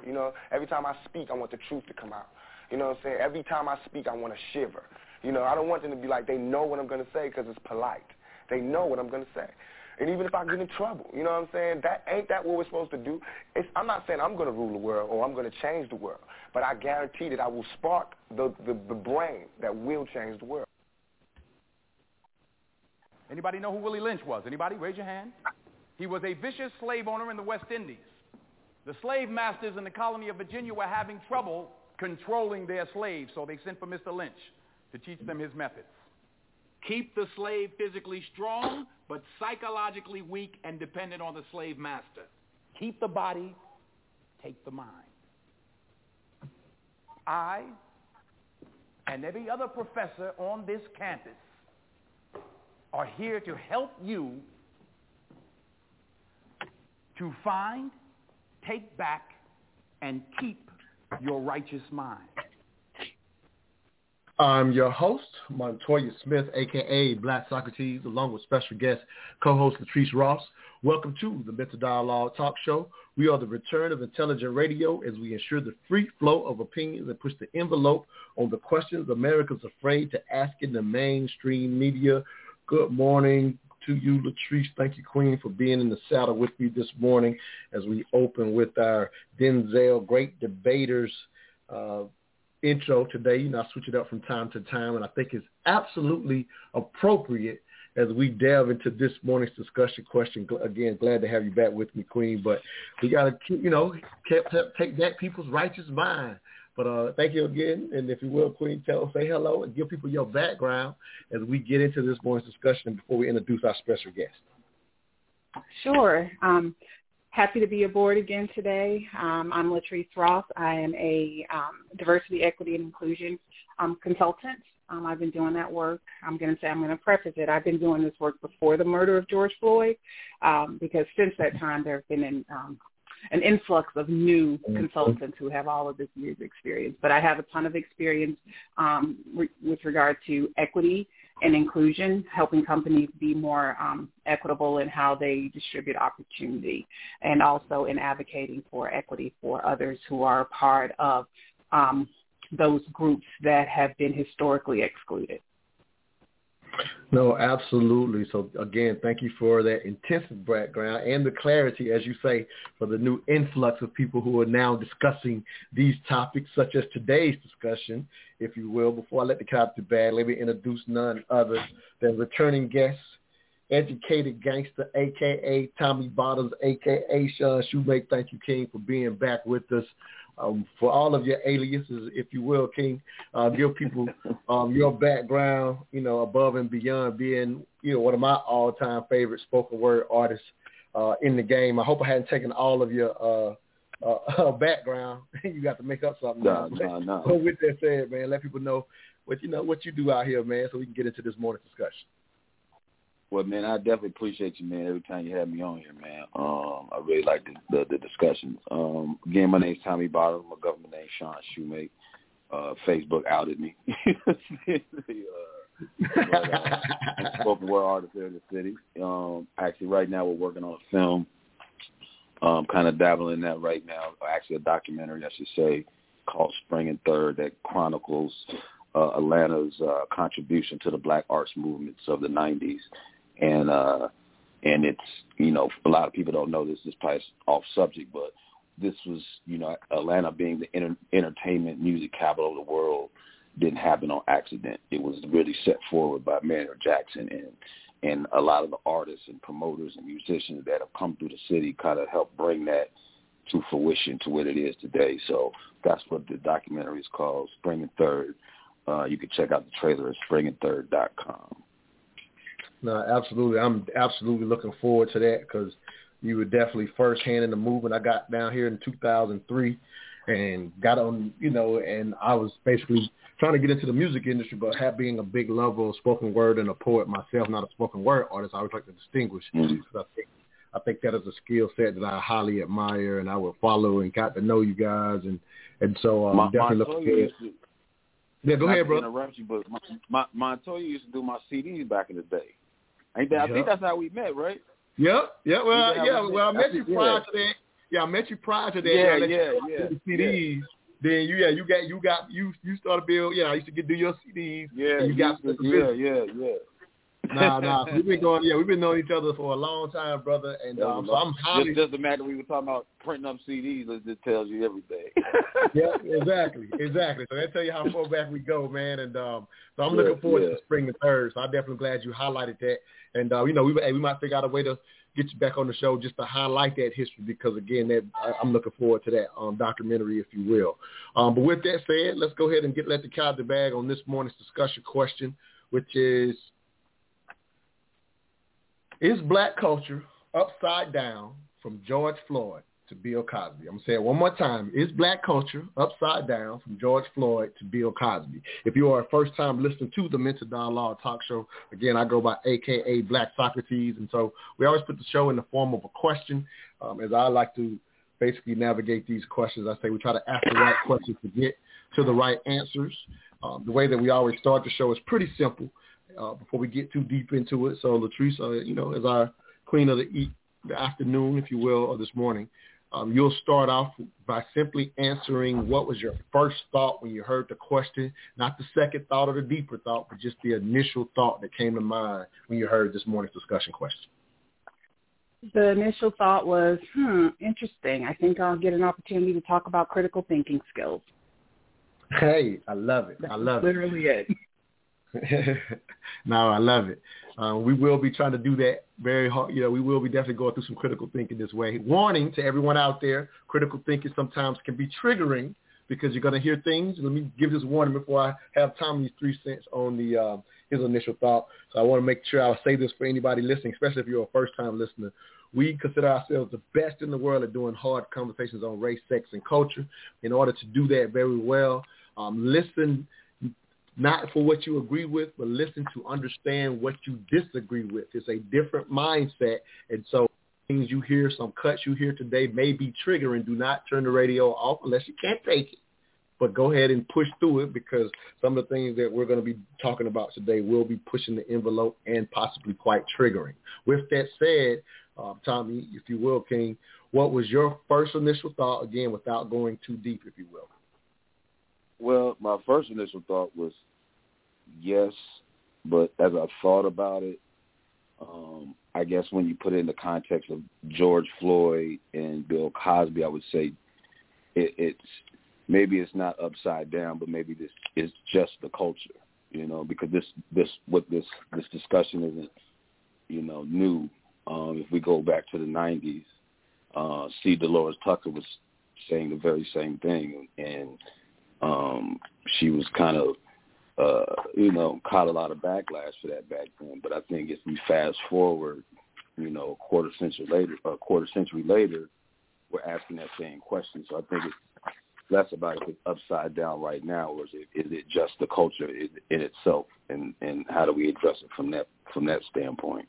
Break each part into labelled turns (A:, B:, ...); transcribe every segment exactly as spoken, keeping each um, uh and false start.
A: You know, every time I speak, I want the truth to come out. You know what I'm saying? Every time I speak, I want to shiver. You know, I don't want them to be like, they know what I'm going to say because it's polite. They know what I'm going to say. And even if I get in trouble, you know what I'm saying? That ain't that what we're supposed to do? It's, I'm not saying I'm going to rule the world or I'm going to change the world, but I guarantee that I will spark the, the, the brain that will change the world.
B: Anybody know who Willie Lynch was? Anybody? Raise your hand. He was a vicious slave owner in the West Indies. The slave masters in the colony of Virginia were having trouble controlling their slaves, so they sent for Mister Lynch to teach them his methods. Keep the slave physically strong, but psychologically weak and dependent on the slave master. Keep the body, take the mind. I and every other professor on this campus are here to help you to find, take back, and keep your righteous mind.
C: I'm your host, Montoya Smith, a k a. Black Socrates, along with special guest co-host Latrice Ross. Welcome to the Mental Dialogue Talk Show. We are the return of intelligent radio as we ensure the free flow of opinions and push the envelope on the questions America's afraid to ask in the mainstream media. Good morning to you, Latrice. Thank you, Queen, for being in the saddle with me this morning as we open with our Denzel Great Debaters uh, intro today. You know, I switch it up from time to time, and I think it's absolutely appropriate as we delve into this morning's discussion question. Again, glad to have you back with me, Queen, but we got to keep, you know, take back people's righteous mind. But uh, thank you again, and if you will, Queen, tell, say hello and give people your background as we get into this morning's discussion before we introduce our special guest.
D: Sure. Um, happy to be aboard again today. Um, I'm Latrice Ross. I am a um, diversity, equity, and inclusion um, consultant. Um, I've been doing that work. I'm going to say I'm going to preface it. I've been doing this work before the murder of George Floyd um, because since that time there have been an, um, an influx of new consultants who have all of this year's experience. But I have a ton of experience um, re- with regard to equity and inclusion, helping companies be more um, equitable in how they distribute opportunity, and also in advocating for equity for others who are a part of um, those groups that have been historically excluded.
C: No, absolutely. So, again, thank you for that intensive background and the clarity, as you say, for the new influx of people who are now discussing these topics, such as today's discussion, if you will. Before I let the cat out the bag, let me introduce none other than returning guest, educated gangster, a k a. Tommy Bottoms, a k a. Sean Shoemake. Thank you, King, for being back with us. Um, for all of your aliases, if you will, King, uh, give people um, your background, you know, above and beyond being, you know, one of my all-time favorite spoken word artists uh, in the game. I hope I hadn't taken all of your uh, uh, background. You got to make up something.
E: No, no, no.
C: So with that said, man, let people know what you know what you do out here, man, so we can get into this morning's discussion.
E: Well, man, I definitely appreciate you, man, every time you have me on here, man. Um, I really like the, the, the discussions. Um, again, my name's Tommy Bottoms. My government name's Sean Shoemake. Uh, Facebook outed me. uh, but, uh, I'm a spoken word artist here in the city. Um, actually, right now we're working on a film. Um, kind of dabbling in that right now. Actually, a documentary, I should say, called Spring and Third that chronicles uh, Atlanta's uh, contribution to the black arts movements of the nineties. And uh, and it's, you know, a lot of people don't know this. This is probably off subject, but this was, you know, Atlanta being the inter- entertainment music capital of the world didn't happen on accident. It was really set forward by Maynard Jackson, and and a lot of the artists and promoters and musicians that have come through the city kind of helped bring that to fruition to what it is today. So that's what the documentary is called, Spring and Third. Uh, you can check out the trailer at spring and third dot com.
C: No, absolutely. I'm absolutely looking forward to that because you were definitely firsthand in the movement. I got down here in two thousand three and got on, you know, and I was basically trying to get into the music industry, but have being a big lover of spoken word and a poet myself, not a spoken word artist, I would like to distinguish.
E: Mm-hmm.
C: I think, I think that is a skill set that I highly admire, and I would follow and got to know you guys, and and so um,
E: my,
C: definitely looking forward.
E: To,
C: yeah, go ahead, bro.
E: Interrupt you, but my, my, Montoya used to do my C Ds back in the day. Ain't that, yep. I think that's how we met, right?
C: Yeah, yeah. Well, yeah. We well, I met you prior
E: yeah.
C: to that. yeah, I met you prior to that.
E: Yeah,
C: yeah,
E: yeah, yeah.
C: The C Ds. Yeah. Then you, yeah, you got, you got, you, you started build. Yeah, I used to get do your C Ds.
E: Yeah,
C: and you got,
E: to, yeah, yeah, yeah.
C: Nah, nah. We've been going. Yeah, we've been knowing each other for a long time, brother. And um, so I'm highly.
E: Just, just the matter we were talking about printing up C Ds. It just tells you everything.
C: Yeah, exactly, exactly. So that tell you how far back we go, man. And um, so I'm
E: yeah,
C: looking forward
E: yeah.
C: to spring the third. So I'm definitely glad you highlighted that. And uh, you know, we hey, we might figure out a way to get you back on the show just to highlight that history because again, that I, I'm looking forward to that um, documentary, if you will. Um, but with that said, let's go ahead and get let the cat out the bag on this morning's discussion question, which is. Is black culture upside down from George Floyd to Bill Cosby? I'm going to say it one more time. Is black culture upside down from George Floyd to Bill Cosby? If you are a first-time listener to the Mental Dialogue Talk Show, again, I go by A K A Black Socrates, and so we always put the show in the form of a question. Um, as I like to basically navigate these questions, I say we try to ask the right questions to get to the right answers. Um, the way that we always start the show is pretty simple. Uh, before we get too deep into it. So, Latrice, uh, you know, as our queen of the, e- the afternoon, if you will, or this morning, um, you'll start off by simply answering what was your first thought when you heard the question, not the second thought or the deeper thought, but just the initial thought that came to mind when you heard this morning's discussion question.
D: The initial thought was, hmm, interesting. I think I'll get an opportunity to talk about critical thinking skills.
C: Hey, I love it.
D: That's
C: I love
D: literally
C: it.
D: it.
C: No, I love it. Um, we will be trying to do that very hard. You know, we will be definitely going through some critical thinking this way. Warning to everyone out there, critical thinking sometimes can be triggering because you're going to hear things. Let me give this warning before I have Tommy's three cents on the uh, his initial thought. So I want to make sure I'll say this for anybody listening, especially if you're a first-time listener. We consider ourselves the best in the world at doing hard conversations on race, sex, and culture. In order to do that very well, um, listen not for what you agree with, but listen to understand what you disagree with. It's a different mindset. And so things you hear, some cuts you hear today may be triggering. Do not turn the radio off unless you can't take it. But go ahead and push through it because some of the things that we're going to be talking about today will be pushing the envelope and possibly quite triggering. With that said, uh, Tommy, if you will, King, what was your first initial thought, again, without going too deep, if you will?
E: Well, my first initial thought was yes, but as I thought about it, um, I guess when you put it in the context of George Floyd and Bill Cosby, I would say it, it's maybe it's not upside down, but maybe this is just the culture, you know, because this this what this this discussion isn't, you know, new. Um, if we go back to the nineties, uh, C. Dolores Tucker was saying the very same thing, and um, she was kind of, uh, you know, caught a lot of backlash for that back then. But I think if we fast forward, you know, a quarter century later, a quarter century later, we're asking that same question. So I think it's less about if it's upside down right now, or is it, is it just the culture in, in itself, and, and how do we address it from that from that standpoint?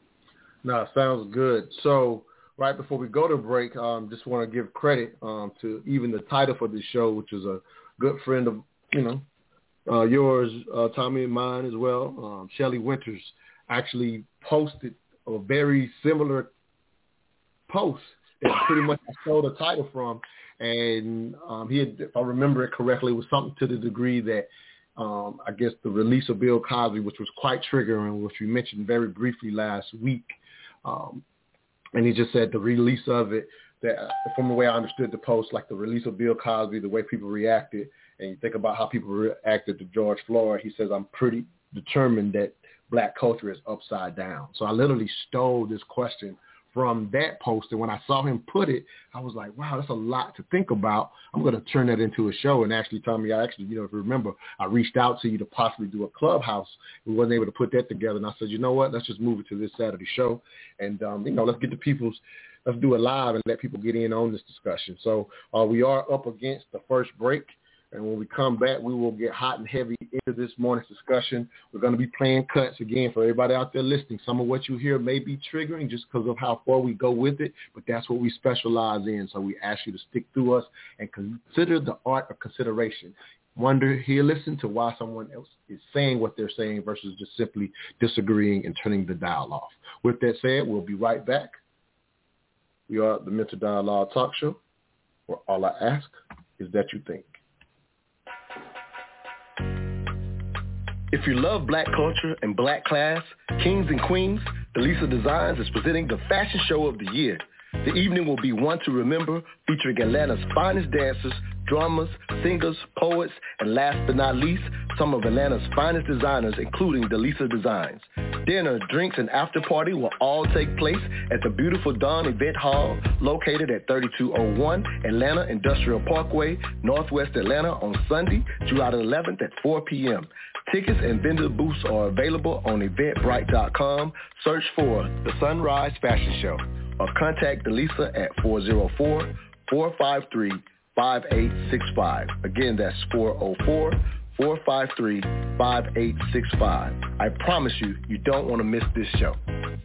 C: No, sounds good. So right before we go to break, um, just want to give credit um, to even the title for this show, which is a good friend of, you know, uh, yours, uh, Tommy, and mine as well. Um, Shelly Winters actually posted a very similar post that pretty much I stole the title from. And um, he had, if I remember it correctly, it was something to the degree that um, I guess the release of Bill Cosby, which was quite triggering, which we mentioned very briefly last week. Um, and he just said the release of it, that from the way I understood the post, like the release of Bill Cosby, the way people reacted, and you think about how people reacted to George Floyd, he says, I'm pretty determined that black culture is upside down. So I literally stole this question from that post, and when I saw him put it, I was like, wow, that's a lot to think about. I'm going to turn that into a show. And actually, Tommy, I actually, you know, if you remember, I reached out to you to possibly do a Clubhouse. We wasn't able to put that together, and I said, you know what, let's just move it to this Saturday show, and, um, you know, let's get the people's, let's do it live and let people get in on this discussion. So uh, we are up against the first break. And when we come back, we will get hot and heavy into this morning's discussion. We're going to be playing cuts again for everybody out there listening. Some of what you hear may be triggering just because of how far we go with it, but that's what we specialize in. So we ask you to stick through us and consider the art of consideration. Wonder, hear, listen to why someone else is saying what they're saying versus just simply disagreeing and turning the dial off. With that said, we'll be right back We are the Mental Dialogue Talk Show, where all I ask is that you think. If you love black culture and black class, kings and queens, Delisa Designs is presenting the fashion show of the year. The evening will be one to remember, featuring Atlanta's finest dancers, drummers, singers, poets, and last but not least, some of Atlanta's finest designers, including Delisa Designs. Dinner, drinks, and after party will all take place at the beautiful Dawn Event Hall, located at thirty-two oh one Atlanta Industrial Parkway, Northwest Atlanta, on Sunday, July eleventh at four p.m. Tickets and vendor booths are available on eventbrite dot com. Search for The Sunrise Fashion Show or contact Delisa at four oh four, four five three, five eight six five. Again, that's four oh four, four five three, five eight six five. I promise you, you don't want to miss this show.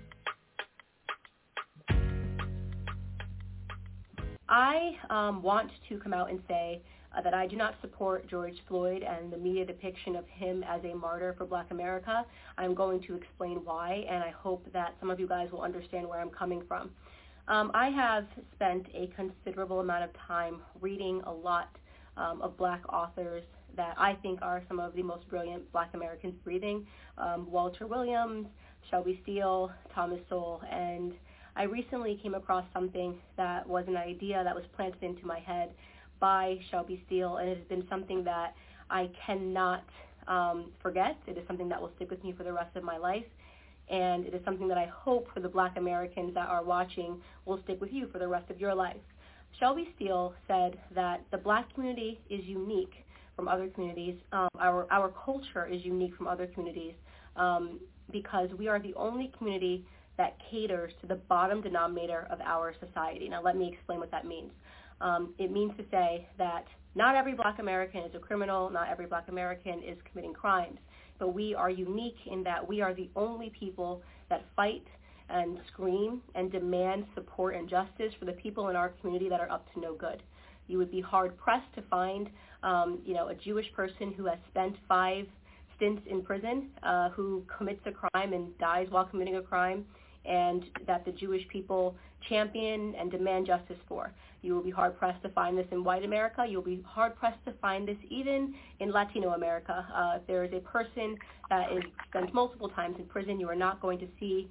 F: I um, want to come out and say uh, that I do not support George Floyd and the media depiction of him as a martyr for Black America. I'm going to explain why, and I hope that some of you guys will understand where I'm coming from. Um, I have spent a considerable amount of time reading a lot um, of black authors that I think are some of the most brilliant black Americans breathing, um, Walter Williams, Shelby Steele, Thomas Sowell, and I recently came across something that was an idea that was planted into my head by Shelby Steele, and it has been something that I cannot um, forget. It is something that will stick with me for the rest of my life, and it is something that I hope for the black Americans that are watching will stick with you for the rest of your life. Shelby Steele said that the black community is unique from other communities. Um, our, our culture is unique from other communities um, because we are the only community that caters to the bottom denominator of our society. Now, let me explain what that means. Um, it means to say that not every black American is a criminal, not every black American is committing crimes, but we are unique in that we are the only people that fight and scream and demand support and justice for the people in our community that are up to no good. You would be hard-pressed to find, um, you know, a Jewish person who has spent five stints in prison, uh, who commits a crime and dies while committing a crime, and that the Jewish people champion and demand justice for. You will be hard-pressed to find this in white America. You'll be hard-pressed to find this even in Latino America. Uh, if there is a person that is spent multiple times in prison, you are not going to see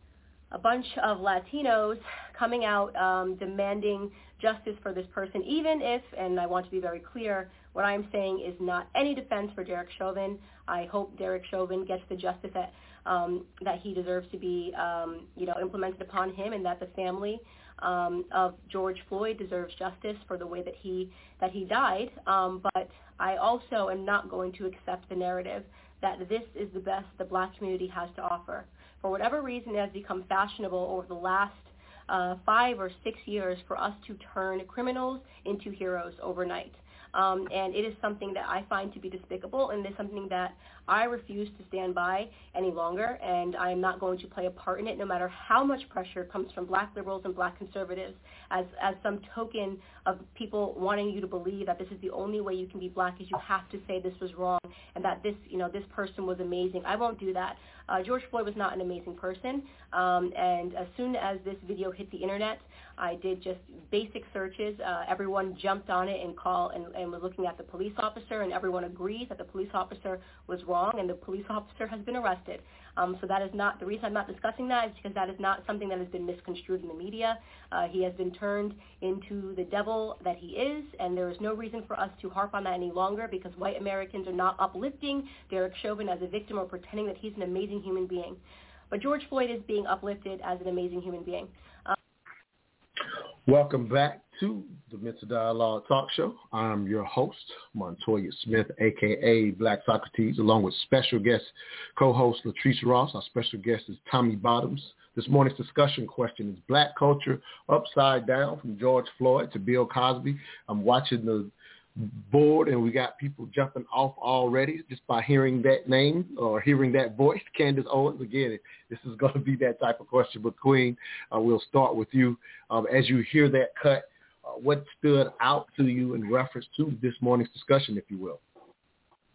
F: a bunch of Latinos coming out um, demanding justice for this person, even if, and I want to be very clear, what I'm saying is not any defense for Derek Chauvin. I hope Derek Chauvin gets the justice that um, that he deserves to be, um, you know, implemented upon him, and that the family um, of George Floyd deserves justice for the way that he that he died. Um, but I also am not going to accept the narrative that this is the best the black community has to offer. For whatever reason, it has become fashionable over the last uh, five or six years for us to turn criminals into heroes overnight. Um, and it is something that I find to be despicable, and it's something that I refuse to stand by any longer, and I am not going to play a part in it no matter how much pressure comes from black liberals and black conservatives as, as some token of people wanting you to believe that this is the only way you can be black is you have to say this was wrong and that this, you know, this person was amazing. I won't do that. Uh, George Floyd was not an amazing person, um, and as soon as this video hit the internet, I did just basic searches. Uh, everyone jumped on it and called and, and was looking at the police officer, and everyone agrees that the police officer was wrong, and the police officer has been arrested. Um, so that is not, the reason I'm not discussing that is because that is not something that has been misconstrued in the media. Uh, he has been turned into the devil that he is, and there is no reason for us to harp on that any longer because white Americans are not uplifting Derek Chauvin as a victim or pretending that he's an amazing human being. But George Floyd is being uplifted as an amazing human being. Um,
C: Welcome back to the Mental Dialogue Talk Show. I'm your host, Montoya Smith, a k a. Black Socrates, along with special guest co-host Latrice Ross. Our special guest is Tommy Bottoms. This morning's discussion question is Black culture upside down from George Floyd to Bill Cosby. I'm watching the board, and we got people jumping off already just by hearing that name or hearing that voice. Candace Owens, again, this is going to be that type of question. But Queen, uh, we'll start with you. Um, as you hear that cut, uh, what stood out to you in reference to this morning's discussion, if you will?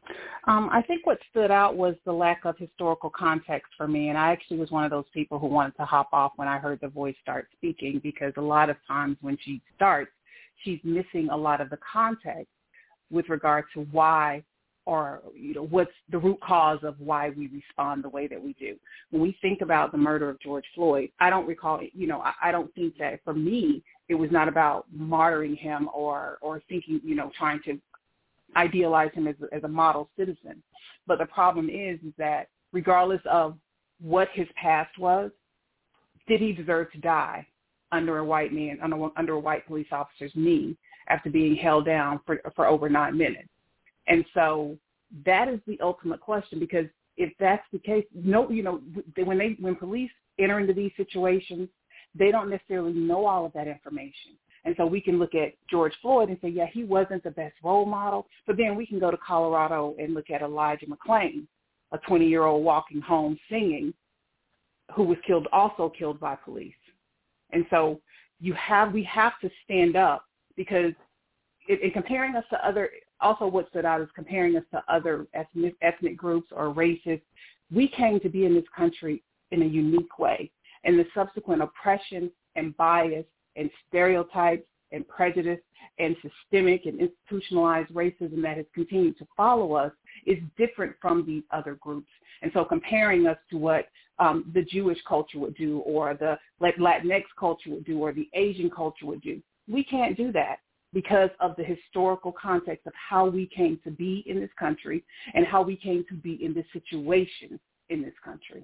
D: Um, I think what stood out was the lack of historical context for me, and I actually was one of those people who wanted to hop off when I heard the voice start speaking, because a lot of times when she starts, she's missing a lot of the context with regard to why, or you know, what's the root cause of why we respond the way that we do. When we think about the murder of George Floyd, I don't recall, you know, I, I don't think that for me it was not about martyring him or or thinking, you know, trying to idealize him as, as a model citizen. But the problem is, is that regardless of what his past was, did he deserve to die under a white man, under, under a white police officer's knee after being held down for, for over nine minutes? And so that is the ultimate question, because if that's the case, no, you know, when they when police enter into these situations, they don't necessarily know all of that information. And so we can look at George Floyd and say, yeah, he wasn't the best role model. But then we can go to Colorado and look at Elijah McClain, a twenty-year-old walking home singing, who was killed, also killed by police. And so you have, we have to stand up, because in, in comparing us to other, also what stood out is comparing us to other ethnic, ethnic groups or races. We came to be in this country in a unique way, and the subsequent oppression and bias and stereotypes and prejudice and systemic and institutionalized racism that has continued to follow us is different from these other groups. And so comparing us to what um, the Jewish culture would do, or the Latinx culture would do, or the Asian culture would do, we can't do that because of the historical context of how we came to be in this country and how we came to be in this situation in this country.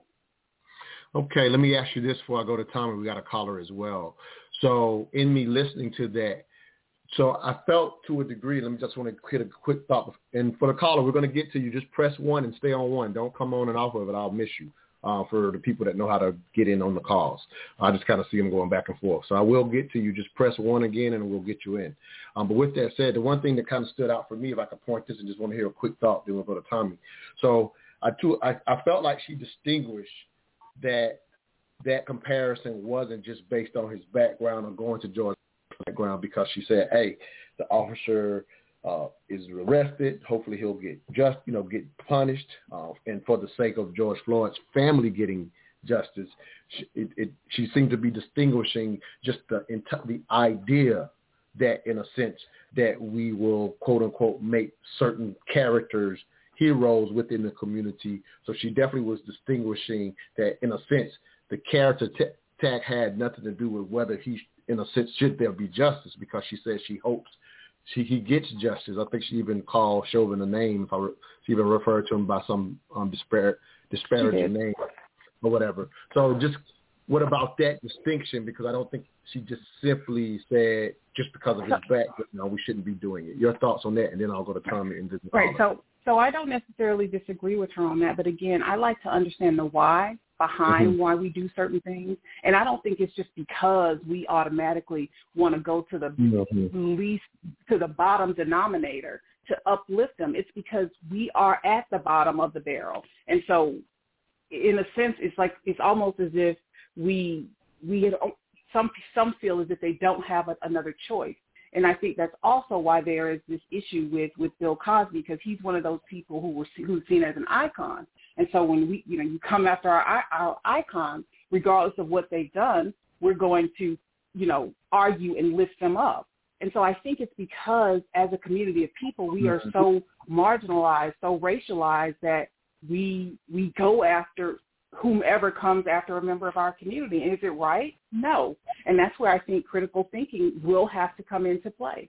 C: Okay, let me ask you this before I go to Tommy. We got a caller as well. So in me listening to that, so I felt to a degree, let me just want to hit a quick thought. And for the caller, we're going to get to you. Just press one and stay on one. Don't come on and off of it. I'll miss you uh, for the people that know how to get in on the calls. I just kind of see them going back and forth. So I will get to you. Just press one again and we'll get you in. Um, but with that said, the one thing that kind of stood out for me, if I could point this and just want to hear a quick thought, then we'll go to Tommy. So I, too, I, I felt like she distinguished that that comparison wasn't just based on his background or going to George's background, because she said, hey, the officer uh, is arrested. Hopefully he'll get just, you know, get punished. Uh, and for the sake of George Floyd's family getting justice, she, it, it, she seemed to be distinguishing just the, the idea that, in a sense, that we will, quote unquote, make certain characters heroes within the community. So she definitely was distinguishing that, in a sense, the character t- tag had nothing to do with whether he, in a sense, should there be justice, because she said she hopes she, he gets justice. I think she even called Chauvin a name. If I re- she even referred to him by some um, dispar- disparaging name or whatever. So just what about that distinction? Because I don't think she just simply said just because of his back, you know, we shouldn't be doing it. Your thoughts on that, and then I'll go to Tommy and just
D: right. So, so I don't necessarily disagree with her on that, but again, I like to understand the why behind mm-hmm. why we do certain things. And I don't think it's just because we automatically want to go to the mm-hmm. least, to the bottom denominator to uplift them. It's because we are at the bottom of the barrel. And so in a sense, it's like, it's almost as if we, we had, some, some feel as if they don't have a, another choice. And I think that's also why there is this issue with, with Bill Cosby, because he's one of those people who were who's seen as an icon. And so when we, you know, you come after our, our icons, regardless of what they've done, we're going to, you know, argue and lift them up. And so I think it's because as a community of people, we are so marginalized, so racialized that we we go after whomever comes after a member of our community. And is it right? No. And that's where I think critical thinking will have to come into play.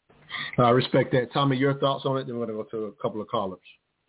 C: I respect that. Tommy, your thoughts on it? Then we're going to go to a couple of callers.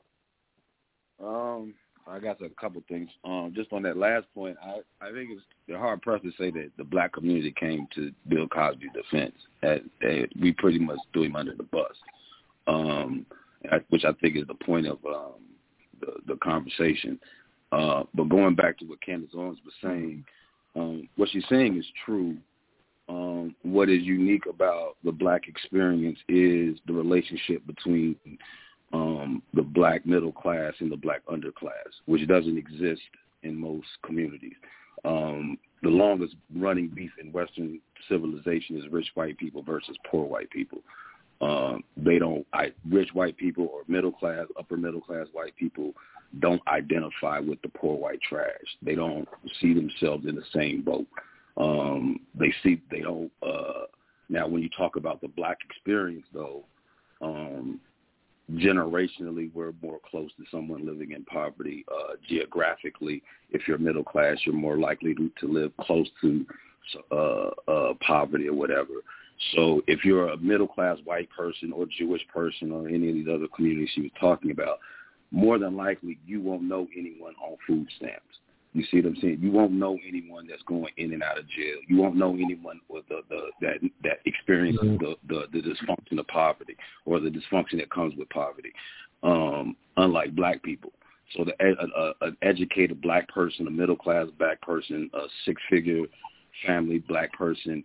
E: Um, I got a couple things. Um, just on that last point, I, I think it's hard pressed to say that the black community came to Bill Cosby's defense. At, at, we pretty much threw him under the bus, um, which I think is the point of um, the, the conversation. Uh, but going back to what Candace Owens was saying, um, what she's saying is true. Um, what is unique about the black experience is the relationship between um, the black middle class and the black underclass, which doesn't exist in most communities. Um, the longest running beef in Western civilization is rich white people versus poor white people. Uh, they don't, I, rich white people or middle class, upper middle class white people don't identify with the poor white trash. They don't see themselves in the same boat. Um, they see, they don't, uh, now when you talk about the black experience though, um, generationally, we're more close to someone living in poverty. Uh, geographically, if you're middle class, you're more likely to, to live close to uh, uh, poverty or whatever. So if you're a middle-class white person or Jewish person or any of these other communities she was talking about, more than likely you won't know anyone on food stamps. You see what I'm saying? You won't know anyone that's going in and out of jail. You won't know anyone with the, the that that experiences mm-hmm. the, the the dysfunction of poverty or the dysfunction that comes with poverty. Um, unlike black people, so the a, a, an educated black person, a middle class black person, a six figure family black person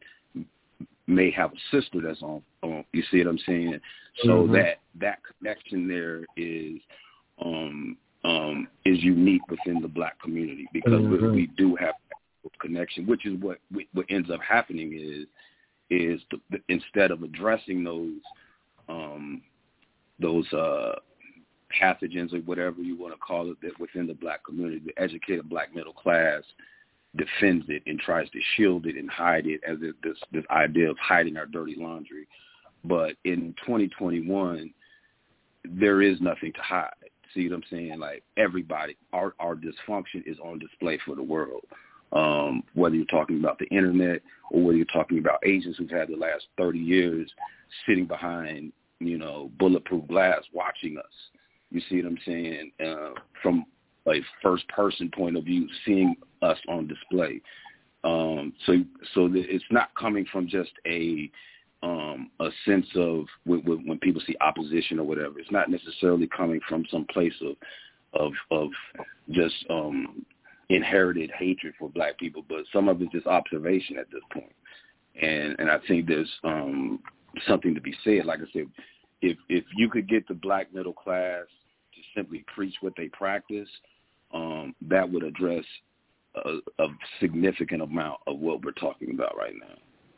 E: may have a sister that's on. on you see what I'm saying? So mm-hmm. that that connection there is. Um, Um, is unique within the black community because mm-hmm. we, we do have a connection, which is what what ends up happening is is the, the, instead of addressing those um, those uh, pathogens or whatever you want to call it that within the black community, the educated black middle class defends it and tries to shield it and hide it as it, this this idea of hiding our dirty laundry. But in twenty twenty-one, there is nothing to hide. See what I'm saying? Like everybody, our, our dysfunction is on display for the world. Um, whether you're talking about the internet or whether you're talking about agents who've had the last thirty years sitting behind, you know, bulletproof glass watching us. You see what I'm saying? Uh, from a first person point of view, seeing us on display. Um, so, so that it's not coming from just a, Um, a sense of when, when people see opposition or whatever. It's not necessarily coming from some place of of, of just um, inherited hatred for black people, but some of it's just observation at this point. And and I think there's um, something to be said. Like I said, if if you could get the black middle class to simply preach what they practice, um, that would address a, a significant amount of what we're talking about right now.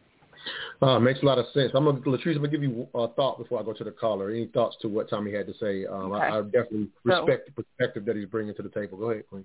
C: Uh, makes a lot of sense. I'm gonna, Latrice, I'm gonna give you a thought before I go to the caller. Any thoughts to what Tommy had to say? Um, okay. I, I definitely respect so, the perspective that he's bringing to the table. Go ahead, Queen.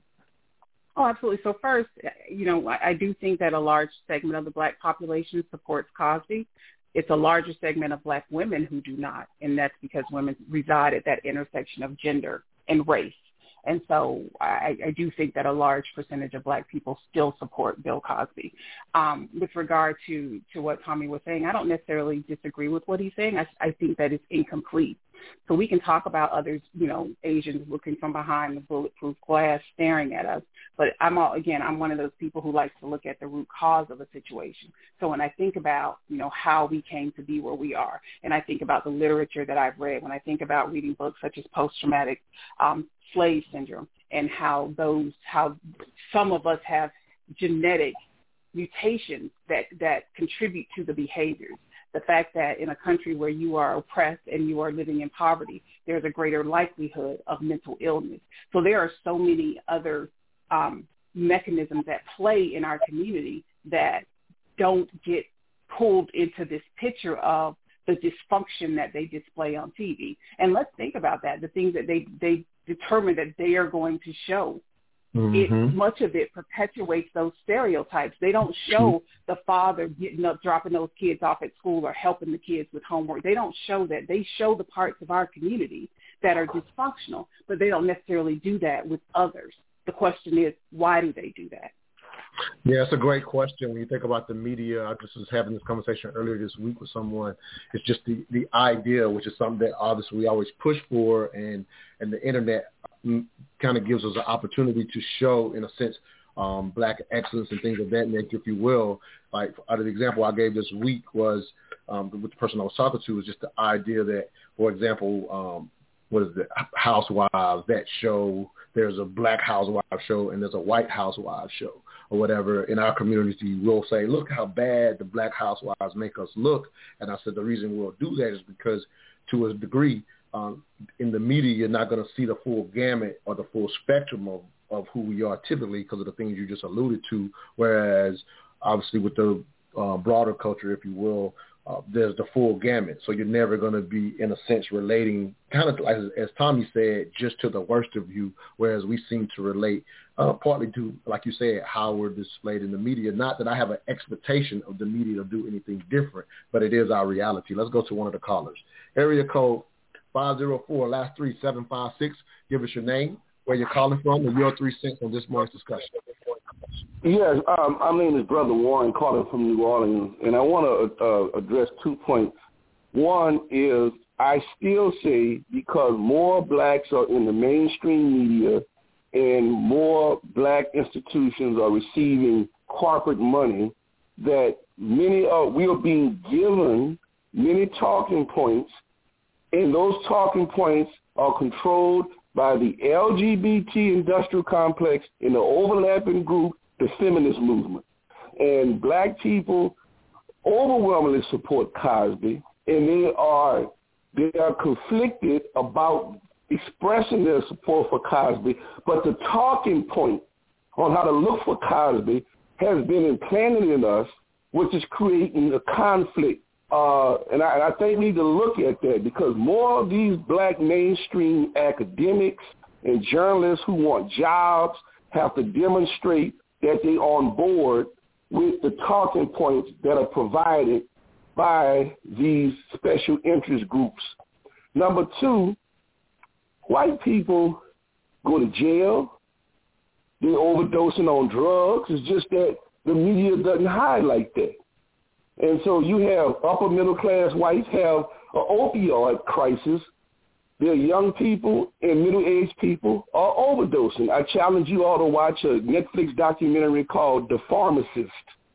D: Oh, absolutely. So first, you know, I, I do think that a large segment of the black population supports Cosby. It's a larger segment of black women who do not, and that's because women reside at that intersection of gender and race. And so I, I do think that a large percentage of black people still support Bill Cosby. Um, with regard to, to what Tommy was saying, I don't necessarily disagree with what he's saying. I, I think that it's incomplete. So we can talk about others, you know, Asians looking from behind the bulletproof glass staring at us. But I'm all, again, I'm one of those people who likes to look at the root cause of a situation. So when I think about, you know, how we came to be where we are, and I think about the literature that I've read, when I think about reading books such as Post-Traumatic um, Slave Syndrome and how those, how some of us have genetic mutations that, that contribute to the behaviors. The fact that in a country where you are oppressed and you are living in poverty, there's a greater likelihood of mental illness. So there are so many other um, mechanisms at play in our community that don't get pulled into this picture of the dysfunction that they display on T V. And let's think about that, the things that they, they determine that they are going to show. Mm-hmm. It, much of it perpetuates those stereotypes. They don't show the father getting up, dropping those kids off at school or helping the kids with homework. They don't show that. They show the parts of our community that are dysfunctional, but they don't necessarily do that with others. The question is, why do they do that?
C: Yeah, it's a great question. When you think about the media, I just was having this conversation earlier this week with someone. It's just the, the idea, which is something that obviously we always push for, and, and the internet kind of gives us an opportunity to show, in a sense, um, black excellence and things of that nature, if you will. Like, out of the example I gave this week was, um, with the person I was talking to, was just the idea that, for example, um, what is it, Housewives, that show, there's a black housewife show and there's a white housewife show or whatever. In our community, we'll say, look how bad the black housewives make us look. And I said the reason we'll do that is because, to a degree, Um, in the media, you're not going to see the full gamut or the full spectrum of, of who we are typically because of the things you just alluded to, whereas obviously with the uh, broader culture, if you will, uh, there's the full gamut. So you're never going to be, in a sense, relating kind of like, as Tommy said, just to the worst of you, whereas we seem to relate uh, partly to, like you said, how we're displayed in the media. Not that I have an expectation of the media to do anything different, but it is our reality. Let's go to one of the callers. Area code five zero four, last three, seven five six. Give us your name, where you're calling from, and your three cents on this morning's discussion.
G: Yes, um, my name is Brother Warren, calling from New Orleans, and I want to uh, address two points. One is I still say because more blacks are in the mainstream media and more black institutions are receiving corporate money, that many are, we are being given many talking points, and those talking points are controlled by the L G B T industrial complex and the overlapping group, the feminist movement. And black people overwhelmingly support Cosby, and they are they are conflicted about expressing their support for Cosby, but the talking point on how to look for Cosby has been implanted in us, which is creating a conflict. Uh, and, I, and I think we need to look at that, because more of these black mainstream academics and journalists who want jobs have to demonstrate that they're on board with the talking points that are provided by these special interest groups. Number two, white people go to jail. They're overdosing on drugs. It's just that the media doesn't highlight that. And so you have upper middle class whites have an opioid crisis. Their young people and middle-aged people are overdosing. I challenge you all to watch a Netflix documentary called The Pharmacist,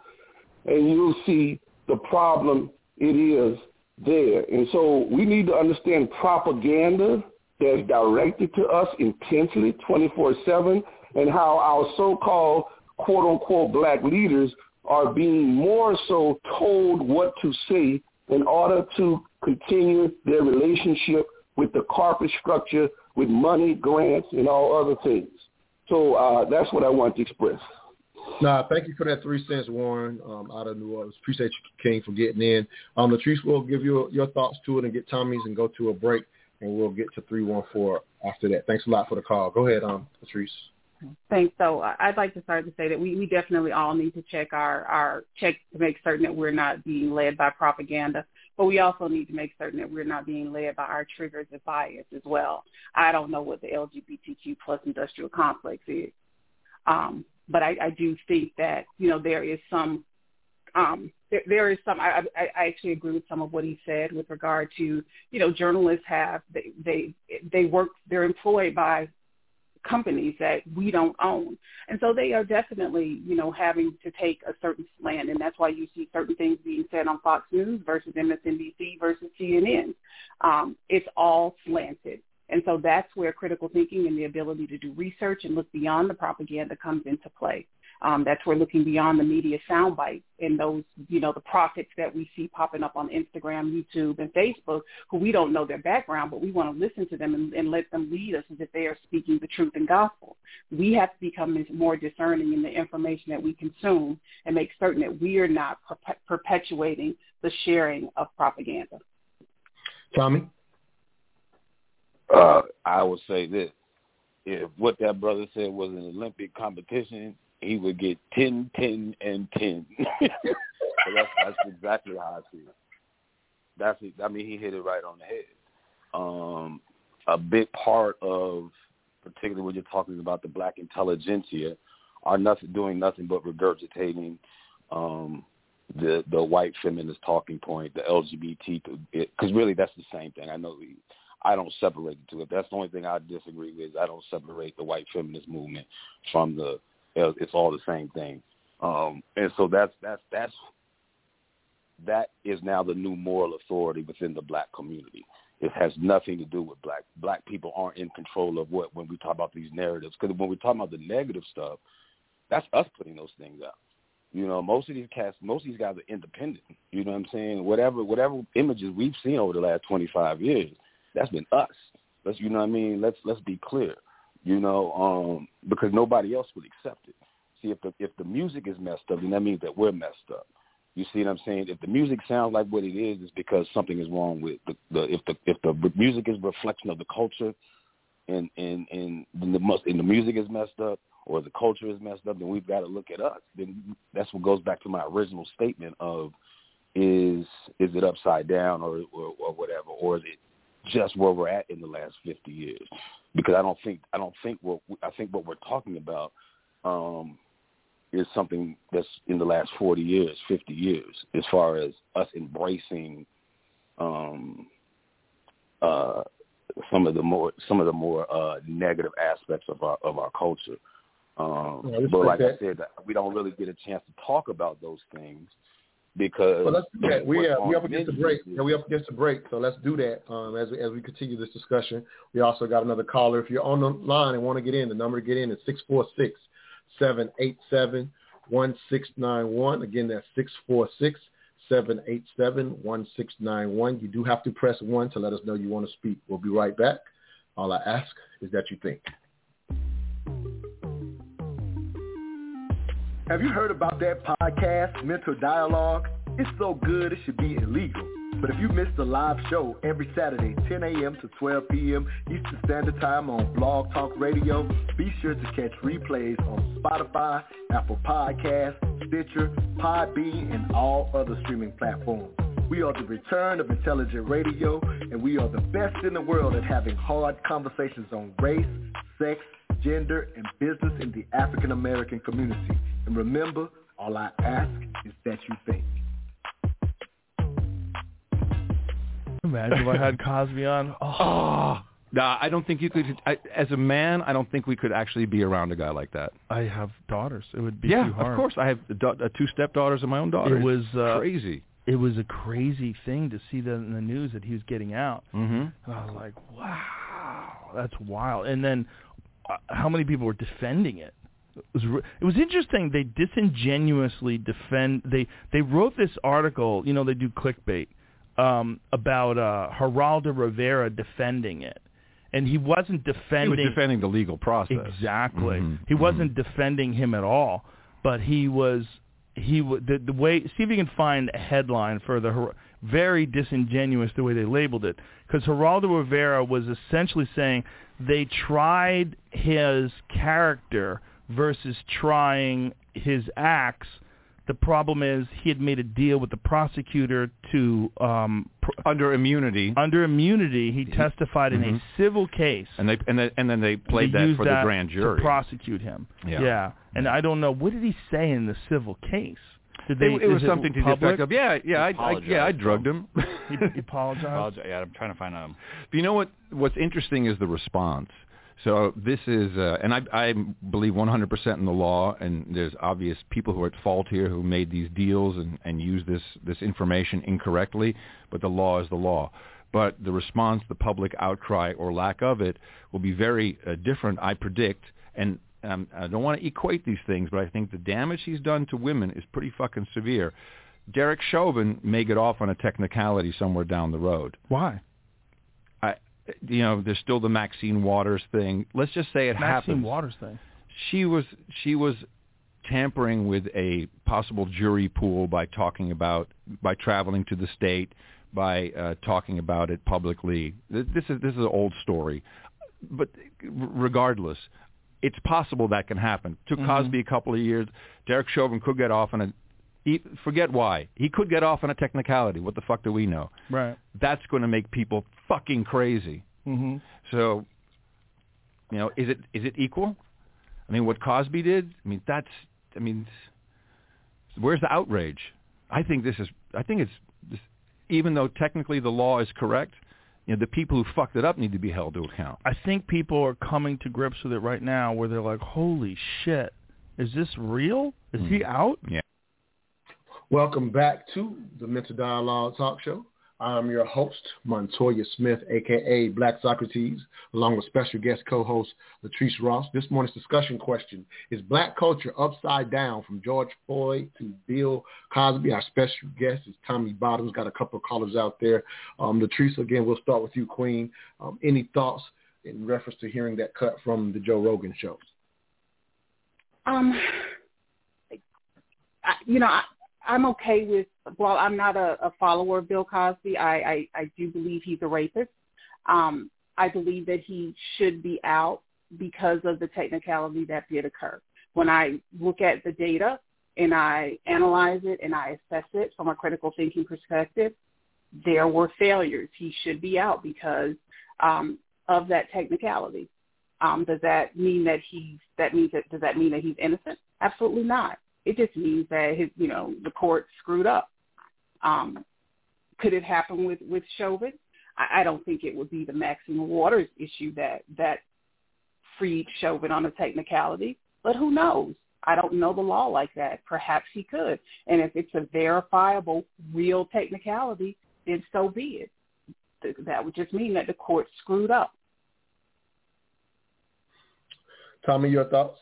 G: and you'll see the problem it is there. And so we need to understand propaganda that's directed to us intensely twenty-four seven, and how our so-called quote-unquote black leaders are being more so told what to say in order to continue their relationship with the corporate structure, with money, grants, and all other things. So uh, that's what I want to express.
C: Nah, thank you for that three cents, Warren, um, out of New Orleans. Appreciate you, King, for getting in. Um, Latrice will give you your thoughts to it and get Tommy's and go to a break, and we'll get to three one four after that. Thanks a lot for the call. Go ahead, um, Latrice.
D: Thanks. So I'd like to start to say that we, we definitely all need to check our, our check to make certain that we're not being led by propaganda, but we also need to make certain that we're not being led by our triggers of bias as well. I don't know what the L G B T Q plus industrial complex is, um, but I, I do think that, you know, there is some, um, there, there is some, I, I, I actually agree with some of what he said with regard to, you know, journalists have, they, they, they work, they're employed by companies that we don't own. And so they are definitely, you know, having to take a certain slant. And that's why you see certain things being said on Fox News versus M S N B C versus C N N. Um, it's all slanted. And so that's where critical thinking and the ability to do research and look beyond the propaganda comes into play. Um, that's where looking beyond the media soundbite and those, you know, the prophets that we see popping up on Instagram, YouTube, and Facebook, who we don't know their background, but we want to listen to them and, and let them lead us as if they are speaking the truth and gospel. We have to become more discerning in the information that we consume and make certain that we are not perpe- perpetuating the sharing of propaganda.
C: Tommy?
E: Uh, I would say this. If what that brother said was an Olympic competition, he would get ten, ten, and ten. So that's, that's exactly how I see it. That's it. I mean, he hit it right on the head. Um, a big part of, particularly when you're talking about the black intelligentsia, are nothing doing nothing but regurgitating um, the the white feminist talking point, the L G B T, because really that's the same thing. I know we, I don't separate the two. If that's the only thing I disagree with, I don't separate the white feminist movement from the. It's all the same thing, um, and so that's that's that's that is now the new moral authority within the black community. It has nothing to do with black black people aren't in control of what when we talk about these narratives. Because when we talk about the negative stuff, that's us putting those things out. You know, most of these cats, most of these guys are independent. You know what I'm saying? Whatever whatever images we've seen over the last twenty-five years, that's been us. Let's you know what I mean. Let's let's be clear. You know, um, because nobody else would accept it. See, if the if the music is messed up, then that means that we're messed up. You see what I'm saying? If the music sounds like what it is, it's because something is wrong with the, the if the if the music is a reflection of the culture, and and and the must and the music is messed up, or the culture is messed up, then we've got to look at us. Then that's what goes back to my original statement of is is it upside down or or, or whatever, or is it just where we're at in the last fifty years? Because I don't think I don't think what I think what we're talking about. Um, is something that's in the last forty years, fifty years, as far as us embracing um, uh, some of the more some of the more uh, negative aspects of our of our culture. Um, yeah, but like that. I said, we don't really get a chance to talk about those things because
C: well, let's do that. We uh, we up against the break. Yeah, we up against the break, so let's do that um, as we as we continue this discussion. We also got another caller. If you're on the line and want to get in, the number to get in is six four six. seven eight seven, one six nine one. Again, that's six four six, seven eight seven, one six nine one. You do have to press one to let us know you want to speak. We'll be right back. All I ask is that you think.
H: Have you heard about that podcast, Mental Dialogue? It's so good it should be illegal. But if you miss the live show every Saturday, ten a.m. to twelve p.m. Eastern Standard Time on Blog Talk Radio, be sure to catch replays on Spotify, Apple Podcasts, Stitcher, Podbean, and all other streaming platforms. We are the return of intelligent radio, and we are the best in the world at having hard conversations on race, sex, gender, and business in the African American community. And remember, all I ask is that you think.
I: Imagine if I had Cosby on. Oh.
J: oh. Nah, I don't think you could. I, as a man, I don't think we could actually be around a guy like that.
I: I have daughters. It would be
J: yeah,
I: too hard.
J: of course. I have uh, two stepdaughters and my own daughter.
I: It was uh,
J: crazy.
I: It was a crazy thing to see that in the news that he was getting out.
J: Mm-hmm.
I: And I was like, wow, that's wild. And then uh, how many people were defending it? It was re- it was interesting. They disingenuously defend. They they wrote this article. You know, they do clickbait. Um, about uh, Geraldo Rivera defending it, and he wasn't defending.
J: He was defending the legal process.
I: Exactly.
J: Mm-hmm.
I: He wasn't mm-hmm. defending him at all, but he was. He w- the, the way. See if you can find a headline for the very disingenuous the way they labeled it, because Geraldo Rivera was essentially saying they tried his character versus trying his acts. The problem is he had made a deal with the prosecutor to um, pr-
J: under immunity.
I: Under immunity, he testified mm-hmm. in a civil case,
J: and they and, they, and then they played
I: they
J: that for
I: that
J: the grand jury
I: to prosecute him.
J: Yeah.
I: yeah, and I don't know what did he say in the civil case. Did they?
J: It, it was
I: it
J: something to the effect of yeah, yeah, I, I yeah, I drugged him.
I: he, he apologized.
K: apologized. Yeah, I'm trying to find out.
J: But you know what? What's interesting is the response. So this is, uh, and I, I believe one hundred percent in the law, and there's obvious people who are at fault here who made these deals and, and use this, this information incorrectly, but the law is the law. But the response, the public outcry or lack of it will be very uh, different, I predict, and um, I don't want to equate these things, but I think the damage he's done to women is pretty fucking severe. Derek Chauvin may get off on a technicality somewhere down the road.
I: Why?
J: You know, there's still the Maxine Waters thing. Let's just say it
I: Maxine
J: happens.
I: Maxine Waters thing.
J: She was she was tampering with a possible jury pool by talking about by traveling to the state, by uh, talking about it publicly. This is this is an old story, but regardless, it's possible that can happen. Took mm-hmm. Cosby a couple of years. Derek Chauvin could get off on a. He, forget why. He could get off on a technicality. What the fuck do we know?
I: Right.
J: That's going to make people fucking crazy.
I: Mm-hmm.
J: So, you know, is it is it equal? I mean, what Cosby did? I mean, that's, I mean, where's the outrage? I think this is, I think it's, this, even though technically the law is correct, you know, the people who fucked it up need to be held to account.
I: I think people are coming to grips with it right now where they're like, holy shit, is this real? Is mm. he out?
J: Yeah.
C: Welcome back to the Mental Dialogue Talk Show. I'm your host, Montoya Smith, a k a. Black Socrates, along with special guest co-host Latrice Ross. This morning's discussion question is Black culture upside down from George Floyd to Bill Cosby. Our special guest is Tommy Bottoms. Got a couple of callers out there. Um, Latrice, again, we'll start with you, Queen. Um, any thoughts in reference to hearing that cut from the Joe Rogan show?
D: Um, I, you know, I, I'm okay with, while I'm not a, a follower of Bill Cosby, I, I, I do believe he's a rapist. Um, I believe that he should be out because of the technicality that did occur. When I look at the data and I analyze it and I assess it from a critical thinking perspective, there were failures. He should be out because um, of that technicality. Um, does that mean that he's, that means that, does that mean that he's innocent? Absolutely not. It just means that his, you know, the court screwed up. Um, could it happen with, with Chauvin? I, I don't think it would be the Maxine Waters issue that, that freed Chauvin on a technicality, but who knows? I don't know the law like that. Perhaps he could. And if it's a verifiable, real technicality, then so be it. That would just mean that the court screwed up.
C: Tommy, your thoughts?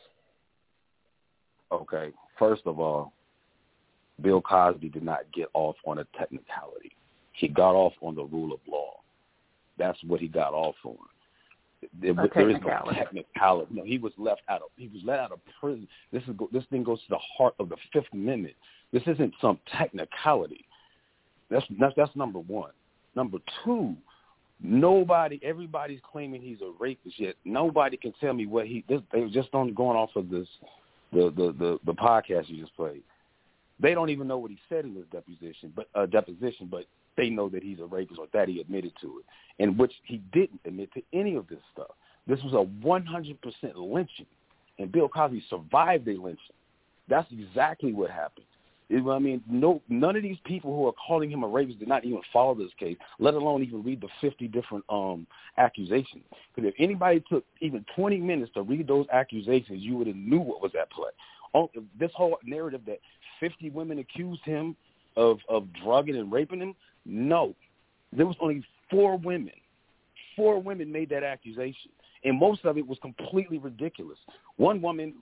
E: Okay. First of all, Bill Cosby did not get off on a technicality. He got off on the rule of law. That's what he got off on. There, there is no technicality. No, he was left out of. He was let out of prison. This is this thing goes to the heart of the Fifth Amendment. This isn't some technicality. That's that's that's number one. Number two, nobody, everybody's claiming he's a rapist. Yet nobody can tell me what he. This, they were just on going off of this, the the the, the podcast you just played. They don't even know what he said in his deposition, but uh, deposition, but they know that he's a rapist or that he admitted to it, in which he didn't admit to any of this stuff. This was a one hundred percent lynching, and Bill Cosby survived a lynching. That's exactly what happened. It, I mean, no, none of these people who are calling him a rapist did not even follow this case, let alone even read the fifty different um, accusations. Because if anybody took even twenty minutes to read those accusations, you would have knew what was at play. Oh, this whole narrative that fifty women accused him of, of drugging and raping him, no. There was only four women. Four women made that accusation, and most of it was completely ridiculous. One woman,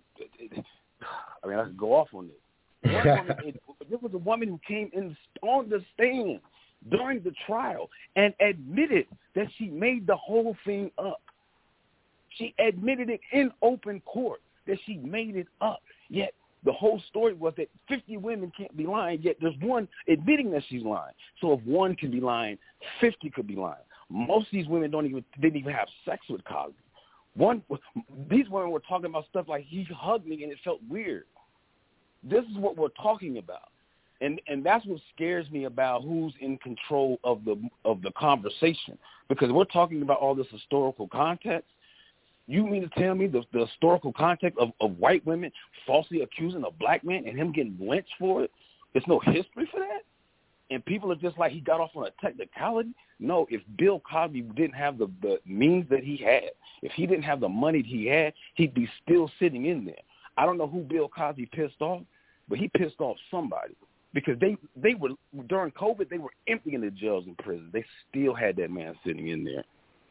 E: I mean, I could go off on this. One woman, there was a woman who came in on the stand during the trial and admitted that she made the whole thing up. She admitted it in open court that she made it up. Yet the whole story was that fifty women can't be lying, yet there's one admitting that she's lying. So if one can be lying, fifty could be lying. Most of these women don't even didn't even have sex with Cosby. One, these women were talking about stuff like he hugged me and it felt weird. This is what we're talking about, and and that's what scares me about who's in control of the of the conversation, because we're talking about all this historical context. You mean to tell me the, the historical context of, of white women falsely accusing a black man and him getting lynched for it? There's no history for that? And people are just like, he got off on a technicality? No, if Bill Cosby didn't have the, the means that he had, if he didn't have the money that he had, he'd be still sitting in there. I don't know who Bill Cosby pissed off, but he pissed off somebody, because they, they were, during COVID, they were emptying the jails and prisons. They still had that man sitting in there.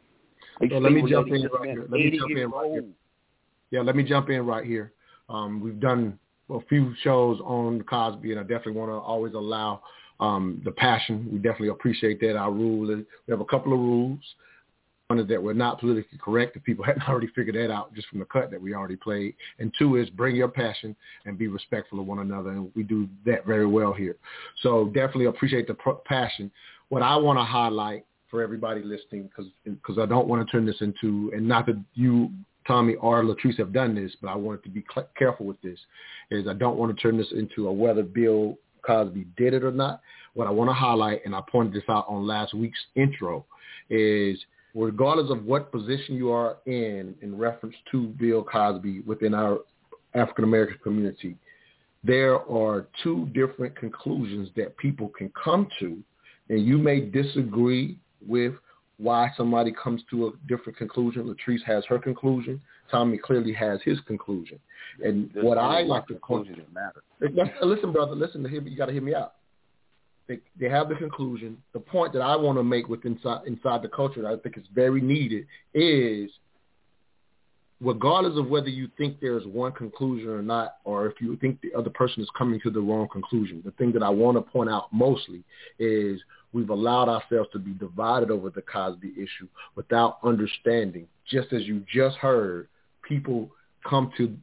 C: So let me jump in right here. Let me jump in right here. Yeah, let me jump in right here. Um, we've done a few shows on Cosby, and I definitely want to always allow um, the passion. We definitely appreciate that. Our rule is we have a couple of rules. One is that we're not politically correct, if people hadn't already figured that out just from the cut that we already played. And two is bring your passion and be respectful of one another, and we do that very well here. So definitely appreciate the pro- passion. What I want to highlight for everybody listening, because because I don't want to turn this into, and not that you, Tommy, or Latrice have done this, but I wanted to be cl- careful with this, is I don't want to turn this into a whether Bill Cosby did it or not. What I want to highlight, and I pointed this out on last week's intro, is regardless of what position you are in in reference to Bill Cosby within our African-American community, there are two different conclusions that people can come to, and you may disagree with why somebody comes to a different conclusion. Latrice has her conclusion. Tommy clearly has his conclusion. And There's what I like to conclusion that matters. Listen, brother, listen to him. You got to hear me out. They, they have the conclusion. The point that I want to make with inside, inside the culture that I think is very needed is, regardless of whether you think there's one conclusion or not, or if you think the other person is coming to the wrong conclusion, the thing that I want to point out mostly is we've allowed ourselves to be divided over the Cosby issue without understanding. Just as you just heard, people come to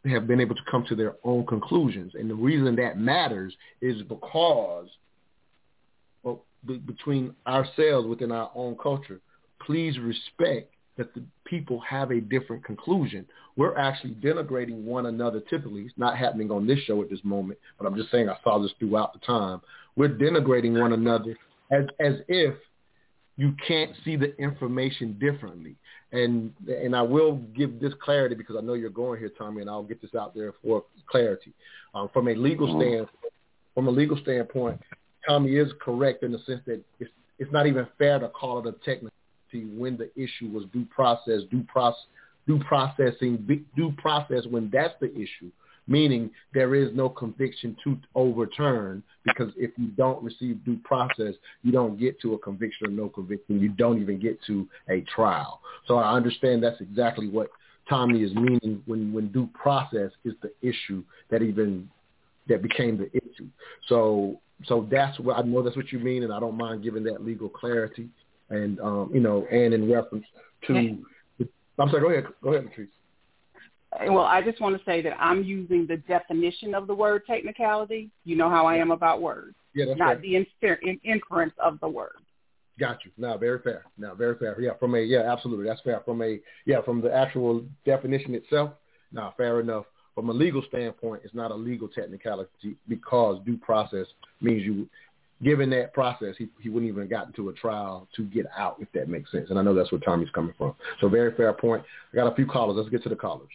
C: have been able to come to their own conclusions. And the reason that matters is because well, be, between ourselves within our own culture, please respect that the people have a different conclusion. We're actually denigrating one another typically. It's not happening on this show at this moment, but I'm just saying I saw this throughout the time. We're denigrating one another as as if you can't see the information differently. And and I will give this clarity because I know you're going here, Tommy, and I'll get this out there for clarity. Um, from a legal stand, from a legal standpoint, Tommy is correct in the sense that it's it's not even fair to call it a technical when the issue was due process, due process, due processing, due process when that's the issue, meaning there is no conviction to overturn, because if you don't receive due process, you don't get to a conviction or no conviction. You don't even get to a trial. So I understand that's exactly what Tommy is meaning when, when due process is the issue that even that became the issue. So so that's what I know that's what you mean, and I don't mind giving that legal clarity. And, um, you know, and in reference to, okay. the, I'm sorry, go ahead, go ahead, Patrice.
D: Well, I just want to say that I'm using the definition of the word technicality. You know how I am about words,
C: yeah, that's
D: not
C: right.
D: the infer- in- inference of the word.
C: Got you. No, very fair. No, very fair. Yeah, from a, yeah, absolutely. That's fair. From a, yeah, from the actual definition itself, no, fair enough. From a legal standpoint, it's not a legal technicality because due process means you, given that process, he, he wouldn't even have gotten to a trial to get out, if that makes sense. And I know that's where Tommy's coming from. So very fair point. I got a few callers. Let's get to the callers.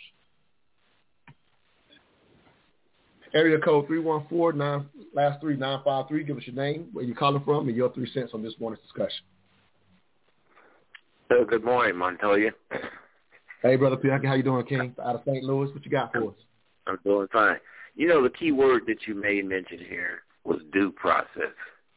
C: Area code three one four, nine, last three, nine five three. Give us your name, where you're calling from, and your three cents on this morning's discussion.
K: So good morning, Montoya.
C: Hey, Brother Pianki, how you doing, King? Out of Saint Louis, what you got for us?
K: I'm doing fine. You know, the key word that you made mention here was due process.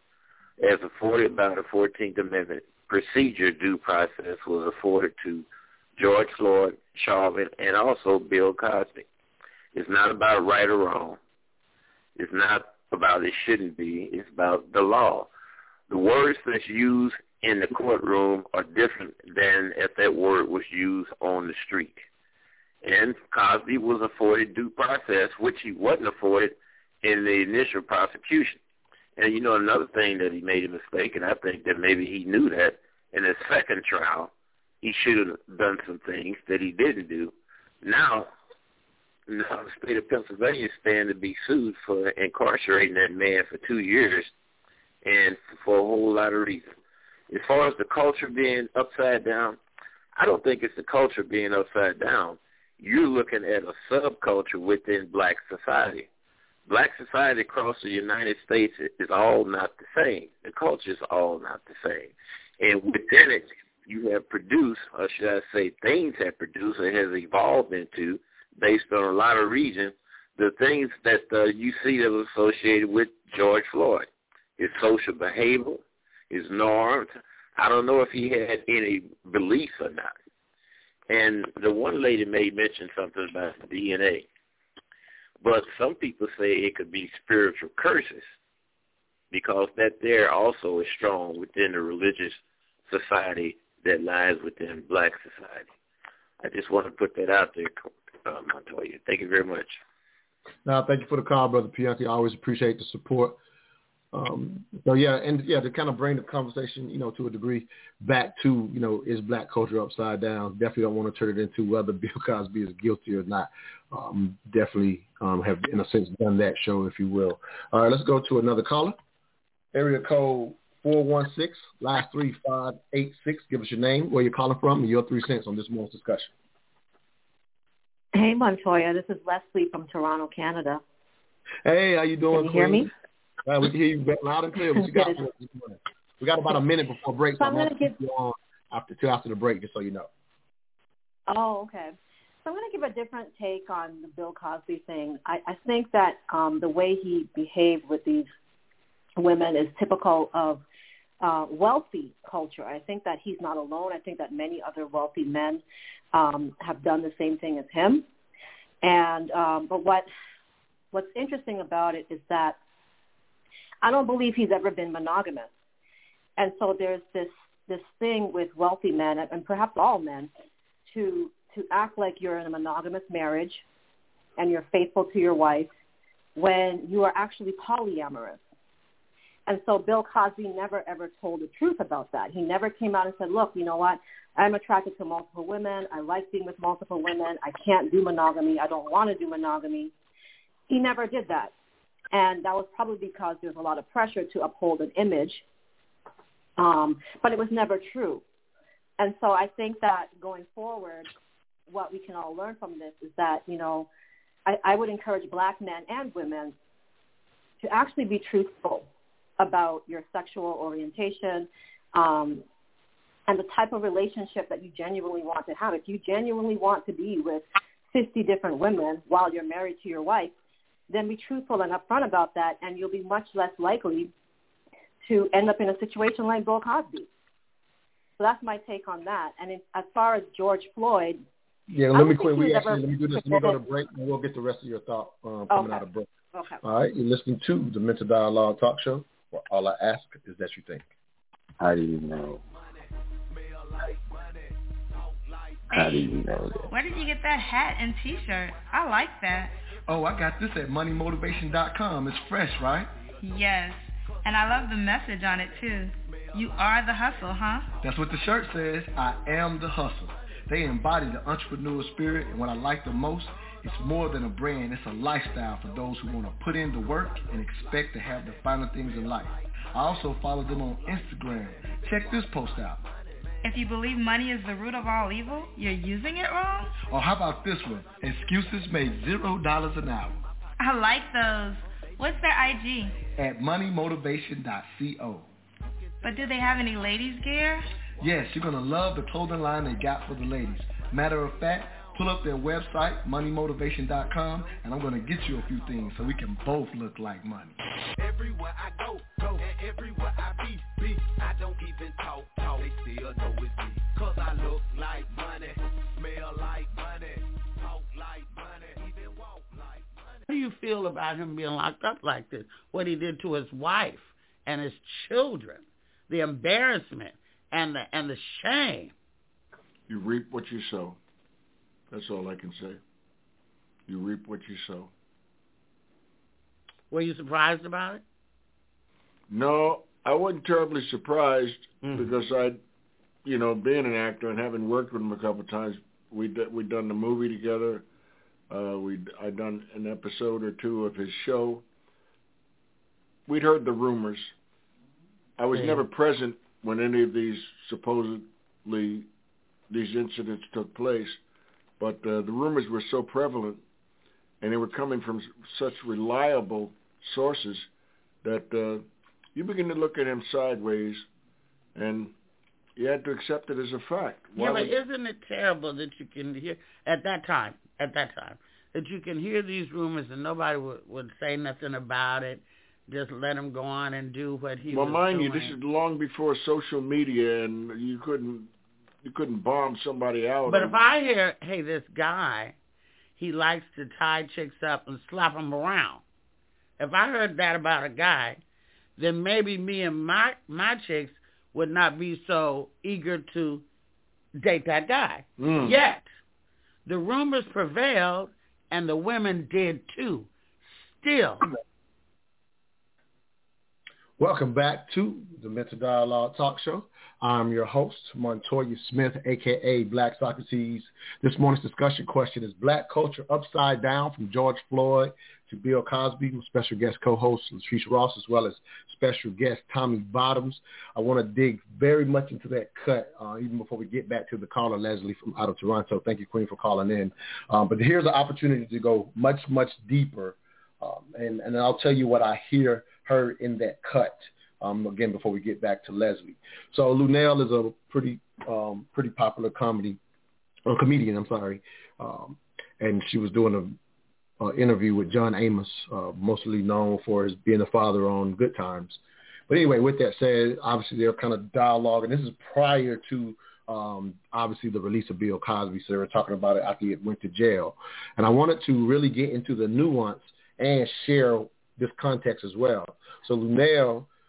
K: As afforded by the fourteenth Amendment, procedure due process was afforded to George Floyd, Chauvin, and also Bill Cosby. It's not about right or wrong. It's not about it shouldn't be. It's about the law. The words that's used in the courtroom are different than if that word was used on the street. And Cosby was afforded due process, which he wasn't afforded in the initial prosecution. And, you know, another thing that he made a mistake, and I think that maybe he knew that in his second trial, he should have done some things that he didn't do. Now, now the state of Pennsylvania stands to be sued for incarcerating that man for two years and for a whole lot of reasons. As far as the culture being upside down, I don't think it's the culture being upside down. You're looking at a subculture within black society. Black society across the United States is all not the same. The culture is all not the same. And within it, you have produced, or should I say things have produced or has evolved into, based on a lot of regions, the things that uh, you see that was associated with George Floyd, his social behavior, his norms. I don't know if he had any beliefs or not. And the one lady may mention something about D N A. But some people say it could be spiritual curses because that there also is strong within the religious society that lies within black society. I just want to put that out there, uh, Montoya. Thank you very much.
C: No, thank you for the call, Brother Pianki. I always appreciate the support. Um, so, yeah, and, yeah, to kind of bring the conversation, you know, to a degree back to, you know, is black culture upside down? Definitely don't want to turn it into whether Bill Cosby is guilty or not. Um, definitely um, have, in a sense, done that show, if you will. All right, let's go to another caller. Area code four one six, last three five eight six. Give us your name, where you're calling from, and your three cents on this morning's discussion.
L: Hey, Montoya. This is Leslie from Toronto, Canada.
C: Hey, how you doing,
L: Can you
C: Queen?
L: hear me?
C: Uh, we can hear you loud and clear. What you got for us this morning? We got about a minute before break, so, so I'm going to keep you on after, till after the break, just so you know.
L: Oh, okay. So I'm going to give a different take on the Bill Cosby thing. I, I think that um, the way he behaved with these women is typical of uh, wealthy culture. I think that he's not alone. I think that many other wealthy men um, have done the same thing as him. And um, but what what's interesting about it is that I don't believe he's ever been monogamous. And so there's this this thing with wealthy men, and perhaps all men, to to act like you're in a monogamous marriage and you're faithful to your wife when you are actually polyamorous. And so Bill Cosby never, ever told the truth about that. He never came out and said, look, you know what, I'm attracted to multiple women. I like being with multiple women. I can't do monogamy. I don't want to do monogamy. He never did that. And that was probably because there's a lot of pressure to uphold an image. Um, but it was never true. And so I think that going forward, what we can all learn from this is that, you know, I, I would encourage black men and women to actually be truthful about your sexual orientation um, and the type of relationship that you genuinely want to have. If you genuinely want to be with fifty different women while you're married to your wife, then be truthful and upfront about that, and you'll be much less likely to end up in a situation like Bill Cosby. So that's my take on that. And in, as far as George Floyd,
C: yeah, let me quick. We actually let me do this. Let me go to break, and we'll get the rest of your thought um, coming
L: okay.
C: out of break.
L: Okay.
C: All right, you're listening to the Mental Dialogue Talk Show, where all I ask is that you think.
E: How do you know? How do you know that?
M: Where did you get that hat and T-shirt? I like that.
H: Oh, I got this at money motivation dot com. It's fresh, right?
M: Yes, and I love the message on it, too. You are the hustle, huh?
H: That's what the shirt says. I am the hustle. They embody the entrepreneurial spirit, and what I like the most, it's more than a brand. It's a lifestyle for those who want to put in the work and expect to have the finer things in life. I also follow them on Instagram. Check this post out.
M: If you believe money is the root of all evil, you're using it wrong?
H: Or how about this one? Excuses make zero dollars an hour.
M: I like those. What's their I G?
H: At money motivation dot co.
M: But do they have any ladies gear?
H: Yes, you're going to love the clothing line they got for the ladies. Matter of fact, pull up their website, money motivation dot com, and I'm going to get you a few things so we can both look like money.
N: Everywhere I go, go, and everywhere I be, be, I don't even talk, talk, they still know it's me. Cause I look like money, smell like money, talk like money, even walk like money.
O: How do you feel about him being locked up like this? What he did to his wife and his children, the embarrassment and the and the shame.
P: You reap what you sow. That's all I can say. You reap what you sow.
O: Were you surprised about it?
P: No, I wasn't terribly surprised
O: mm.
P: because I, you know, being an actor and having worked with him a couple of times, we'd, we'd done the movie together. Uh, we'd I'd done an episode or two of his show. We'd heard the rumors. I was
O: yeah.
P: never present when any of these supposedly these incidents took place, but uh, the rumors were so prevalent, and they were coming from such reliable sources that uh, you begin to look at him sideways, and you had to accept it as a fact. Why
O: yeah, but
P: would...
O: isn't it terrible that you can hear at that time, at that time, that you can hear these rumors and nobody would, would say nothing about it, just let him go on and do what he
P: well,
O: was
P: mind
O: doing.
P: you, this is long before social media, and you couldn't you couldn't bomb somebody out.
O: But
P: and...
O: if I hear, hey, this guy, he likes to tie chicks up and slap them around. If I heard that about a guy, then maybe me and my my chicks would not be so eager to date that guy.
P: Mm.
O: Yet, the rumors prevailed, and the women did too. Still.
C: Welcome back to the Mental Dialogue Talk Show. I'm your host, Montoya Smith, a k a. Black Socrates. This morning's discussion question is Black Culture Upside Down, from George Floyd to Bill Cosby, with special guest co-host Latrice Ross, as well as special guest Tommy Bottoms. I want to dig very much into that cut, uh, even before we get back to the caller, Leslie, from out of Toronto. Thank you, Queen, for calling in. Um, but here's an opportunity to go much, much deeper, um, and, and I'll tell you what I hear heard in that cut. Um, again, before we get back to Leslie. So Luenell is a pretty um, pretty popular comedy, or comedian, I'm sorry. Um, and she was doing an interview with John Amos, uh, mostly known for his being a father on Good Times. But anyway, with that said, obviously they're kind of dialogue, and this is prior to um, obviously the release of Bill Cosby. So they were talking about it after he went to jail. And I wanted to really get into the nuance and share this context as well. So Luenell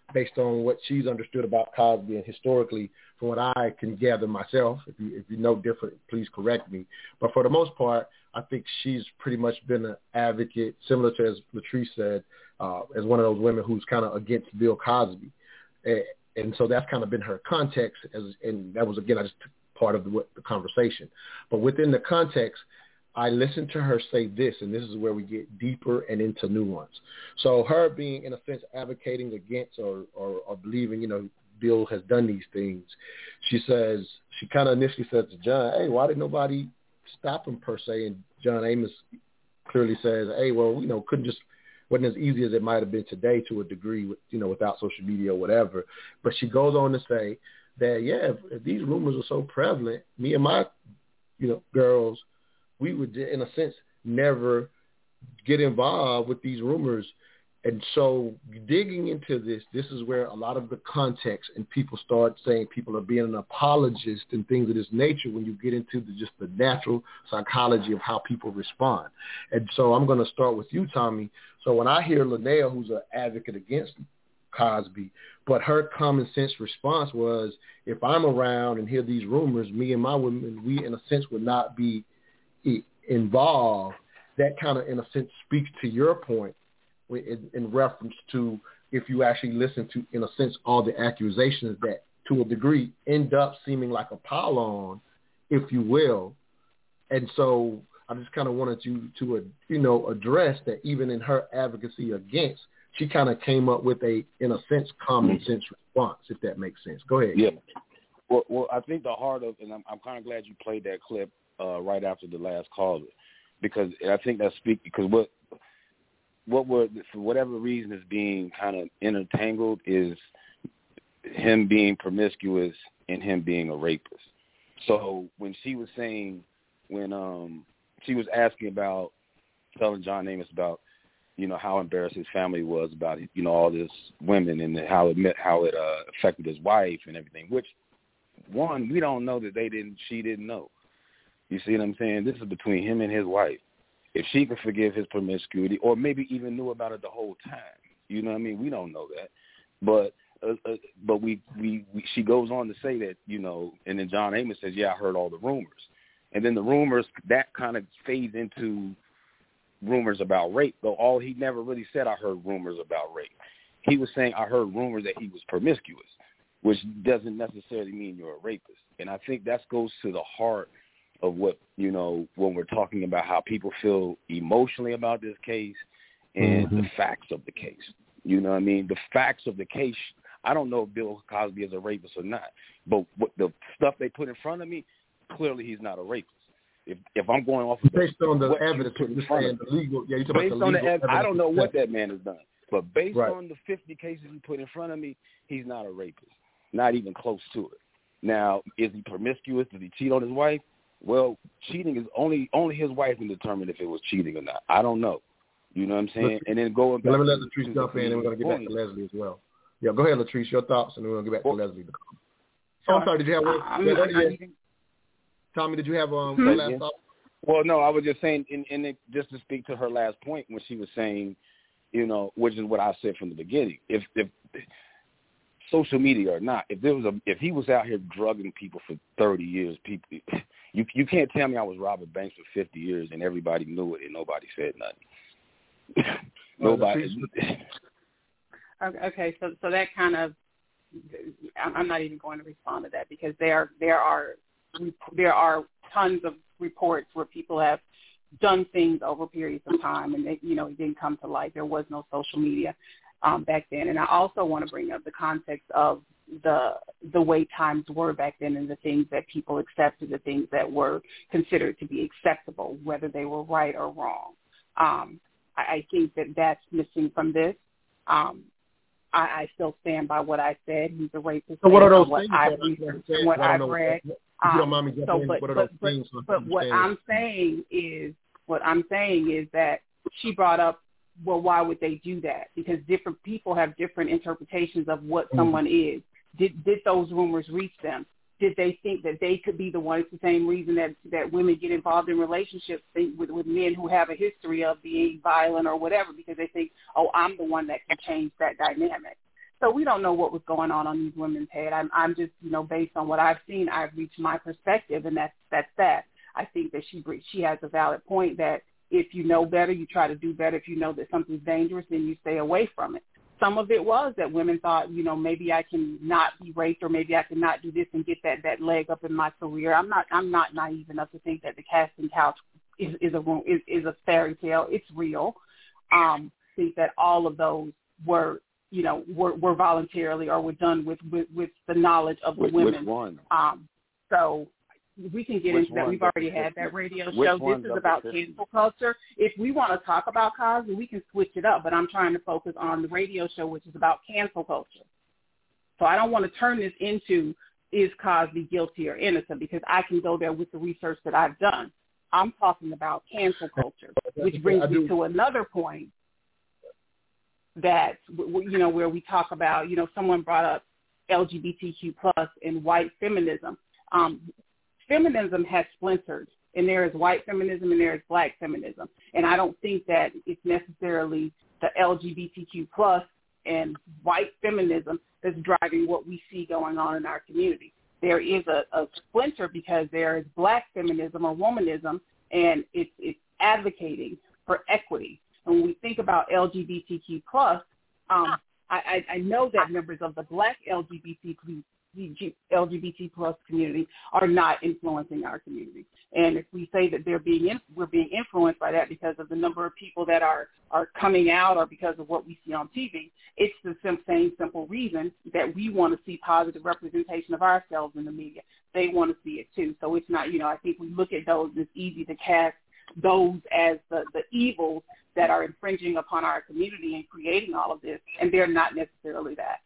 C: based on what she's understood about Cosby and historically, from what I can gather myself. If you if you know different, please correct me. But for the most part, I think she's pretty much been an advocate, similar to as Latrice said, uh, as one of those women who's kind of against Bill Cosby. And, and so that's kind of been her context, as, and that was, again, I just took part of the, the conversation. But within the context, I listened to her say this, and this is where we get deeper and into nuance. So her being, in a sense, advocating against or, or, or believing, you know, Bill has done these things, she says, she kind of initially said to John, hey, why did nobody stop him per se? And John Amos clearly says, hey, well, you know, couldn't just, wasn't as easy as it might have been today to a degree, with, you know, without social media or whatever. But she goes on to say that, yeah, if, if these rumors are so prevalent, me and my, you know, girls, we would, in a sense, never get involved with these rumors. And so digging into this, this is where a lot of the context and people start saying people are being an apologist and things of this nature when you get into the, just the natural psychology of how people respond. And so I'm going to start with you, Tommy. So when I hear Linnell, who's an advocate against Cosby, but her common sense response was, if I'm around and hear these rumors, me and my women, we in a sense would not be involved. That kind of, in a sense, speaks to your point in, in reference to if you actually listen to, in a sense, all the accusations that, to a degree, end up seeming like a pile-on, if you will. And so I just kind of wanted you to, uh, you know, address that even in her advocacy against, she kind of came up with a, in a sense, common sense response, if that makes sense. Go ahead.
E: Yeah. Well, well I think the heart of, and I'm, I'm kind of glad you played that clip uh, right after the last caller, because I think that speaks, because what, what we're, for whatever reason, is being kind of intertangled is him being promiscuous and him being a rapist. So when she was saying, when um, she was asking about, telling John Amos about, you know, how embarrassed his family was about, you know, all this women and how it met, how it uh, affected his wife and everything, which, one, we don't know that they didn't, she didn't know. You see what I'm saying? This is between him and his wife. If she could forgive his promiscuity, or maybe even knew about it the whole time, you know what I mean? We don't know that. But uh, uh, but we, we, we she goes on to say that, you know, and then John Amos says, yeah, I heard all the rumors. And then the rumors, that kind of fades into rumors about rape, though all he never really said, I heard rumors about rape. He was saying, I heard rumors that he was promiscuous, which doesn't necessarily mean you're a rapist. And I think that goes to the heart of what, you know, when we're talking about how people feel emotionally about this case and mm-hmm. the facts of the case. You know what I mean? The facts of the case, I don't know if Bill Cosby is a rapist or not, but what the stuff they put in front of me, clearly he's not a rapist. If if I'm going off of
C: based
E: the,
C: on the evidence, you're saying the legal, yeah, you're talking
E: based
C: about the
E: on
C: legal
E: the ev- I don't know what
C: that.
E: that man has done, but based
C: right.
E: on the fifty cases he put in front of me, he's not a rapist, not even close to it. Now, is he promiscuous? Did he cheat on his wife? Well, cheating is only only his wife can determine if it was cheating or not. I don't know. You know what I'm saying?
C: Let's,
E: and then going back.
C: Let me let Latrice jump in, and we're going to get back to Leslie as well. Yeah, go ahead, Latrice, your thoughts, and then we're going to get back well, to Leslie. Oh, I'm sorry. Did you have one?
L: I,
C: yeah,
L: I, I,
C: Tommy, did you have um,
E: hmm?
C: one last thought?
E: Well, no, I was just saying, and, and it, just to speak to her last point when she was saying, you know, which is what I said from the beginning. If if social media or not, if there was a, if he was out here drugging people for thirty years, people, you you can't tell me I was robbing banks for fifty years and everybody knew it and nobody said nothing. Nobody.
D: Okay, so so that kind of, I'm not even going to respond to that because there there are there are tons of reports where people have done things over periods of time and they, you know, it didn't come to light. There was no social media um, back then. And I also want to bring up the context of the the way times were back then and the things that people accepted, the things that were considered to be acceptable, whether they were right or wrong. Um, I, I think that that's missing from this. Um, I, I still stand by what I said. He's a racist.
C: So what are those
D: what
C: things?
D: I've researched and what I've read.
C: If you don't mind me jumping
D: so,
C: in,
D: but,
C: what are
D: but,
C: those
D: but,
C: things?
D: but what I'm saying is, what I'm saying is that she brought up, well, why would they do that? Because different people have different interpretations of what mm-hmm. someone is. Did did those rumors reach them? Did they think that they could be the one? It's the same reason that, that women get involved in relationships with, with men who have a history of being violent or whatever, because they think, oh, I'm the one that can change that dynamic. So we don't know what was going on on these women's head. I'm, I'm just, you know, based on what I've seen, I've reached my perspective, and that's that's that. I think that she she has a valid point that if you know better, you try to do better. If you know that something's dangerous, then you stay away from it. Some of it was that women thought, you know, maybe I can not be raped, or maybe I can not do this and get that, that leg up in my career. I'm not I'm not naive enough to think that the casting couch is, is a is, is a fairy tale. It's real. Um, I think that all of those were, you know, were, were voluntarily or were done with, with, with the knowledge of the
E: which,
D: women.
E: Which one?
D: Um, so we can get
E: which
D: into that. We've already had that radio show. This is about cancel culture. If we want to talk about Cosby, we can switch it up, but I'm trying to focus on the radio show, which is about cancel culture. So I don't want to turn this into, is Cosby guilty or innocent, because I can go there with the research that I've done. I'm talking about cancel culture, which brings me to another point that, you know, where we talk about, you know, someone brought up L G B T Q plus and white feminism. Um, feminism has splintered, and there is white feminism and there is black feminism. And I don't think that it's necessarily the L G B T Q plus and white feminism that's driving what we see going on in our community. There is a, a splinter because there is black feminism or womanism, and it's, it's advocating for equity. And when we think about L G B T Q plus, um, I, I know that members of the black L G B T L G B T plus community are not influencing our community. And if we say that they're being in, we're being influenced by that because of the number of people that are, are coming out or because of what we see on T V, it's the same simple reason that we want to see positive representation of ourselves in the media. They want to see it too. So it's not, you know, I think we look at those, it's easy to cast those as the, the evils that are infringing upon our community and creating all of this, and they're not necessarily that.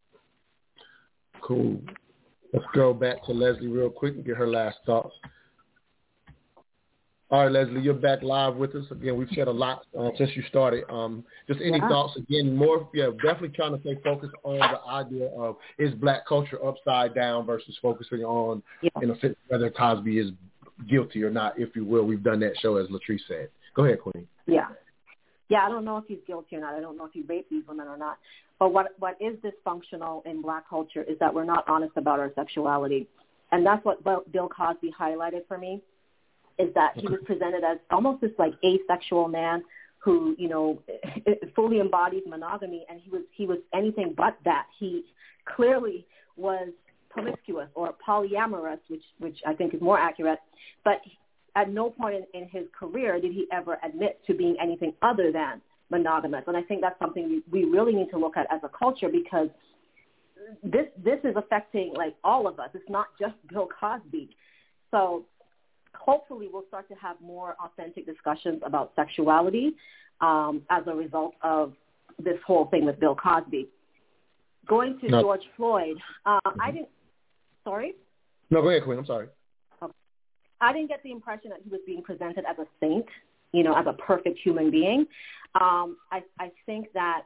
C: Cool. Let's go back to Leslie real quick and get her last thoughts. All right, Leslie, you're back live with us. Again, we've said a lot uh, since you started. Um, just any yeah. thoughts? Again, more, yeah, definitely trying to stay focused on the idea of is black culture upside down versus focusing on, yeah. you know, whether Cosby is guilty or not, if you will. We've done that show, as Latrice said. Go ahead, Queen.
L: Yeah. Yeah, I don't know if he's guilty or not. I don't know if he raped these women or not. But what what is dysfunctional in black culture is that we're not honest about our sexuality. And that's what Bill Cosby highlighted for me, is that he was presented as almost this like asexual man who, you know, fully embodies monogamy, and he was he was anything but that. He clearly was promiscuous or polyamorous, which which I think is more accurate. But at no point in, in his career did he ever admit to being anything other than monogamous. And I think that's something we, we really need to look at as a culture, because this this is affecting like all of us. It's not just Bill Cosby. So hopefully we'll start to have more authentic discussions about sexuality um, as a result of this whole thing with Bill Cosby. Going to no. George Floyd, uh, mm-hmm. I didn't, sorry?
C: No, go ahead, Queen. I'm sorry.
L: Okay. I didn't get the impression that he was being presented as a saint, you know, as a perfect human being. Um, I, I think that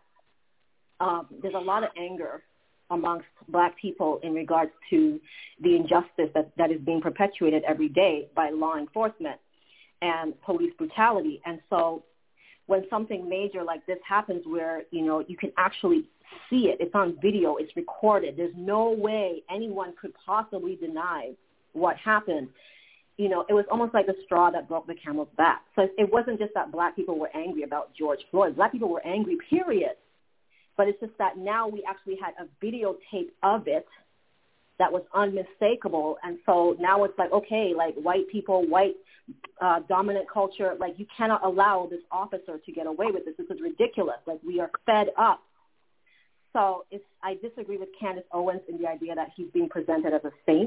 L: um, there's a lot of anger amongst black people in regards to the injustice that, that is being perpetuated every day by law enforcement and police brutality. And so when something major like this happens where, you know, you can actually see it, it's on video, it's recorded, there's no way anyone could possibly deny what happened. You know, it was almost like a straw that broke the camel's back. So it wasn't just that black people were angry about George Floyd. Black people were angry, period. But it's just that now we actually had a videotape of it that was unmistakable. And so now it's like, okay, like white people, white uh, dominant culture, like you cannot allow this officer to get away with this. This is ridiculous. Like we are fed up. So it's, I disagree with Candace Owens in the idea that he's being presented as a saint.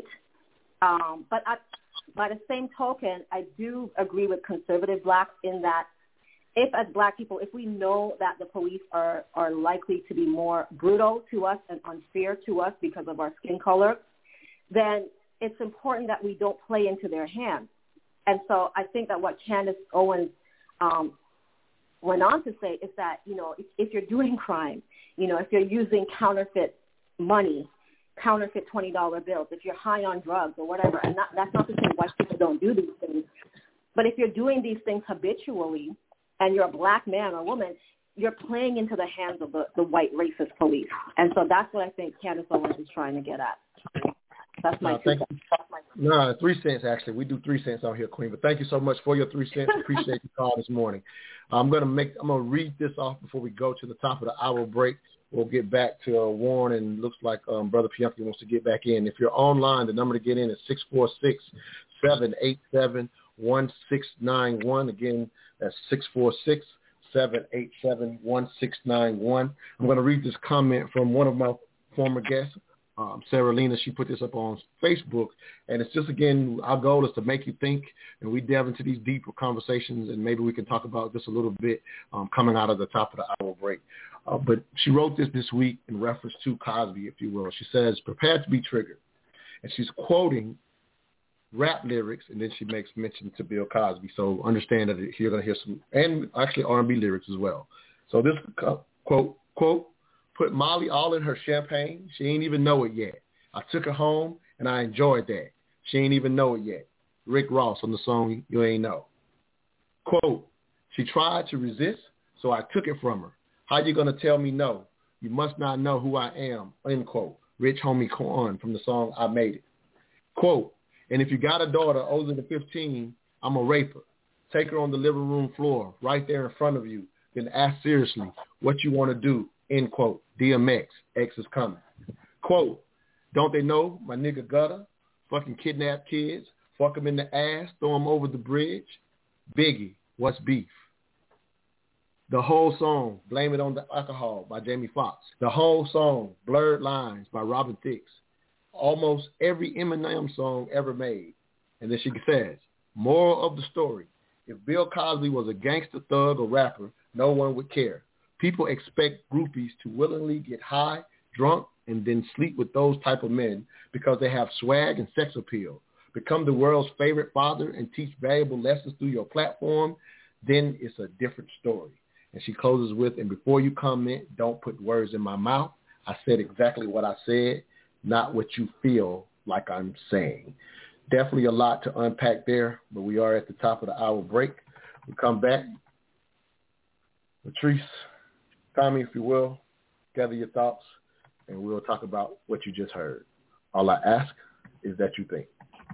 L: Um, but I, by the same token, I do agree with conservative blacks in that if as black people, if we know that the police are, are likely to be more brutal to us and unfair to us because of our skin color, then it's important that we don't play into their hands. And so I think that what Candace Owens um, went on to say is that, you know, if, if you're doing crime, you know, if you're using counterfeit money, counterfeit twenty dollar bills, if you're high on drugs or whatever, and not, that's not to say white people don't do these things, but if you're doing these things habitually and you're a black man or woman, you're playing into the hands of the, the white racist police. And so that's what I think Candace Owens is trying to get at. That's my
C: no,
L: two
C: thank
L: cents.
C: you. No, three cents actually. We do three cents out here, Queen. But thank you so much for your three cents. Appreciate the call this morning. I'm gonna make. I'm gonna read this off before we go to the top of the hour break. We'll get back to uh, Warren, and looks like um, Brother Pianki wants to get back in. If you're online, the number to get in is six four six, seven eight seven, one six nine one. Again, that's six four six, seven eight seven, one six nine one. I'm going to read this comment from one of my former guests, um, Sarah Lena. She put this up on Facebook, and it's just, again, our goal is to make you think, and we delve into these deeper conversations, and maybe we can talk about this a little bit um, coming out of the top of the hour break. Uh, but she wrote this this week in reference to Cosby, if you will. She says, "Prepare to be triggered." And she's quoting rap lyrics, and then she makes mention to Bill Cosby. So understand that you're going to hear some, and actually R and B lyrics as well. So this quote, quote, "Put Molly all in her champagne. She ain't even know it yet. I took her home, and I enjoyed that. She ain't even know it yet." Rick Ross on the song You Ain't Know. Quote, "She tried to resist, so I took it from her. How you going to tell me no? You must not know who I am." End quote. Rich Homie Quan from the song I Made It. Quote, "And if you got a daughter older than fifteen, I'm a raper. Take her on the living room floor right there in front of you. Then ask seriously what you want to do." End quote. D M X. X is coming. Quote, "Don't they know my nigga gutter? Fucking kidnap kids. Fuck them in the ass. Throw them over the bridge. Biggie, what's beef?" The whole song, "Blame It on the Alcohol" by Jamie Foxx. The whole song, "Blurred Lines" by Robin Thicke. Almost every Eminem song ever made. And then she says, "Moral of the story, if Bill Cosby was a gangster, thug, or rapper, no one would care. People expect groupies to willingly get high, drunk, and then sleep with those type of men because they have swag and sex appeal. Become the world's favorite father and teach valuable lessons through your platform, then it's a different story." And she closes with, "And before you comment, don't put words in my mouth. I said exactly what I said, not what you feel like I'm saying." Definitely a lot to unpack there, but we are at the top of the hour break. We come back. Latrice, Tommy, if you will, gather your thoughts, and we'll talk about what you just heard. All I ask is that you think.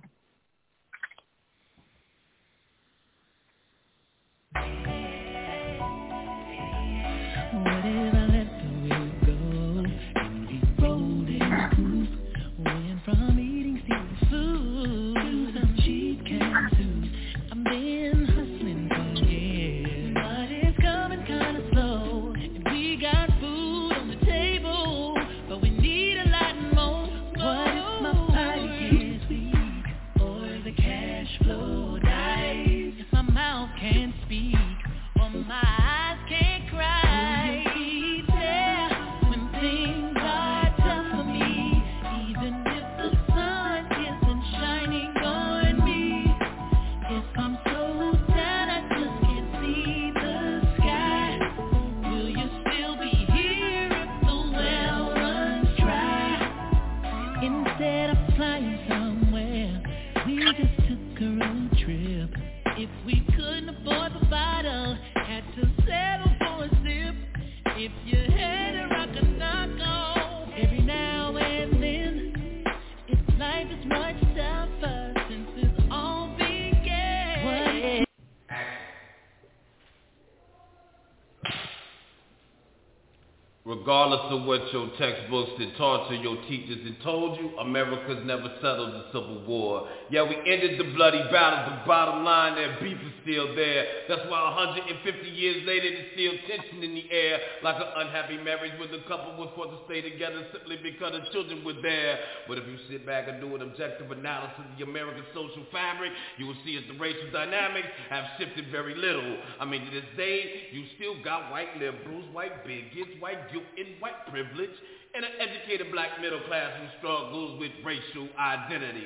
Q: Regardless of what your textbooks had taught you, your teachers had told you, America's never settled the Civil War. Yeah, we ended the bloody battle, but bottom line, that beef is still there. That's why one hundred fifty years later, there's still tension in the air, like an unhappy marriage where the couple was forced to stay together simply because the children were there. But if you sit back and do an objective analysis of the American social fabric, you will see that the racial dynamics have shifted very little. I mean, to this day, you still got white liberals, white bigots, white guilt, and white privilege, and an educated black middle class who struggles with racial identity.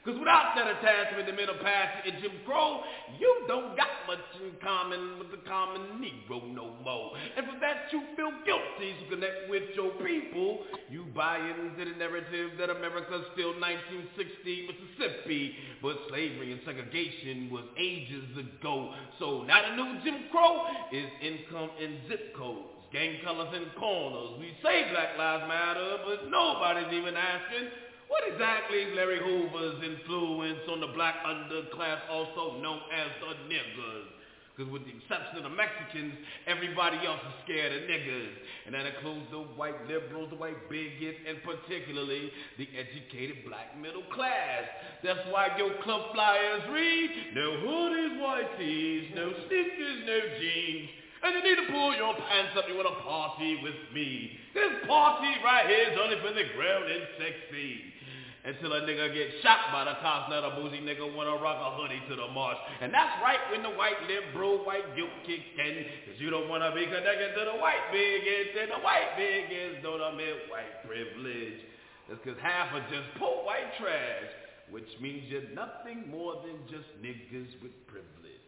Q: Because without that attachment to middle passage and Jim Crow, you don't got much in common with the common Negro no more. And for that you feel guilty to connect with your people. You buy into the narrative that America's still nineteen sixty Mississippi, but slavery and segregation was ages ago. So now the new Jim Crow is income and zip codes, gang colors and corners. We say Black Lives Matter, but nobody's even asking, what exactly is Larry Hoover's influence on the black underclass, also known as the niggers? Because with the exception of the Mexicans, everybody else is scared of niggers. And that includes the white liberals, the white bigots, and particularly the educated black middle class. That's why your club flyers read, no hoodies, white tees, no sneakers, no jeans. And you need to pull your pants up, you want to party with me. This party right here is only for the grown and sexy. Until a nigga gets shot by the cops, not a bougie nigga wanna rock a hoodie to the march. And that's right when the white liberal, white guilt kicks in. Cause you don't wanna be connected to the white bigots, and the white bigots don't admit white privilege. That's cause half are just poor white trash, which means you're nothing more than just niggas with privilege.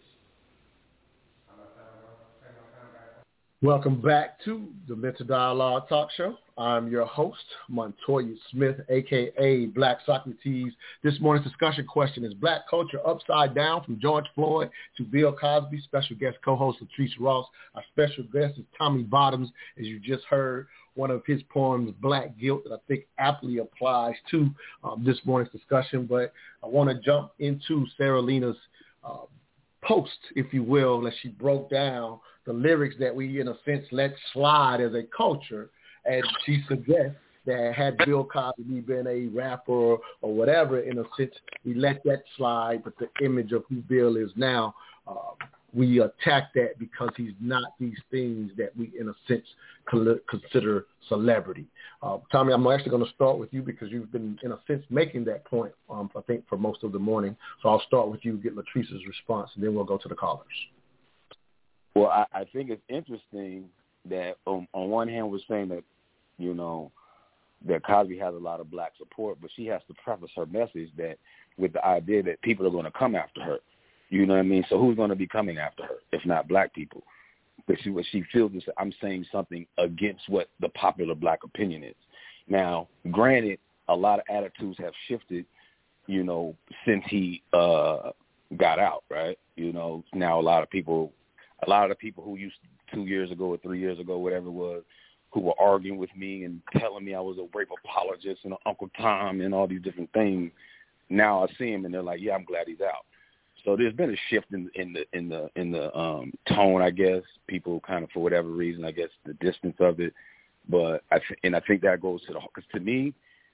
C: Welcome back to the Mental Dialogue Talk Show. I'm your host, Montoya Smith, a k a. Black Socrates. This morning's discussion question is Black Culture Upside Down from George Floyd to Bill Cosby. Special guest co-host Latrice Ross. Our special guest is Tommy Bottoms, as you just heard. One of his poems, Black Guilt, that I think aptly applies to um, this morning's discussion. But I want to jump into Sarah Lena's uh, post, if you will, as she broke down the lyrics that we, in a sense, let slide as a culture. And she suggests that had Bill Cosby been a rapper or, or whatever, in a sense, we let that slide. But the image of who Bill is now, uh, we attack that because he's not these things that we, in a sense, consider celebrity. Uh, Tommy, I'm actually going to start with you because you've been, in a sense, making that point, um, I think, for most of the morning. So I'll start with you, get Latrice's response, and then we'll go to the callers.
E: Well, I, I think it's interesting that um, on one hand we're saying that, you know, that Cosby has a lot of black support, but she has to preface her message that with the idea that people are going to come after her. You know what I mean? So who's going to be coming after her if not black people? But she, what she feels is that I'm saying something against what the popular black opinion is. Now, granted, a lot of attitudes have shifted, you know, since he uh, got out, right? You know, now a lot of people, a lot of the people who used two years ago or three years ago, whatever it was, who were arguing with me and telling me I was a rape apologist and an Uncle Tom and all these different things, now I see him and they're like, yeah, I'm glad he's out. So there's been a shift in, in the in the in the um, tone, I guess. People kind of, for whatever reason, I guess the distance of it. But I th- and I think that goes to the because to me,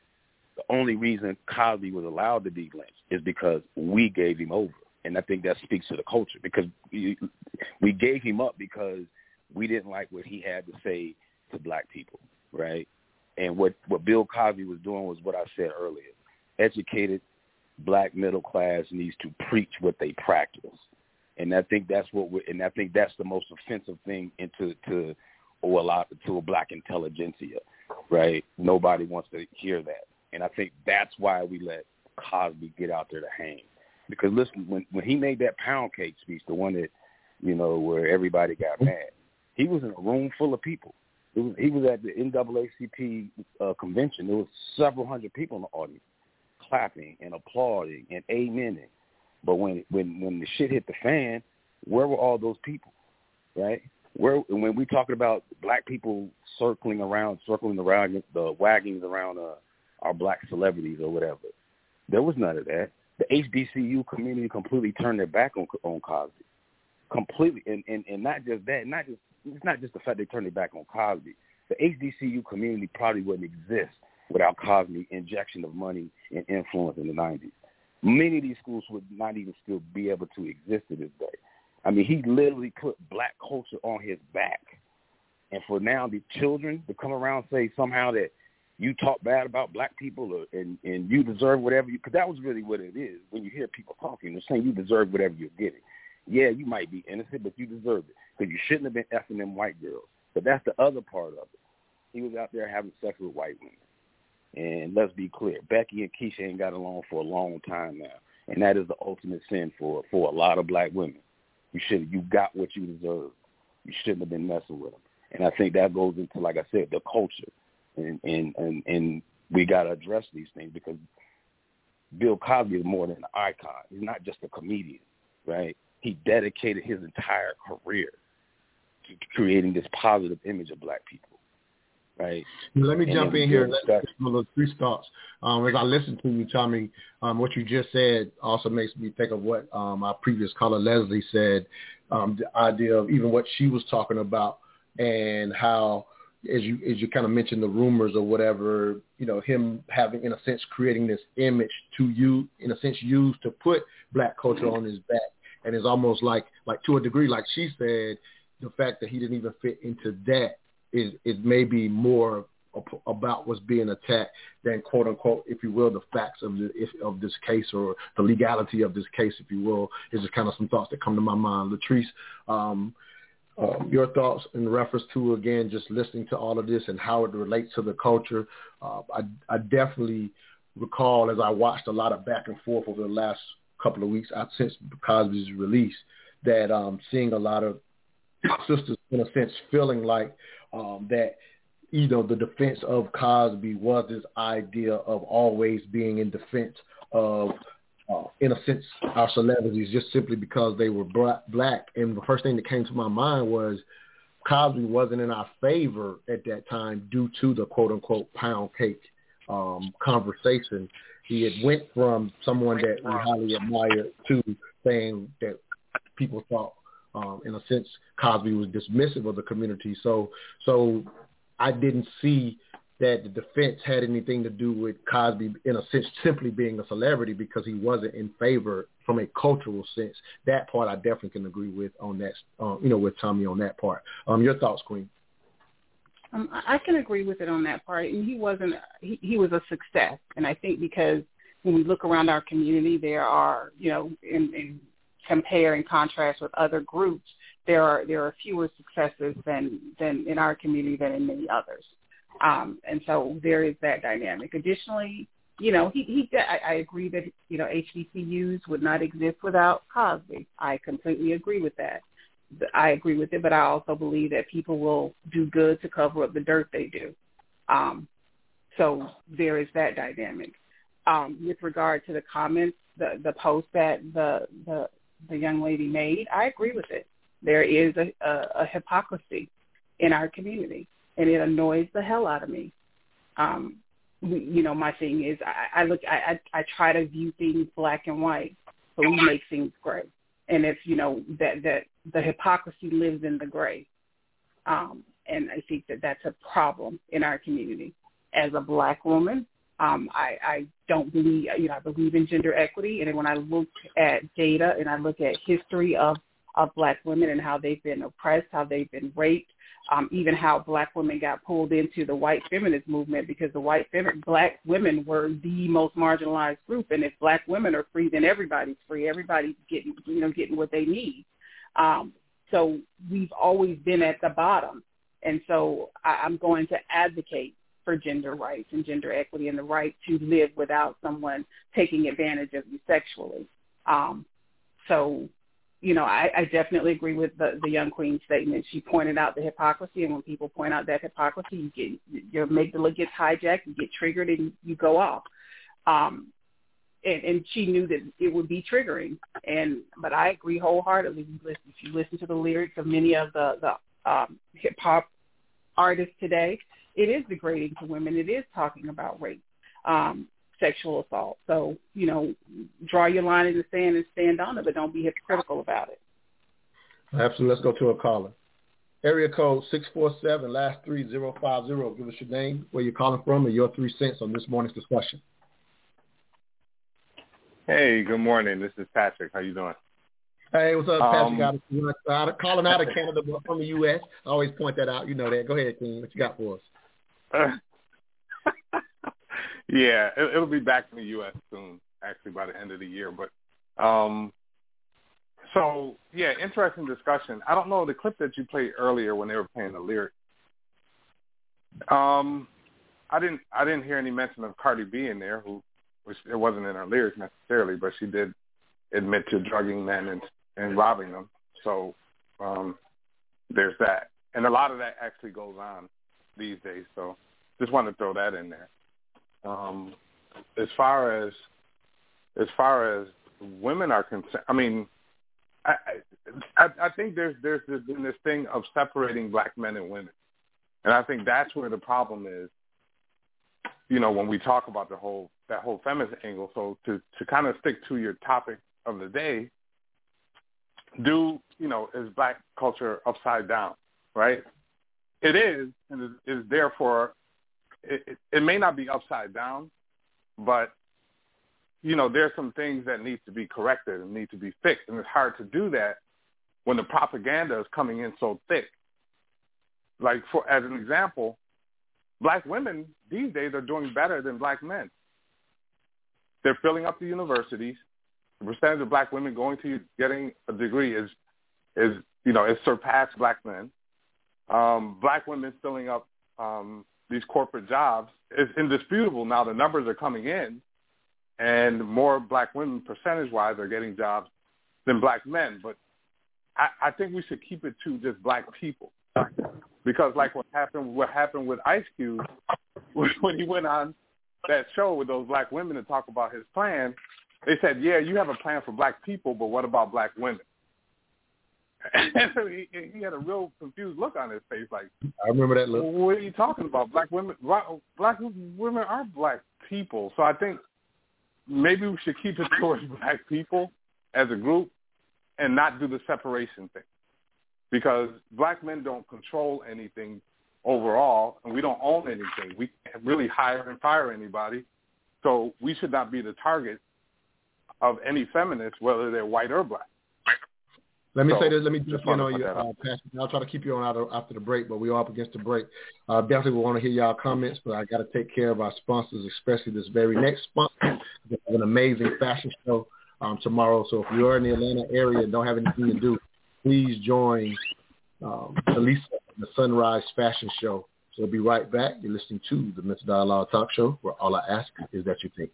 E: the only reason Cosby was allowed to be lynched is because we gave him over, and I think that speaks to the culture because we, we gave him up because we didn't like what he had to say to black people, right? And what what Bill Cosby was doing was what I said earlier: educated black middle class needs to preach what they practice, and I think that's what we and I think that's the most offensive thing into to or a lot to a black intelligentsia, right? Nobody wants to hear that, and I think that's why we let Cosby get out there to hang. Because listen, when when he made that pound cake speech, the one that you know where everybody got mad, he was in a room full of people. It was, he was at the N double A C P uh, convention. There was several hundred people in the audience, clapping and applauding and amening. But when, when, when the shit hit the fan, where were all those people, right? Where when we talking about black people circling around, circling around the wagons around uh, our black celebrities or whatever, there was none of that. The H B C U community completely turned their back on on Cosby, completely, and, and, and not just that, not just it's not just the fact they turned their back on Cosby. The H B C U community probably wouldn't exist without Cosby's injection of money and influence in the nineties. Many of these schools would not even still be able to exist to this day. I mean, he literally put black culture on his back. And for now, the children to come around and say somehow that you talk bad about black people or, and, and you deserve whatever you – because that was really what it is. When you hear people talking, they're saying you deserve whatever you're getting. Yeah, you might be innocent, but you deserve it because you shouldn't have been effing them white girls. But that's the other part of it. He was out there having sex with white women. And let's be clear, Becky and Keisha ain't got along for a long time now, and that is the ultimate sin for for a lot of black women. You should you got what you deserve. You shouldn't have been messing with them. And I think that goes into, like I said, the culture, and and and, and we got to address these things because Bill Cosby is more than an icon. He's not just a comedian, right? He dedicated his entire career to creating this positive image of black people. Right.
C: Let me
E: and
C: jump in here. Let's get some of those three thoughts. Um, as I listen to you, Tommy, um, what you just said also makes me think of what um, our previous caller Leslie said. Um, the idea of even what she was talking about and how, as you as you kind of mentioned the rumors or whatever, you know, him having in a sense creating this image to you in a sense used to put black culture on his back, and it's almost like like to a degree, like she said, the fact that he didn't even fit into that. Is, is maybe more about what's being attacked than, quote unquote, if you will, the facts of the, if, of this case or the legality of this case, if you will. Is just kind of some thoughts that come to my mind. Latrice, um, uh, your thoughts in reference to, again, just listening to all of this and how it relates to the culture. Uh, I, I definitely recall as I watched a lot of back and forth over the last couple of weeks since Cosby's release that um, seeing a lot of sisters, in a sense, feeling like Um, that, you know, the defense of Cosby was this idea of always being in defense of, uh, in a sense, our celebrities just simply because they were black. And the first thing that came to my mind was Cosby wasn't in our favor at that time due to the quote-unquote pound cake um, conversation. He had went from someone that we highly admired to saying that people thought, Um, in a sense, Cosby was dismissive of the community. So so I didn't see that the defense had anything to do with Cosby, in a sense, simply being a celebrity because he wasn't in favor from a cultural sense. That part I definitely can agree with on that, um, you know, with Tommy on that part. Um, your thoughts, Queen?
D: Um, I can agree with it on that part. And he wasn't, he, he was a success. And I think because when we look around our community, there are, you know, in, in compare and contrast with other groups, there are there are fewer successes than than in our community than in many others, um, and so there is that dynamic. Additionally, you know, he, he I, I agree that you know H B C Us would not exist without Cosby. I completely agree with that. I agree with it, but I also believe that people will do good to cover up the dirt they do. Um, so there is that dynamic. Um, with regard to the comments, the the post that the the the young lady made, I agree with it. There is a, a, a hypocrisy in our community, and it annoys the hell out of me. Um, we, you know, my thing is I, I look, I, I, I try to view things black and white, but we make things gray. And if, you know, that, that the hypocrisy lives in the gray. Um, and I think that that's a problem in our community. As a black woman, Um, I, I don't believe, you know, I believe in gender equity. And when I look at data and I look at history of, of black women and how they've been oppressed, how they've been raped, um, even how black women got pulled into the white feminist movement because the white femi- black women were the most marginalized group. And if black women are free, then everybody's free. Everybody's getting, you know, getting what they need. Um, so we've always been at the bottom. And so I, I'm going to advocate for gender rights and gender equity and the right to live without someone taking advantage of you sexually. Um, so, you know, I, I definitely agree with the, the young queen's statement. She pointed out the hypocrisy, and when people point out that hypocrisy, you get your amygdala gets hijacked, you get triggered, and you go off. Um, and, and she knew that it would be triggering. And but I agree wholeheartedly. If you listen to the lyrics of many of the the um, hip hop artists today, it is degrading to women. It is talking about rape, um, sexual assault. So, you know, draw your line in the sand and stand on it, but don't be hypocritical about it.
C: Absolutely. Let's go to a caller. Area code six four seven, last three zero five zero. Give us your name, where you're calling from, and your three cents on this morning's discussion.
R: Hey, good morning. This is Patrick. How you doing?
C: Hey, what's up, Patrick?
R: Um,
C: out of, calling out of Canada, but from the U S I always point that out. You know that. Go ahead, King. What you got for us?
R: Uh, yeah, it, it'll be back in the U S soon, actually by the end of the year. But um, so, yeah, interesting discussion. I don't know, the clip that you played earlier when they were playing the lyrics, um, I didn't I didn't hear any mention of Cardi B in there, who which it wasn't in her lyrics necessarily, but she did admit to drugging men and, and robbing them. So um, there's that. And a lot of that actually goes on these days. So just wanted to throw that in there. Um, as far as as far as women are concerned, I mean, I, I I think there's there's been this thing of separating black men and women, and I think that's where the problem is. You know, when we talk about the whole that whole feminist angle. So to to kind of stick to your topic of the day, do you know is black culture upside down? Right? It is, and is, is therefore it, it, it may not be upside down, but you know, there's some things that need to be corrected and need to be fixed. And it's hard to do that when the propaganda is coming in so thick. Like, for as an example, black women these days are doing better than black men. They're filling up the universities. The percentage of black women going to getting a degree is, is you know, is surpassed black men. Um, black women filling up um, these corporate jobs is indisputable. Now the numbers are coming in, and more black women percentage-wise are getting jobs than black men. But I, I think we should keep it to just black people, because like what happened, what happened with Ice Cube when he went on that show with those black women to talk about his plan, they said, "Yeah, you have a plan for black people, but what about black women?" And so he, he had a real confused look on his face, like,
C: I remember that look.
R: What are you talking about? Black women, black, black women are black people. So I think maybe we should keep it towards black people as a group and not do the separation thing, because black men don't control anything overall, and we don't own anything. We can't really hire and fire anybody, so we should not be the target of any feminists, whether they're white or black.
C: Let me
R: so,
C: say this. Let me jump in on you,
R: uh,
C: Pastor. I'll try to keep you on out after the break, but we're up against the break. Uh, definitely want to hear y'all comments, but I got to take care of our sponsors, especially this very next sponsor. We have an amazing fashion show um, tomorrow. So if you're in the Atlanta area and don't have anything to do, please join um, Lisa the Sunrise Fashion Show. So we'll be right back. You're listening to the Mental Dialogue Talk Show, where all I ask is that you think.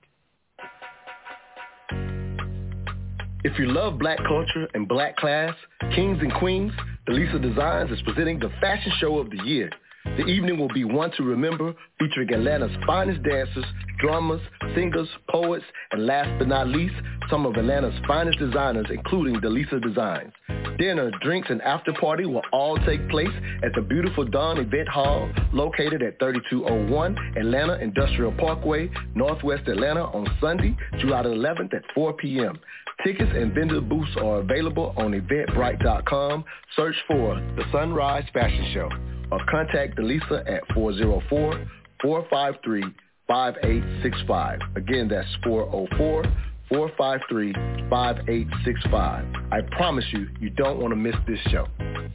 S: If you love black culture and black class, kings and queens, Delisa Designs is presenting the fashion show of the year. The evening will be one to remember, featuring Atlanta's finest dancers, drummers, singers, poets, and last but not least, some of Atlanta's finest designers, including Delisa Designs. Dinner, drinks, and after party will all take place at the beautiful Dawn Event Hall, located at thirty-two oh one Atlanta Industrial Parkway, Northwest Atlanta, on Sunday, July the eleventh at four p.m. Tickets and vendor booths are available on eventbrite dot com. Search for The Sunrise Fashion Show or contact Delisa at four oh four, four five three, five eight six five. Again, that's four oh four, four five three, five eight six five. I promise you, you don't want to miss this show.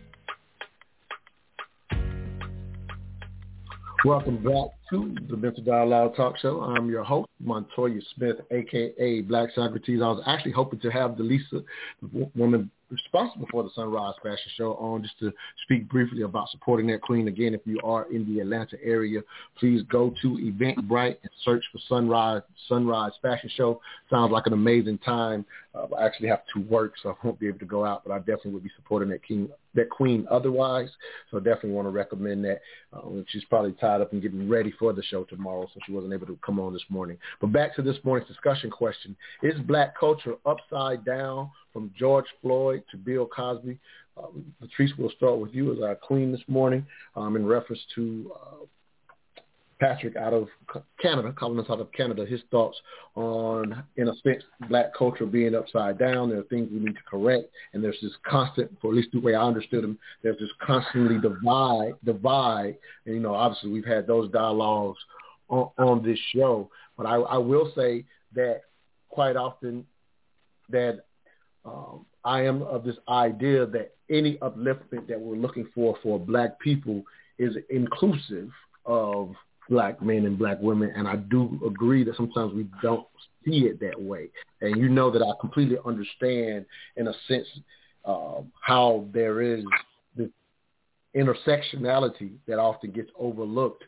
C: Welcome back to the Mental Dialogue Talk Show. I'm your host, Montoya Smith, a k a. Black Socrates. I was actually hoping to have Delisa, the woman responsible for the Sunrise Fashion Show, on just to speak briefly about supporting that queen. Again, if you are in the Atlanta area, please go to Eventbrite and search for Sunrise Sunrise Fashion Show. Sounds like an amazing time. Uh, I actually have to work, so I won't be able to go out, but I definitely would be supporting that king, that queen otherwise. So definitely want to recommend that. Um, she's probably tied up and getting ready for the show tomorrow, so she wasn't able to come on this morning. But back to this morning's discussion question. Is black culture upside down, from George Floyd to Bill Cosby? Um, Patrice, we'll start with you as our queen this morning, um, in reference to uh, Patrick out of Canada, calling us out of Canada, his thoughts on, in a sense, black culture being upside down. There are things we need to correct, and there's this constant, for at least the way I understood him, there's this constantly divide, divide, and, you know, obviously we've had those dialogues on, on this show, but I, I will say that quite often that um, I am of this idea that any upliftment that we're looking for for black people is inclusive of black men and black women, and I do agree that sometimes we don't see it that way. And you know that I completely understand, in a sense, uh, how there is this intersectionality that often gets overlooked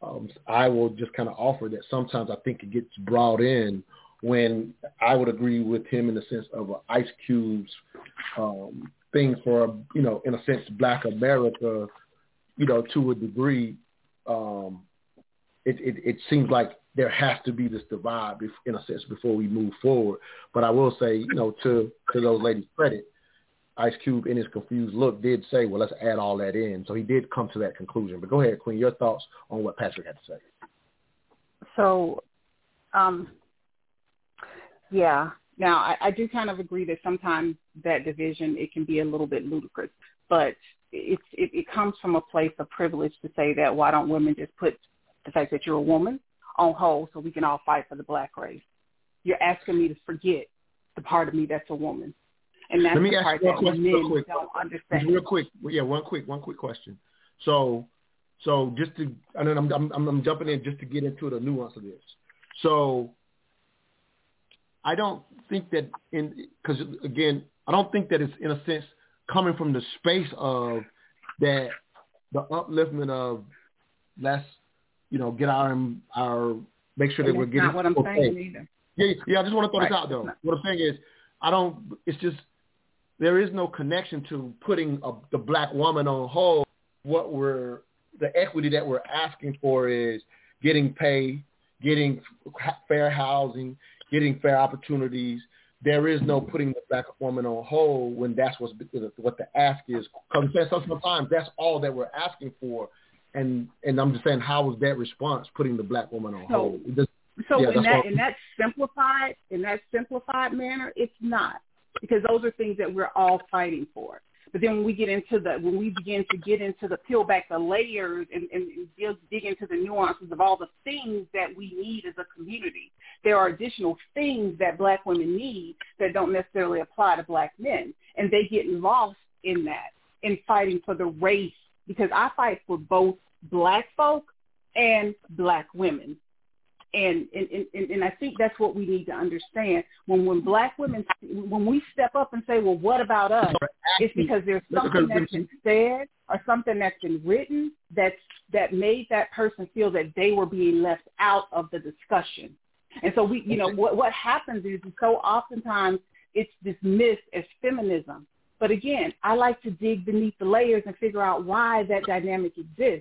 C: um, I will just kind of offer that sometimes I think it gets brought in when I would agree with him in the sense of a Ice Cube's um, thing for, you know, in a sense, Black America, you know, to a degree. Um, it, it, it seems like there has to be this divide, in a sense, before we move forward. But I will say, you know, to, to those ladies' credit, Ice Cube, in his confused look, did say, well, let's add all that in. So he did come to that conclusion. But go ahead, Queen, your thoughts on what Patrick had to say.
D: So, um, yeah. Now, I, I do kind of agree that sometimes that division, it can be a little bit ludicrous. But it's, it, it comes from a place of privilege to say that why don't women just put the fact that you're a woman on hold so we can all fight for the black race. You're asking me to forget the part of me that's a woman. And that's
C: Let me
D: the
C: ask
D: part
C: you one
D: that
C: question
D: men
C: real quick.
D: don't understand.
C: Just real quick. Yeah, one quick, one quick question. So, so just to, and then I'm, I'm, I'm jumping in just to get into the nuance of this. So, I don't think that in, because again, I don't think that it's in a sense coming from the space of that the upliftment of let's, you know, get our our make sure
D: and
C: that we're getting.
D: Not what I'm
C: okay.
D: saying either.
C: Yeah, yeah. I just want to throw
D: right.
C: this out though. What I'm saying is, I don't. It's just there is no connection to putting a, the black woman on hold. What we're the equity that we're asking for is getting pay, getting fair housing, getting fair opportunities. There is no putting the black woman on hold when that's what's, what the ask is. Because sometimes that's all that we're asking for. And and I'm just saying, how was that response, putting the black woman on
D: so,
C: hold? Just,
D: so
C: yeah,
D: in that
C: what,
D: in that simplified in that simplified manner, it's not, because those are things that we're all fighting for. But then when we get into the when we begin to get into the peel back the layers and, and dig, dig into the nuances of all the things that we need as a community, there are additional things that black women need that don't necessarily apply to black men, and they get lost in that, in fighting for the race, because I fight for both black folk and black women. And, and, and, and I think that's what we need to understand. When when black women, when we step up and say, well, what about us? It's because there's something that's been said or something that's been written that's, that made that person feel that they were being left out of the discussion. And so we, you know, what, what happens is so oftentimes it's dismissed as feminism. But again, I like to dig beneath the layers and figure out why that dynamic exists.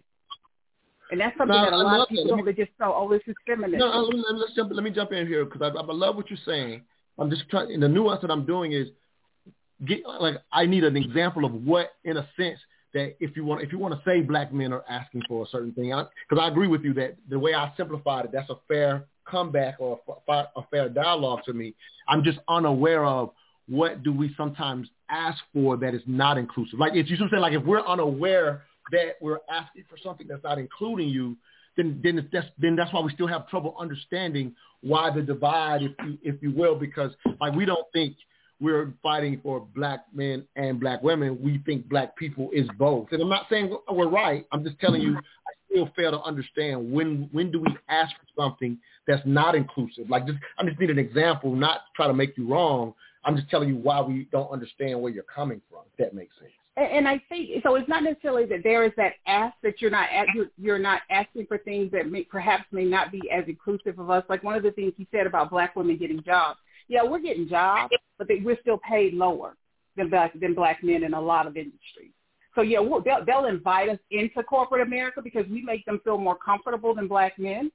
D: And that's something no, that a I lot of people don't. They just go, "Oh, this is feminist."
C: No, let me, let's jump. Let me jump in here because I, I love what you're saying. I'm just trying. And the nuance that I'm doing is, get like I need an example of what, in a sense, that if you want, if you want to say black men are asking for a certain thing, because I, I agree with you that the way I simplified it, that's a fair comeback or a, a fair dialogue to me. I'm just unaware of what do we sometimes ask for that is not inclusive. Like if you say, like if we're unaware that we're asking for something that's not including you, then then that's then that's why we still have trouble understanding why the divide, if you if you will, because like we don't think we're fighting for black men and black women. We think black people is both. And I'm not saying we're right. I'm just telling you I still fail to understand when when do we ask for something that's not inclusive. Like just I just need an example, not try to make you wrong. I'm just telling you why we don't understand where you're coming from, if that makes sense.
D: And I think so. It's not necessarily that there is that ask that you're not you're, you're not asking for things that may, perhaps may not be as inclusive of us. Like one of the things you said about black women getting jobs. Yeah, we're getting jobs, but they, we're still paid lower than black than black men in a lot of industries. So yeah, we'll, they'll, they'll invite us into corporate America because we make them feel more comfortable than black men.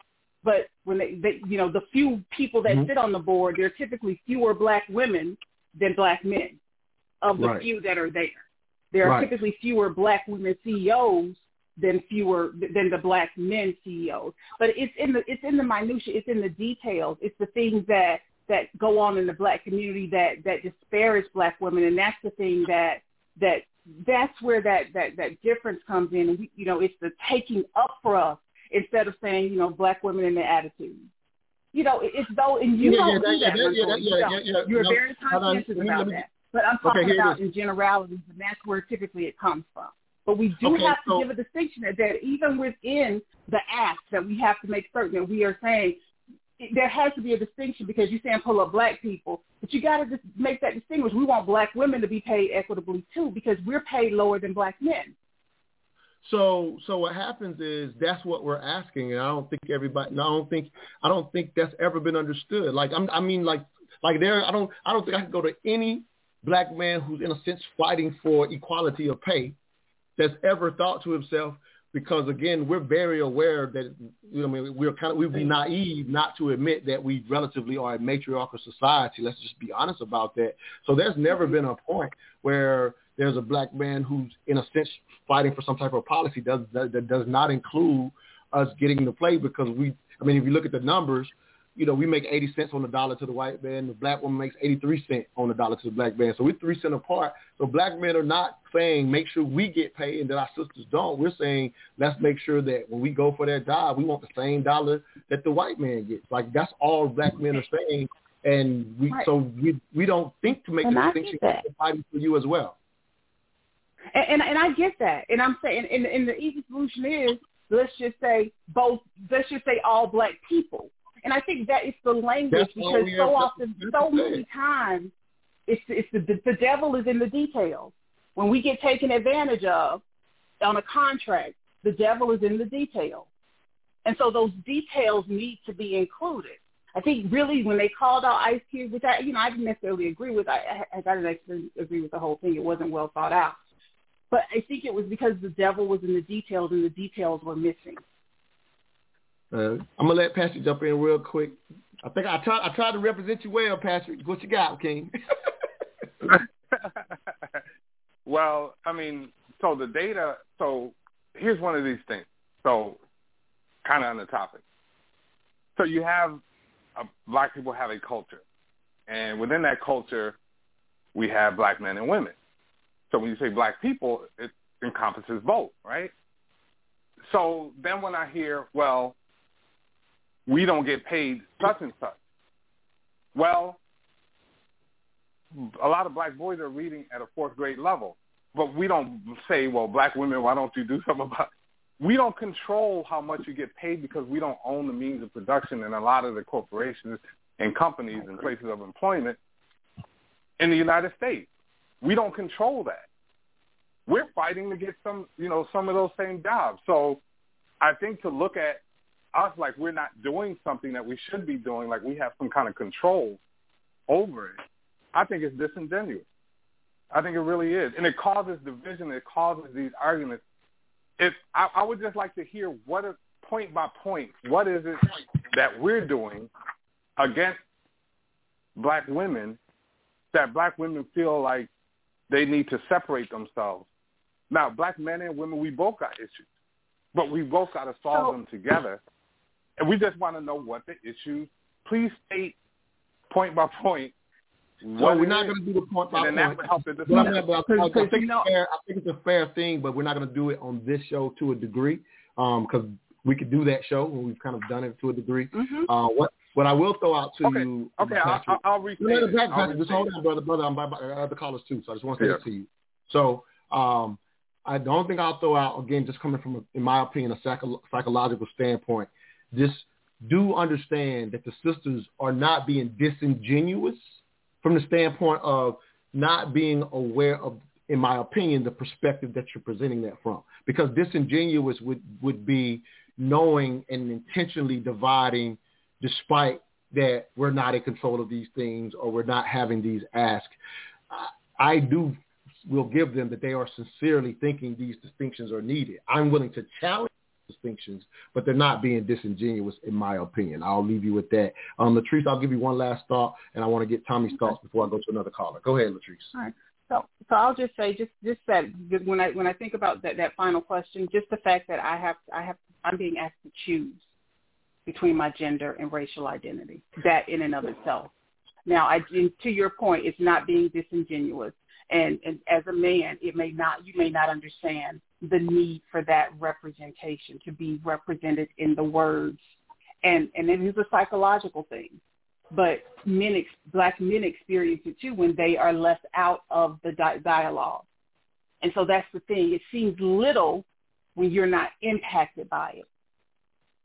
D: But when they, they you know, the few people that mm-hmm. sit on the board, there are typically fewer black women than black men of the right. few that are there. There are right. typically fewer black women C E Os than fewer than the black men C E Os. But it's in the it's in the minutia, it's in the details. It's the things that, that go on in the black community that, that disparage black women, and that's the thing that that that's where that, that, that difference comes in. And we, you know, it's the taking up for us instead of saying, you know, black women and their attitude. You know, it's though, and you
C: yeah,
D: don't
C: yeah,
D: do
C: that,
D: that.
C: Yeah, yeah, yeah, yeah, yeah, yeah.
D: You're
C: no,
D: very conscientious
C: me,
D: about
C: me,
D: that. But I'm talking
C: okay,
D: about in generalities, and that's where typically it comes from. But we do
C: okay,
D: have to
C: so,
D: give a distinction that, that even within the act that we have to make certain that we are saying there has to be a distinction, because you're saying pull up black people, but you got to just make that distinguish. We want black women to be paid equitably too, because we're paid lower than black men.
C: So, so what happens is that's what we're asking, and I don't think everybody. I don't think. I don't think that's ever been understood. Like, I'm, I mean, like, like there. I don't. I don't think I can go to any black man who's in a sense fighting for equality of pay that's ever thought to himself. Because again, we're very aware that, you know, I mean, we're kind of we'd be naive not to admit that we relatively are a matriarchal society. Let's just be honest about that. So there's never been a point where there's a black man who's in a sense fighting for some type of policy does that, that does not include us getting to play. Because we, I mean, if you look at the numbers, you know, we make eighty cents on the dollar to the white man. The black woman makes eighty-three cents on the dollar to the black man. So we're three cents apart. So black men are not saying make sure we get paid and that our sisters don't. We're saying let's make sure that when we go for that job, we want the same dollar that the white man gets. Like that's all black men are saying. And we right. so we we don't think to make
D: and
C: the distinction that fighting for you as well.
D: And, and and I get that. And I'm saying and, and the easy solution is let's just say both let's just say all black people. And I think that it's the language That's because so often, so many times, it's it's the the devil is in the details. When we get taken advantage of on a contract, the devil is in the details, and so those details need to be included. I think really when they called out Ice Cube, which I you know I didn't necessarily agree with, I I, I didn't actually agree with the whole thing. It wasn't well thought out, but I think it was because the devil was in the details and the details were missing.
C: Uh, I'm gonna let Patrick jump in real quick. I think I tried. I tried to represent you well, Patrick. What you got, King?
R: Well, I mean, so the data. So here's one of these things. So, kind of on the topic. So you have uh, black people have a culture, and within that culture, we have black men and women. So when you say black people, it encompasses both, right? So then when I hear, well, we don't get paid such and such. Well, a lot of black boys are reading at a fourth grade level, but we don't say, well, black women, why don't you do something about it? We don't control how much you get paid because we don't own the means of production in a lot of the corporations and companies and places of employment in the United States. We don't control that. We're fighting to get some, you know, some of those same jobs. So I think to look at us like we're not doing something that we should be doing, like we have some kind of control over it, I think it's disingenuous. I think it really is. And it causes division. It causes these arguments. If I, I would just like to hear what is, point by point, what is it that we're doing against black women that black women feel like they need to separate themselves. Now, black men and women, we both got issues, but we both got to solve oh. them together. And we just want to know what the issues. Please state point by point.
C: So we're not going to do the point by
R: and
C: point.
R: That help the
C: I, mean, I, think it's fair, I think it's a fair thing, but we're not going to do it on this show to a degree because um, we could do that show when we've kind of done it to a degree.
D: Mm-hmm.
C: Uh, what what I will throw out to
R: okay.
C: you.
R: Okay, I'll, I'll, I'll read
C: no,
R: it.
C: Patrick, just hold on, brother. Brother, I'm by, by other callers too, so I just want to say yeah. that to you. So um, I don't think I'll throw out, again, just coming from, a, in my opinion, a psycho- psychological standpoint, just do understand that the sisters are not being disingenuous from the standpoint of not being aware of, in my opinion, the perspective that you're presenting that from. Because disingenuous would, would be knowing and intentionally dividing despite that we're not in control of these things or we're not having these asks. I do will give them that they are sincerely thinking these distinctions are needed. I'm willing to challenge distinctions, but they're not being disingenuous in my opinion. I'll leave you with that. Um, Latrice, I'll give you one last thought, and I want to get Tommy's thoughts before I go to another caller. Go ahead, Latrice.
D: All right. So, so I'll just say, just, just that when I when I think about that, that final question, just the fact that I have I have I'm being asked to choose between my gender and racial identity. That in and of itself. Now, I to your point, it's not being disingenuous. And, and as a man, it may not you may not understand the need for that representation to be represented in the words, and and it is a psychological thing. But men, ex, black men experience it too when they are left out of the di- dialogue, and so that's the thing. It seems little when you're not impacted by it.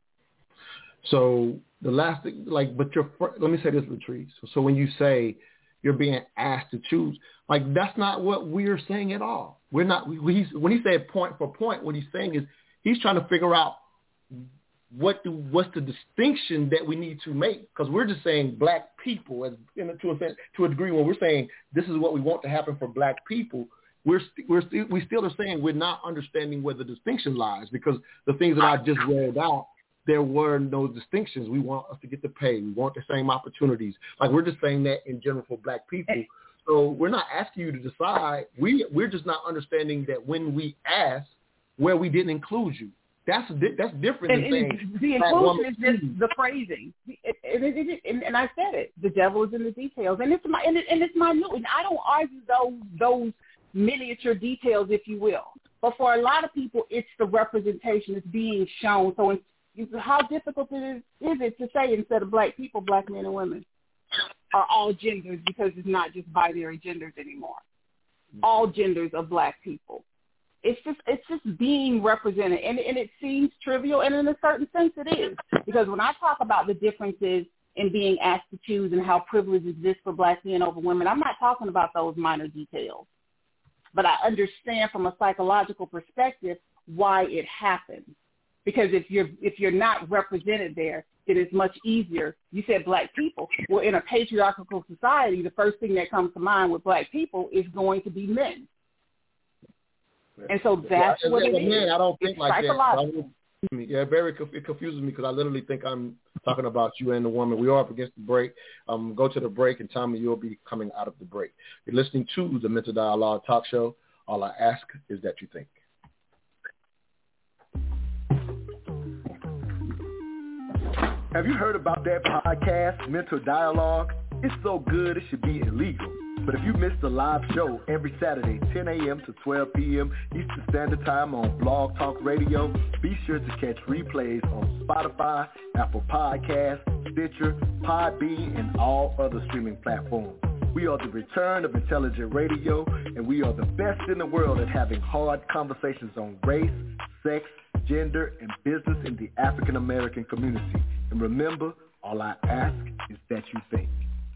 C: So the last thing, like, but your let me say this, Latrice. So when you say you're being asked to choose. Like, that's not what we're saying at all. We're not, we, he's, when he said point for point, what he's saying is he's trying to figure out what do, what's the distinction that we need to make, because we're just saying black people, as in a, to, a, to a degree, when we're saying this is what we want to happen for black people, we're, st- we're st- we still are saying we're not understanding where the distinction lies, because the things that I just read out, there were no distinctions. We want us to get the pay. We want the same opportunities. Like, we're just saying that in general for black people. So we're not asking you to decide. We, we're just not understanding that when we ask where we didn't include you. That's that's different
D: and,
C: than saying
D: and the inclusion is just the phrasing. It, it, it, it, and I said it. The devil is in the details, and it's my and, it, and it's minute. And I don't argue those those miniature details, if you will. But for a lot of people, it's the representation that's being shown. So it's, it's how difficult it is, is it to say instead of black people, black men and women are all genders, because it's not just binary genders anymore. All genders of black people. It's just it's just being represented, and, and it seems trivial, and in a certain sense it is. Because when I talk about the differences in being asked to choose and how privilege exists for black men over women, I'm not talking about those minor details. But I understand from a psychological perspective why it happens. Because if you're if you're not represented there, it is much easier. You said black people. Well, in a patriarchal society, the first thing that comes to mind with black people is going to be men. And so that's
C: yeah,
D: what it
C: man,
D: is.
C: I don't think
D: it's
C: like
D: psychological.
C: that. Yeah, very it confuses me because I literally think I'm talking about you and the woman. We are up against the break. Um, go to the break, and Tommy, you'll be coming out of the break. You're listening to the Mental Dialogue Talk Show. All I ask is that you think.
H: Have you heard about that podcast, Mental Dialogue? It's so good it should be illegal. But if you missed the live show every Saturday, ten a.m. to twelve p.m. Eastern Standard Time on Blog Talk Radio, be sure to catch replays on Spotify, Apple Podcasts, Stitcher, Podbean, and all other streaming platforms. We are the return of intelligent radio, and we are the best in the world at having hard conversations on race, sex, gender, and business in the African American community. And remember, all I ask is that you think.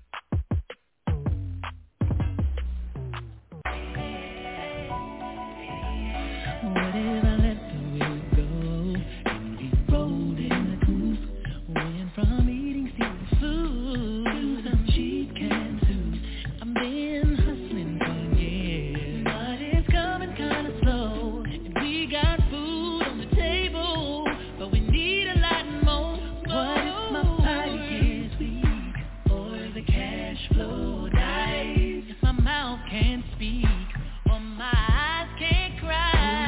N: What if I let the wheel go and we rolled in the goose? Went from eating seafood to some cheap canned soup. I've been hustling for years, but it's coming kind of slow. And we got food on the table, but we need a lot more. What if my body gets weak or the cash flow dies? If my mouth can't speak or my eyes can't cry.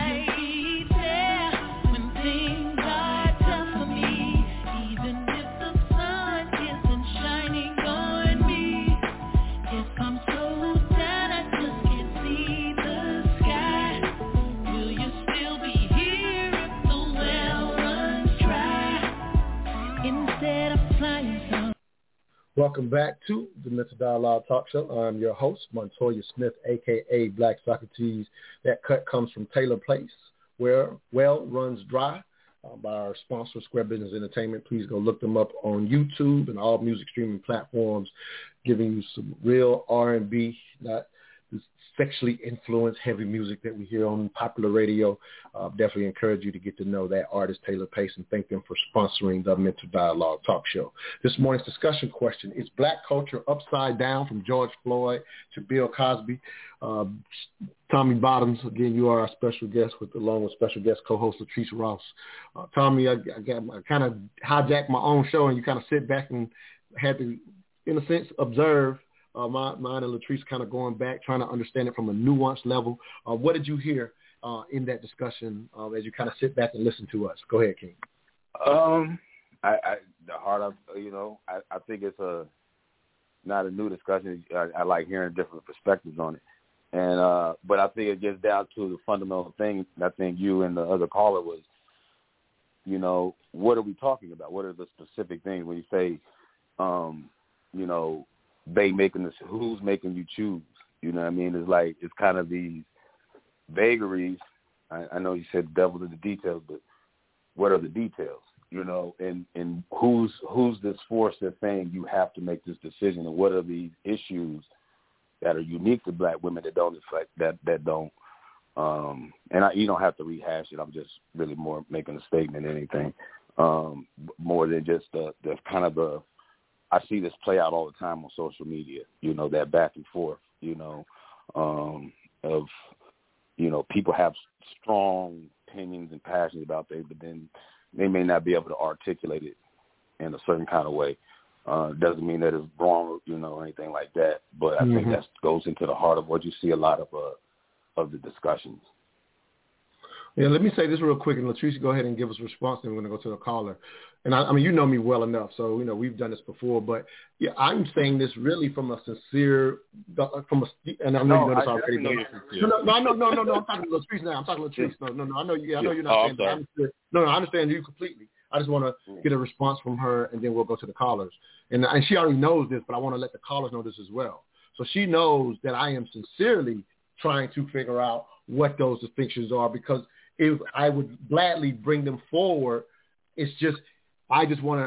C: Welcome back to the Mental Dialogue Talk Show. I'm your host, Montoya Smith, a k a. Black Socrates. That cut comes from Taylor Place, where Well Runs Dry, uh, by our sponsor, Square Business Entertainment. Please go look them up on YouTube and all music streaming platforms, giving you some real R and B, not this sexually influenced heavy music that we hear on popular radio. Uh, definitely encourage you to get to know that artist, Taylor Pace, and thank them for sponsoring the Mental Dialogue Talk Show. This morning's discussion question is black culture upside down, from George Floyd to Bill Cosby. Uh, Tommy Bottoms, again, you are our special guest, with along with special guest co-host Latrice Ross. Uh, Tommy, I, I, I kind of hijacked my own show, and you kind of sit back and had to, in a sense, observe Uh, my, mine and Latrice kind of going back, trying to understand it from a nuanced level. Uh, what did you hear uh, in that discussion uh, as you kind of sit back and listen to us? Go ahead, King.
E: Um, I, I the heart of you know, I, I think it's a not a new discussion. I, I like hearing different perspectives on it, and uh, but I think it gets down to the fundamental thing. I think you and the other caller was, you know, what are we talking about? What are the specific things when you say, um, you know, they making this, who's making you choose? You know what I mean? It's like, it's kind of these vagaries. I, I know you said devil in the details, but what are the details? You know, and, and who's who's this force that's saying you have to make this decision, and what are these issues that are unique to black women that don't affect that that don't. Um, and I, you don't have to rehash it. I'm just really more making a statement than anything, um, more than just the, the kind of the. I see this play out all the time on social media. You know, that back and forth. You know, um, of you know people have strong opinions and passions about things, but then they may not be able to articulate it in a certain kind of way. Uh, doesn't mean that it's wrong, you know, or anything like that. But I mm-hmm. think that goes into the heart of what you see a lot of uh, of the discussions.
C: Yeah, let me say this real quick, and Latrice, go ahead and give us a response, and we're going to go to the caller. And I, I mean, you know me well enough, so, you know, we've done this before. But, yeah, I'm saying this really from a sincere, from a, and I know
E: no,
C: you know this
E: I
C: already.
E: Know
C: no, no, no, no, no, no, I'm talking to Latrice now. I'm talking to Latrice. No, no, no, I know, you, I know you're not
E: oh,
C: saying that. I'm no, no, I understand you completely. I just want to get a response from her, and then we'll go to the callers. And, and she already knows this, but I want to let the callers know this as well. So she knows that I am sincerely trying to figure out what those distinctions are, because if I would gladly bring them forward, it's just I just want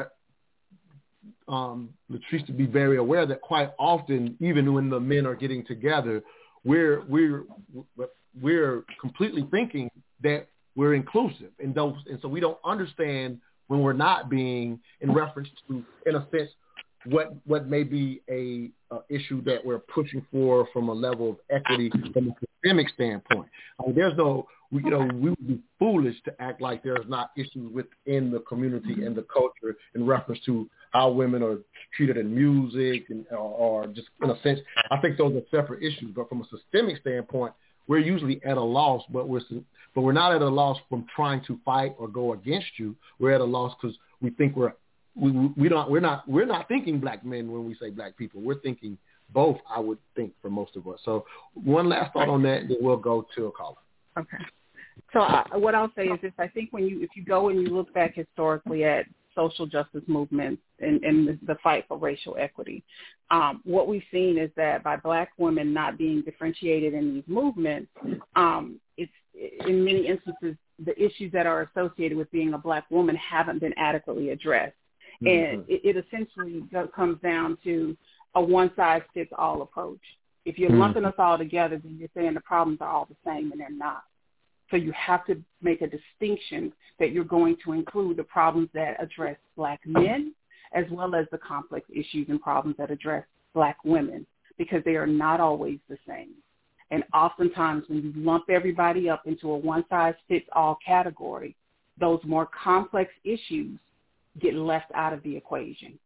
C: to um, Latrice to be very aware that quite often, even when the men are getting together, we're we're we're completely thinking that we're inclusive, and those, and so we don't understand when we're not being, in reference to, in a sense, what what may be a uh, issue that we're pushing for from a level of equity from a systemic standpoint. I mean, there's no, you know, we would be foolish to act like there's not issues within the community and the culture in reference to how women are treated in music and or, or just in a sense. I think those are separate issues, but from a systemic standpoint, we're usually at a loss, but we're but we're not at a loss from trying to fight or go against you. We're at a loss because we think we're We, we don't we're not we're not thinking black men when we say black people. We're thinking both, I would think, for most of us. So one last thought on that, then we'll go to a caller.
D: Okay. So uh, what I'll say is this: I think when you if you go and you look back historically at social justice movements and, and the, the fight for racial equity, um, what we've seen is that by black women not being differentiated in these movements, um, it's in many instances the issues that are associated with being a black woman haven't been adequately addressed. And mm-hmm. it, it essentially comes down to a one-size-fits-all approach. If you're mm-hmm. lumping us all together, then you're saying the problems are all the same, and they're not. So you have to make a distinction that you're going to include the problems that address black men as well as the complex issues and problems that address black women, because they are not always the same. And oftentimes when you lump everybody up into a one-size-fits-all category, those more complex issues get left out of the equation.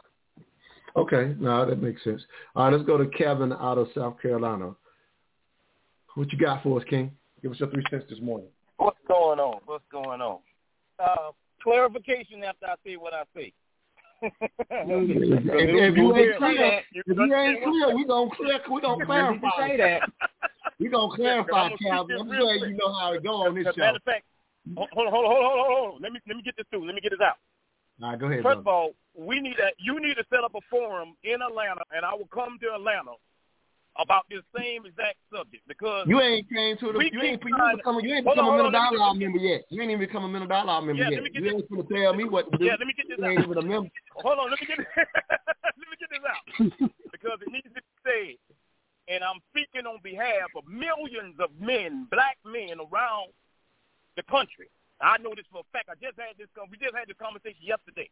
C: Okay, no, that makes sense. All right, let's go to Kevin out of South Carolina. What you got for us, King? Give us your three cents this morning.
T: What's going on? What's going on? Uh, clarification after I say what I say. if,
C: if you ain't clear, if you ain't clear, we gonna clear. We gonna clarify.
T: Say that.
C: We gonna clarify, Calvin. I'm glad you know how to go on this show.
T: Matter of fact, hold on, hold on, hold on, hold on. Let me let me get this through. Let me get this out.
C: All right, go ahead.
T: First
C: brother.
T: of all, we need a you need to set up a forum in Atlanta, and I will come to Atlanta about this same exact subject, because
C: you ain't came to the you ain't you ain't become you ain't become a Mental Dialogue member yet. You ain't even become a Mental Dialogue member
T: yeah,
C: yet. You ain't gonna tell me what to do.
T: Yeah, let me get this
C: you
T: out.
C: Ain't even a member.
T: Hold on, let me get let me get this out because it needs to be said, and I'm speaking on behalf of millions of men, black men around the country. I know this for a fact. I just had this. We just had this conversation yesterday,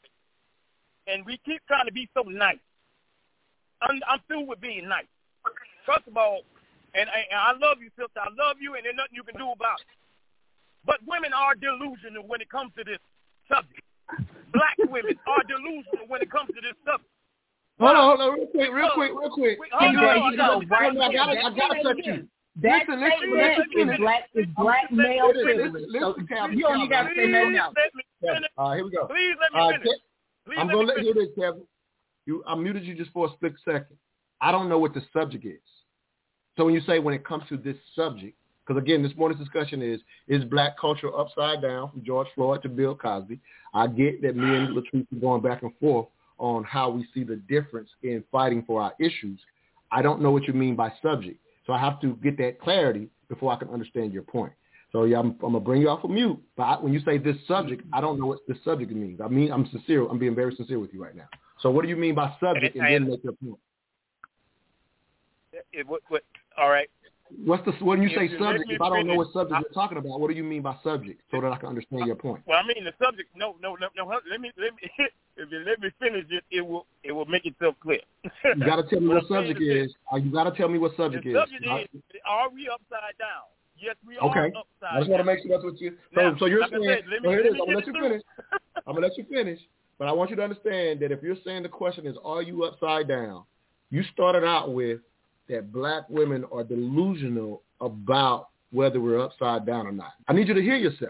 T: and we keep trying to be so nice. I'm, I'm through with being nice. First of all, and, and I love you, sister. I love you, and there's nothing you can do about it. But women are delusional when it comes to this subject. Black women are delusional when it comes to this subject.
C: Hold on, hold on, real quick, real quick, real quick.
T: Hold on,
D: go.
C: I gotta, I gotta touch you.
D: That
C: listen, listen, listen,
D: is
C: listen.
D: black is black male privilege.
C: So
D: you only got to say nothing else.
C: All right, here we go.
T: Please let me
C: uh,
T: finish. Please
C: I'm
T: let
C: gonna
T: me
C: let you hear this, Kevin. You, I muted you just for a split second. I don't know what the subject is. So when you say when it comes to this subject, because again, this morning's discussion is, is black culture upside down from George Floyd to Bill Cosby? I get that me and Latrice are going back and forth on how we see the difference in fighting for our issues. I don't know what you mean by subject. So I have to get that clarity before I can understand your point. So yeah, I'm, I'm going to bring you off of mute. But I, when you say this subject, I don't know what this subject means. I mean, I'm sincere. I'm being very sincere with you right now. So what do you mean by subject, and, and then make your point?
T: it, what, what, all right.
C: What's the when you
T: If
C: say
T: you
C: subject?
T: let me
C: If I don't know
T: finish,
C: what subject
T: I-
C: you're talking about, what do you mean by subject, so that I can understand your point?
T: Well, I mean the subject. No, no, no, no. Let me, let me. If you let me finish it, it will, it will make itself clear.
C: You got to tell me
T: What
C: what
T: I'm saying
C: subject
T: is
C: is. Uh, You got to tell me what subject
T: The
C: is.
T: subject
C: I-
T: is: Are we upside down? Yes, we
C: Okay.
T: are
C: I
T: upside
C: just want to
T: down.
C: make sure that's what you. So,
T: Now,
C: so you're
T: like I
C: saying.
T: said, let
C: so
T: me-
C: here
T: let
C: it is.
T: me
C: I'm gonna let
T: get
C: you
T: it
C: finish. I'm gonna let you finish. But I want you to understand that if you're saying the question is, are you upside down? You started out with that black women are delusional about whether we're upside down or not. I need you to hear yourself.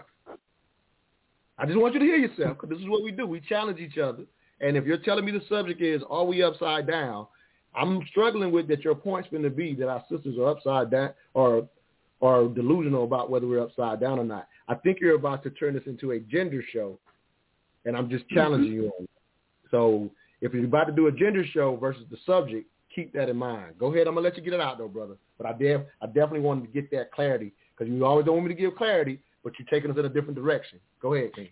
C: I just want you to hear yourself, because this is what we do. We challenge each other. And if you're telling me the subject is, are we upside down, I'm struggling with that your point's going to be that our sisters are upside down or are delusional about whether we're upside down or not. I think you're about to turn this into a gender show, and I'm just challenging you on it. So if you're about to do a gender show versus the subject, keep that in mind. Go ahead. I'm going to let you get it out, though, brother. But I, def- I definitely wanted to get that clarity, because you always don't want me to give clarity, but you're taking us in a different direction. Go ahead, King.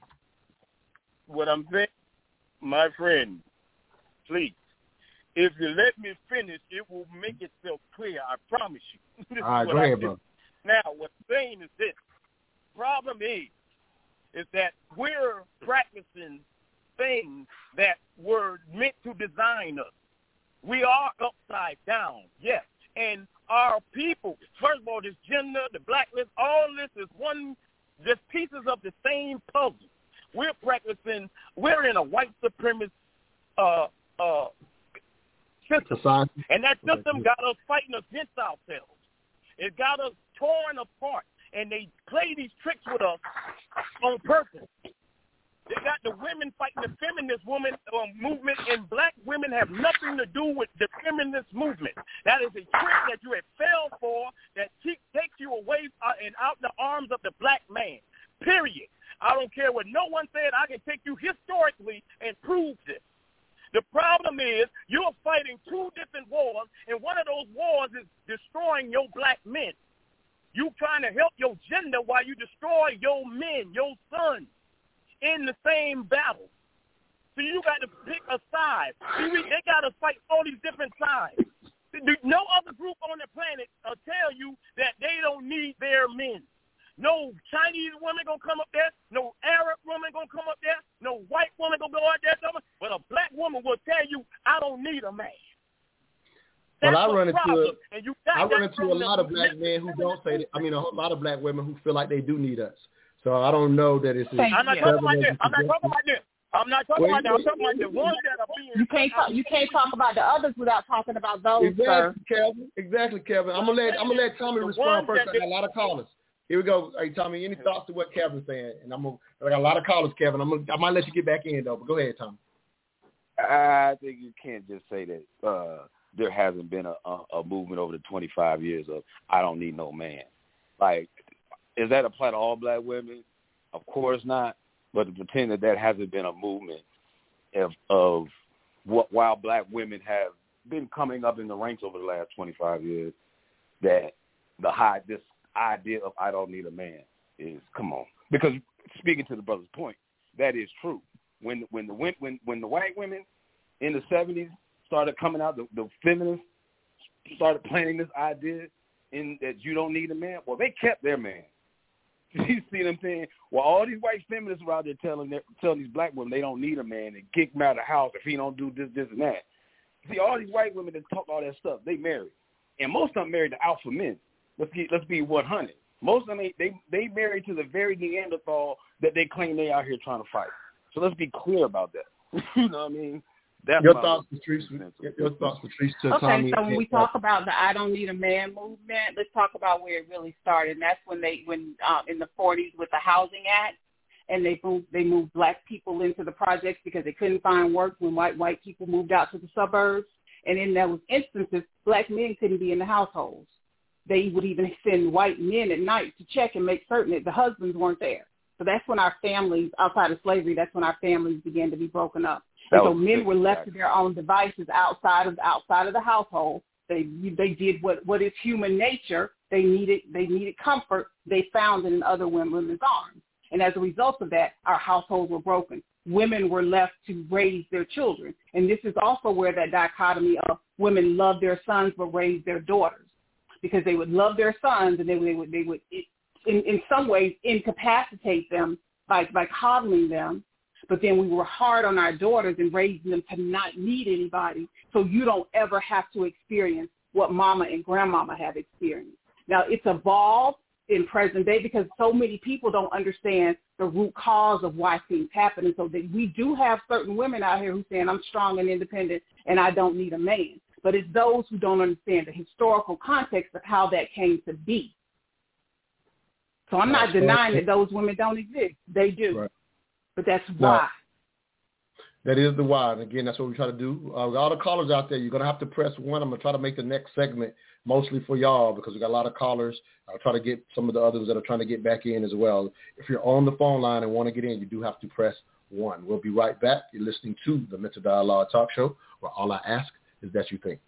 T: What I'm saying, my friend, please, if you let me finish, it will make itself clear. I promise you. This
C: All right,
T: is what
C: go
T: I
C: ahead,
T: do.
C: bro.
T: Now, what I'm saying is this. Problem is, is that we're practicing things that were meant to design us. We are upside down, yes. And our people, first of all, this gender, the blacklist, all this is one, just pieces of the same puzzle. We're practicing, we're in a white supremacist uh, uh, system.
C: Society.
T: And that system got us fighting against ourselves. It got us torn apart. And they play these tricks with us on purpose. They got the women fighting the feminist woman um, movement, and black women have nothing to do with the feminist movement. That is a trick that you have fell for that te- takes you away uh, and out the arms of the black man, period. I don't care what no one said. I can take you historically and prove this. The problem is you're fighting two different wars, and one of those wars is destroying your black men. You trying to help your gender while you destroy your men, your sons, in the same battle. So you got to pick a side. See, we, they got to fight all these different sides. No other group on the planet will tell you that they don't need their men. No Chinese woman going to come up there. No Arab woman going to come up there. No white woman going to go out there. But a black woman will tell you, I don't need a man. That's
C: well, I run into
T: problem.
C: a,
T: and you got
C: I run
T: that
C: into
T: from
C: a lot
T: the
C: of black men who don't say that. I mean, a whole lot of black women who feel like they do need us. So I don't know that it's.
T: I'm not talking about this. I'm not talking about this. I'm not talking about that. I'm talking about the ones that are being.
D: You can't talk, you can't talk about the others without talking about those.
C: Exactly,
D: sir.
C: Kevin. Exactly, Kevin. I'm gonna let I'm gonna let Tommy
T: The
C: respond
T: ones
C: first.
T: that
C: I got a lot of callers. Here we go. Hey, Tommy, any thoughts to what Kevin's saying? And I'm gonna. I got a lot of callers, Kevin. I'm gonna. I might let you get back in though. But go ahead, Tommy.
E: I think you can't just say that uh, there hasn't been a, a, a movement over the twenty-five years of I don't need no man. Like, is that apply to all black women? Of course not. But to pretend that that hasn't been a movement of, of what while black women have been coming up in the ranks over the last twenty-five years, that the high this idea of I don't need a man is come on. Because speaking to the brother's point, that is true. When when the when when the white women in the seventies started coming out, the, the feminists started planting this idea in that you don't need a man. Well, they kept their man. You see what I'm saying? Well, all these white feminists were out there telling their, telling these black women they don't need a man and kick him out of the house if he don't do this, this, and that. See, all these white women that talk all that stuff, they married, and most of them married to alpha men. Let's get, let's be one hundred. Most of them they, they they married to the very Neanderthal that they claim they out here trying to fight. So let's be clear about that. You know what I mean? That's
C: your thoughts, Patrice. Your thoughts, Patrice. To
D: okay,
C: Tommy
D: so when we talk about the "I don't need a man" movement, let's talk about where it really started. And that's when they, when um, in the forties with the Housing Act, and they moved they moved black people into the projects because they couldn't find work when white white people moved out to the suburbs. And in those instances, black men couldn't be in the households. They would even send white men at night to check and make certain that the husbands weren't there. So that's when our families, outside of slavery, that's when our families began to be broken up. And so men were left to their own devices outside of outside of the household. They they did what, what is human nature. They needed they needed comfort. They found it in other women's arms. And as a result of that, our households were broken. women were left to raise their children. And this is also where that dichotomy of women love their sons but raise their daughters, because they would love their sons and they would, they would, they would in, in some ways incapacitate them by, by coddling them. But then we were hard on our daughters and raising them to not need anybody, so you don't ever have to experience what mama and grandmama have experienced. Now, it's evolved in present day because so many people don't understand the root cause of why things happen. And so that we do have certain women out here who saying, I'm strong and independent and I don't need a man. But it's those who don't understand the historical context of how that came to be. So I'm not denying that those women don't exist. They do.
C: Right.
D: But that's why.
C: No. That is the why. And again, that's what we try to do. Uh, with all the callers out there, you're going to have to press one. I'm going to try to make the next segment mostly for y'all because we got a lot of callers. I'll try to get some of the others that are trying to get back in as well. If you're on the phone line and want to get in, you do have to press one. We'll be right back. You're listening to the Mental Dialogue Talk Show, where all I ask is that you think.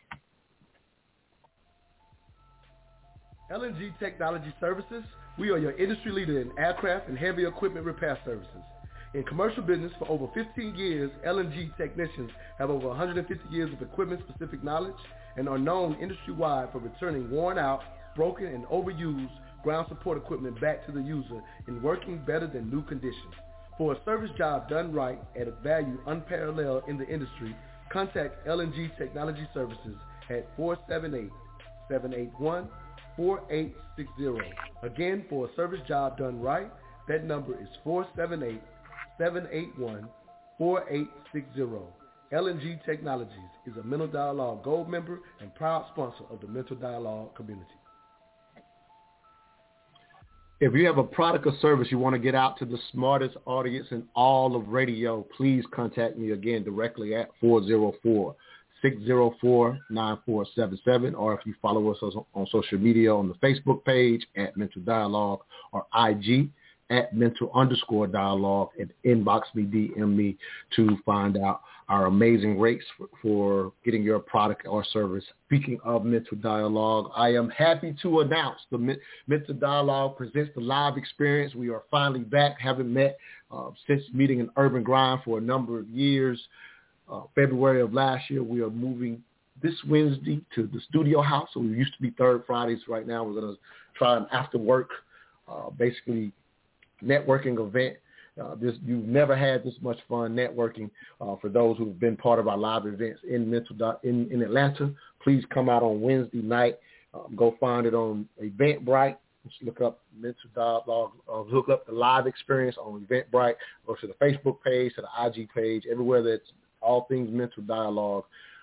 U: L N G Technology Services, we are your industry leader in aircraft and heavy equipment repair services. In commercial business for over fifteen years, L N G technicians have over one hundred fifty years of equipment-specific knowledge and are known industry-wide for returning worn-out, broken, and overused ground support equipment back to the user in working better than new conditions. For a service job done right at a value unparalleled in the industry, contact L N G Technology Services at four seven eight, seven eight one, four eight six zero. Again, for a service job done right, that number is four seven eight, seven eight one, four eight six zero. L N G Technologies is a Mental Dialogue Gold member and proud sponsor of the Mental Dialogue community.
C: If you have a product or service you want to get out to the smartest audience in all of radio, please contact me again directly at four oh four, six oh four, nine four seven seven, or if you follow us on social media on the Facebook page at Mental Dialogue or I G at mental underscore dialogue, and inbox me, D M me to find out our amazing rates for, for getting your product or service. Speaking of Mental Dialogue, I am happy to announce the Men- Mental Dialogue presents the live experience. We are finally back, haven't met uh, since meeting in Urban Grind for a number of years. Uh, February of last year, we are moving this Wednesday to the studio house. So we used to be third Fridays. Right now, we're going to try an after work, uh, basically networking event. Uh, this you've never had this much fun networking. Uh, for those who've been part of our live events in mental in, in Atlanta, please come out on Wednesday night. Um, go find it on Eventbrite. Just look up Mental Dialogue. Uh, look up the live experience on Eventbrite. Go to the Facebook page, to the I G page, everywhere that's all things Mental Dialogue.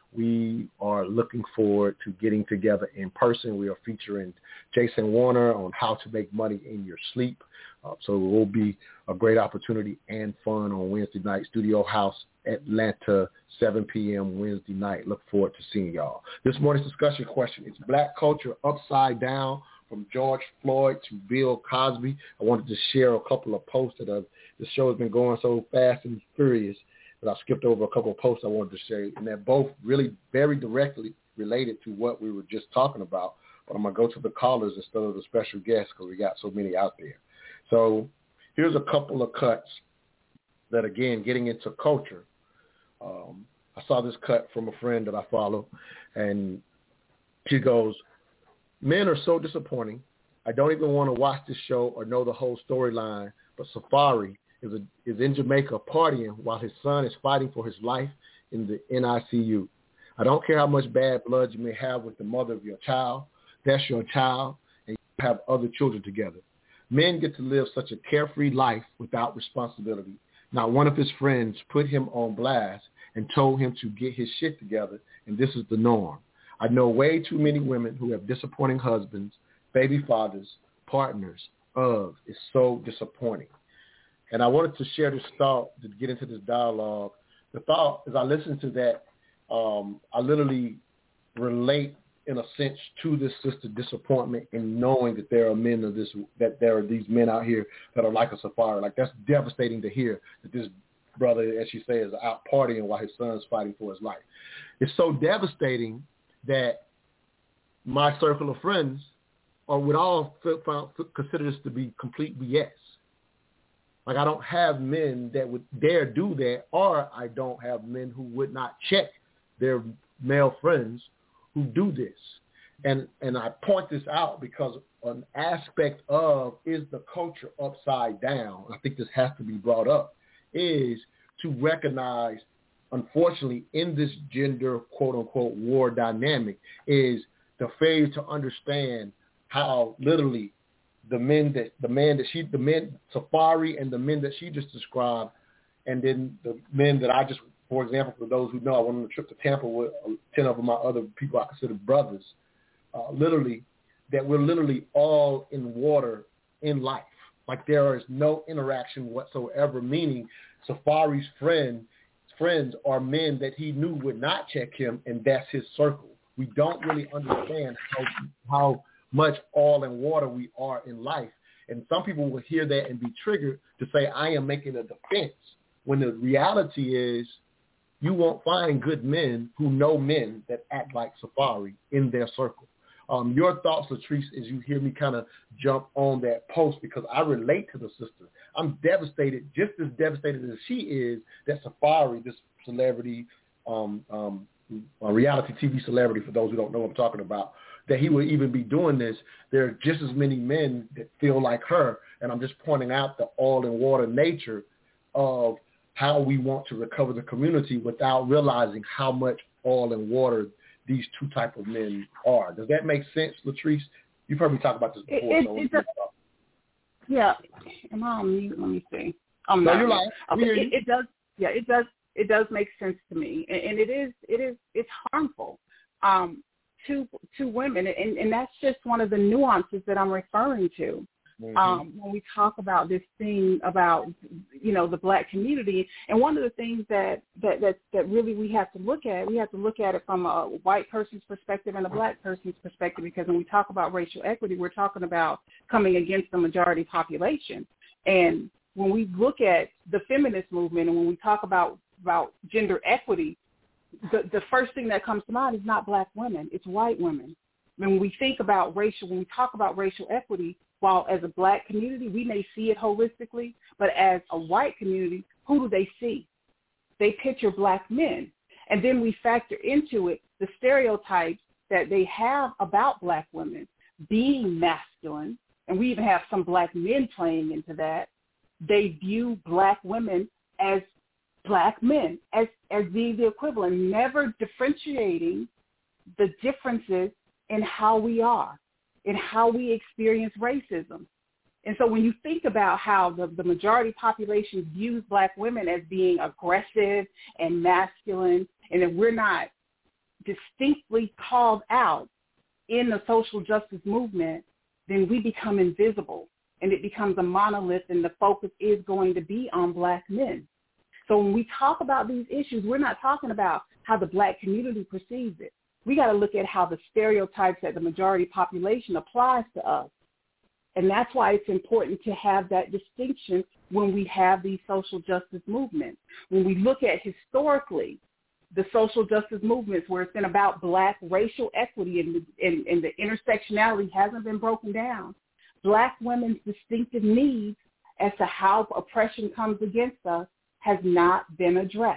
C: We are looking forward to getting together in person. We are featuring Jason Warner on how to make money in your sleep. Uh, so it will be a great opportunity and fun on Wednesday night. Studio House, Atlanta, seven p.m. Wednesday night. Look forward to seeing y'all. This morning's discussion question is Black culture upside down, from George Floyd to Bill Cosby. I wanted to share a couple of posts that have, the show has been going so fast and furious that I skipped over a couple of posts I wanted to share, and they're both really very directly related to what we were just talking about. But I'm going to go to the callers instead of the special guests because we got so many out there. So here's a couple of cuts that, again, getting into culture. Um, I saw this cut from a friend that I follow, and she goes, men are so disappointing. I don't even want to watch this show or know the whole storyline, but Safari is, a, is in Jamaica partying while his son is fighting for his life in the N I C U. I don't care how much bad blood you may have with the mother of your child. That's your child, and you have other children together. Men get to live such a carefree life without responsibility. Not one of his friends put him on blast and told him to get his shit together, and this is the norm. I know way too many women who have disappointing husbands, baby fathers, partners. Ugh, it's so disappointing. And I wanted to share this thought to get into this dialogue. The thought, as I listened to that, um, I literally relate in a sense to this sister disappointment in knowing that there are men of this, that there are these men out here that are like a Safari. Like, that's devastating to hear that this brother, as she says, is out partying while his son's fighting for his life. It's so devastating that my circle of friends are would all consider this to be complete B S. Like, I don't have men that would dare do that, or I don't have men who would not check their male friends who do this. And and I point this out because an aspect of is the culture upside down, I think this has to be brought up, is to recognize, unfortunately, in this gender, quote-unquote, war dynamic, is the failure to understand how literally the men that the man that she the men Safari and the men that she just described, and then the men that I just, for example, for those who know, I went on a trip to Tampa with ten of my other people I consider brothers, uh, literally, that we're literally all in water in life. Like, there is no interaction whatsoever, meaning Safari's friend friends are men that he knew would not check him, and that's his circle. We don't really understand how how much oil and water we are in life. And some people will hear that and be triggered to say, I am making a defense, when the reality is you won't find good men who know men that act like Safari in their circle. Um, your thoughts, Latrice, as you hear me kind of jump on that post, because I relate to the sister. I'm devastated, just as devastated as she is, that Safari, this celebrity, um, um, a reality T V celebrity, for those who don't know what I'm talking about, that he would even be doing this. There are just as many men that feel like her, and I'm just pointing out the oil and water nature of how we want to recover the community without realizing how much oil and water these two type of men are. Does that make sense, Latrice? You've heard me talk about this before.
D: It,
C: so
D: it, it yeah. Am I on mute? Let me see. I'm
C: no,
D: not.
C: You're lying.
D: Okay.
C: We hear
D: It,
C: you.
D: it does. Yeah, it does. It does make sense to me, and, and it is. It is. It's harmful um, to to women, and, and that's just one of the nuances that I'm referring to. Mm-hmm. Um, when we talk about this thing about, you know, the black community. And one of the things that, that, that, that really we have to look at, we have to look at it from a white person's perspective and a black person's perspective, because when we talk about racial equity, we're talking about coming against the majority population. And when we look at the feminist movement and when we talk about, about gender equity, the, the first thing that comes to mind is not black women, it's white women. When we think about racial, when we talk about racial equity, while as a black community, we may see it holistically, but as a white community, who do they see? They picture black men. And then we factor into it the stereotypes that they have about black women being masculine, and we even have some black men playing into that. They view black women as black men, as, as being the equivalent, never differentiating the differences in how we are, in how we experience racism. And so when you think about how the, the majority population views black women as being aggressive and masculine, and that we're not distinctly called out in the social justice movement, then we become invisible, and it becomes a monolith, and the focus is going to be on black men. So when we talk about these issues, we're not talking about how the black community perceives it. We got to look at how the stereotypes that the majority population applies to us. And that's why it's important to have that distinction when we have these social justice movements. When we look at historically the social justice movements where it's been about black racial equity and the, and, and the intersectionality hasn't been broken down, black women's distinctive needs as to how oppression comes against us has not been addressed.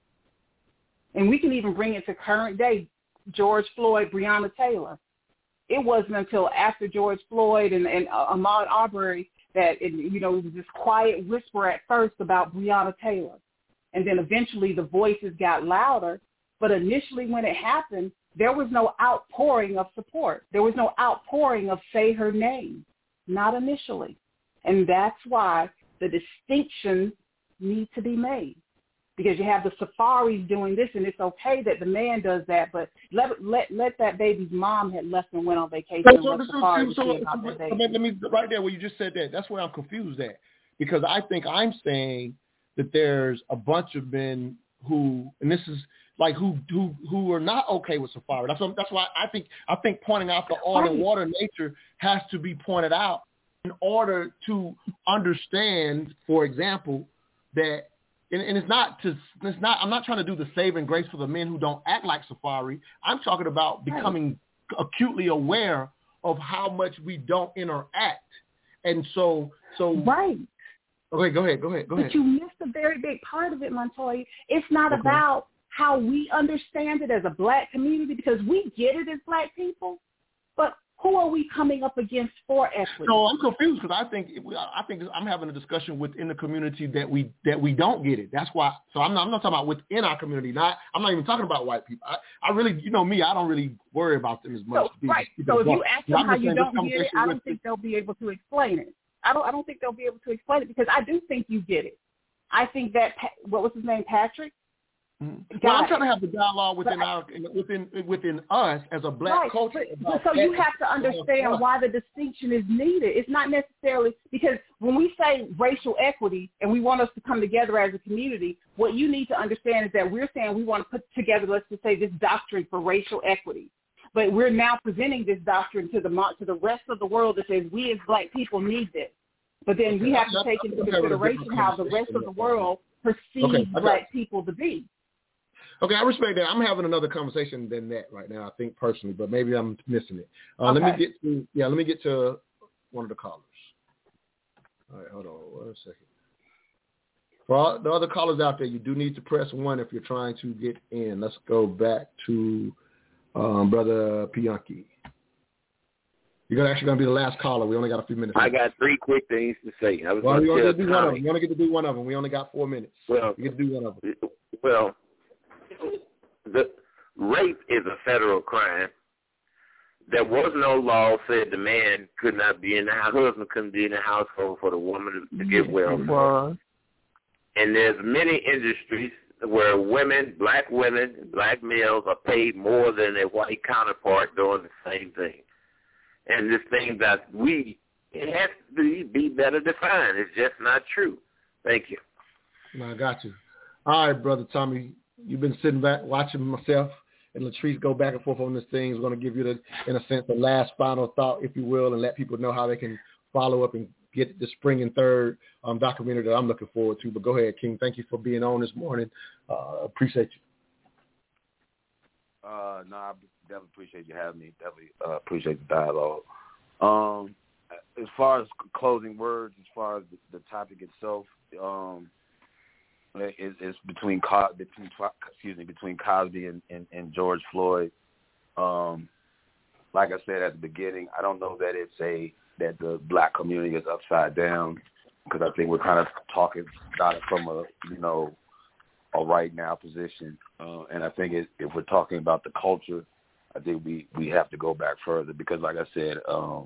D: And we can even bring it to current day. George Floyd, Breonna Taylor. It wasn't until after George Floyd and, and uh, Ahmaud Arbery that, it, you know, it was this quiet whisper at first about Breonna Taylor. And then eventually the voices got louder. But initially when it happened, there was no outpouring of support. There was no outpouring of say her name. Not initially. And that's why the distinctions need to be made. Because you have the safaris doing this, and it's okay that the man does that, but let let let that baby's mom had left and went on vacation.
C: So,
D: and
C: so,
D: let
C: so,
D: safaris
C: so,
D: see
C: so,
D: about that
C: so,
D: baby.
C: let me, right there where you just said that, that's where I'm confused at. Because I think I'm saying that there's a bunch of men who, and this is like who who who are not okay with safari. That's what, that's why I think I think pointing out the oil and water nature has to be pointed out in order to understand, for example, that. And, and it's not to, it's not, I'm not trying to do the saving grace for the men who don't act like Safari. I'm talking about becoming right. acutely aware of how much we don't interact. And so, so
D: right.
C: Okay, go ahead, go ahead, go ahead.
D: But you missed a very big part of it, Montoya. It's not
C: okay.
D: about how we understand it as a black community, because we get it as black people, but who are we coming up against for equity?
C: No, I'm confused because I think I think I'm having a discussion within the community that we that we don't get it. That's why. So I'm not I'm not talking about within our community. Not I'm not even talking about white people. I, I really, you know me, I don't really worry about them as much.
D: So, right. So if you ask them how you don't get it, I don't think they'll be able to explain it. I don't I don't think they'll be able to explain it, because I do think you get it. I think that what was his name, Patrick?
C: Mm-hmm. Well, I'm trying to have the dialogue within but, our within within us as a black
D: right,
C: culture.
D: But, so you have to understand why the distinction is needed. It's not necessarily because when we say racial equity and we want us to come together as a community, what you need to understand is that we're saying we want to put together, let's just say, this doctrine for racial equity. But we're now presenting this doctrine to the to the rest of the world that says we as black people need this. But then we have to take into consideration how the rest of the world perceives
C: okay,
D: black people to be.
C: Okay, I respect that. I'm having another conversation than that right now, I think personally, but maybe I'm missing it. Uh,
D: okay.
C: Let me get to yeah. Let me get to one of the callers. All right, hold on one second. For all the other callers out there, you do need to press one if you're trying to get in. Let's go back to um, Brother Pianki. You're actually going to be the last caller. We only got a few minutes.
K: I got three quick things to say. I was
C: well,
K: going
C: we only
K: to
C: get to do one of them. We only get to do one of them. We only got four minutes.
K: Well,
C: you get to do one of them.
K: Well, the rape is a federal crime. There was no law said the man could not be in the house, husband couldn't be in the household for the woman to, to get welfare. And there's many industries where women, black women, black males are paid more than their white counterpart doing the same thing. And this thing that we, it has to be, be better defined. It's just not true. Thank you.
C: No, I got you. All right, Brother Tommy. You've been sitting back watching myself and Latrice go back and forth on this thing. We're going to give you, the, in a sense, the last final thought, if you will, and let people know how they can follow up and get the spring and third um, documentary that I'm looking forward to. But go ahead, King. Thank you for being on this morning. Uh, appreciate you.
E: Uh, no, I definitely appreciate you having me. Definitely uh, appreciate the dialogue. Um, as far as closing words, as far as the, the topic itself, um, Is, is between between excuse me between Cosby and, and, and George Floyd. Um, like I said at the beginning, I don't know that it's a that the black community is upside down, because I think we're kind of talking about it from a you know a right now position, uh, and I think it, if we're talking about the culture, I think we, we have to go back further, because like I said, um,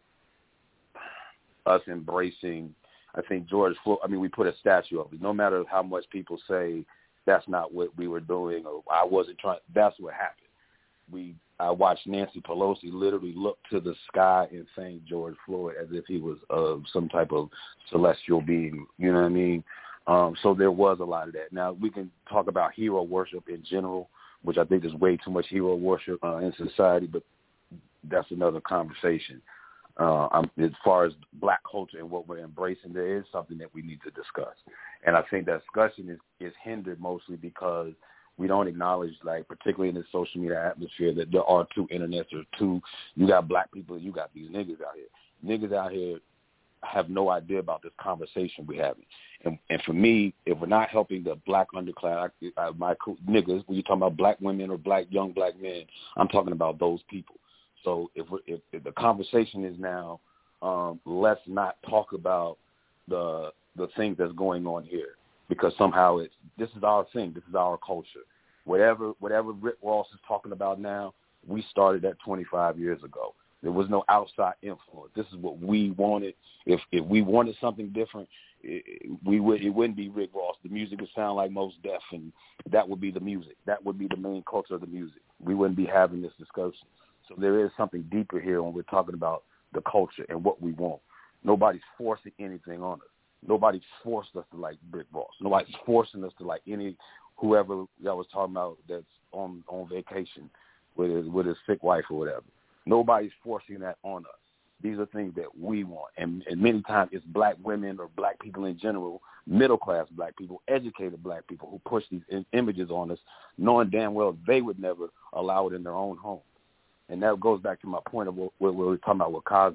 E: us embracing. I think George Floyd, I mean, we put a statue of it. No matter how much people say that's not what we were doing or I wasn't trying, that's what happened. We, I watched Nancy Pelosi literally look to the sky and thank George Floyd as if he was uh, some type of celestial being, you know what I mean? Um, so there was a lot of that. Now, we can talk about hero worship in general, which I think there's way too much hero worship uh, in society, but that's another conversation. Uh, I'm, as far as black culture and what we're embracing, there is something that we need to discuss. And I think that discussion is, is hindered mostly because we don't acknowledge, like, particularly in this social media atmosphere, that there are two internets or two, you got black people and you got these niggas out here. Niggas out here have no idea about this conversation we're having. And, and for me, if we're not helping the black underclass, I, my niggas, when you're talking about black women or black young black men, I'm talking about those people. So if, we're, if, if the conversation is now, um, let's not talk about the the thing that's going on here, because somehow it's this is our thing, this is our culture. Whatever whatever Rick Ross is talking about now, we started that twenty-five years ago. There was no outside influence. This is what we wanted. If if we wanted something different, it, we would it wouldn't be Rick Ross. The music would sound like Mos Def, and that would be the music. That would be the main culture of the music. We wouldn't be having this discussion. So there is something deeper here when we're talking about the culture and what we want. Nobody's forcing anything on us. Nobody's forced us to like Rick Ross. Nobody's forcing us to like any whoever y'all was talking about that's on, on vacation with his, with his sick wife or whatever. Nobody's forcing that on us. These are things that we want. And, and many times it's black women or black people in general, middle-class black people, educated black people who push these in, images on us, knowing damn well they would never allow it in their own home. And that goes back to my point of what, what we were talking about with Cosby.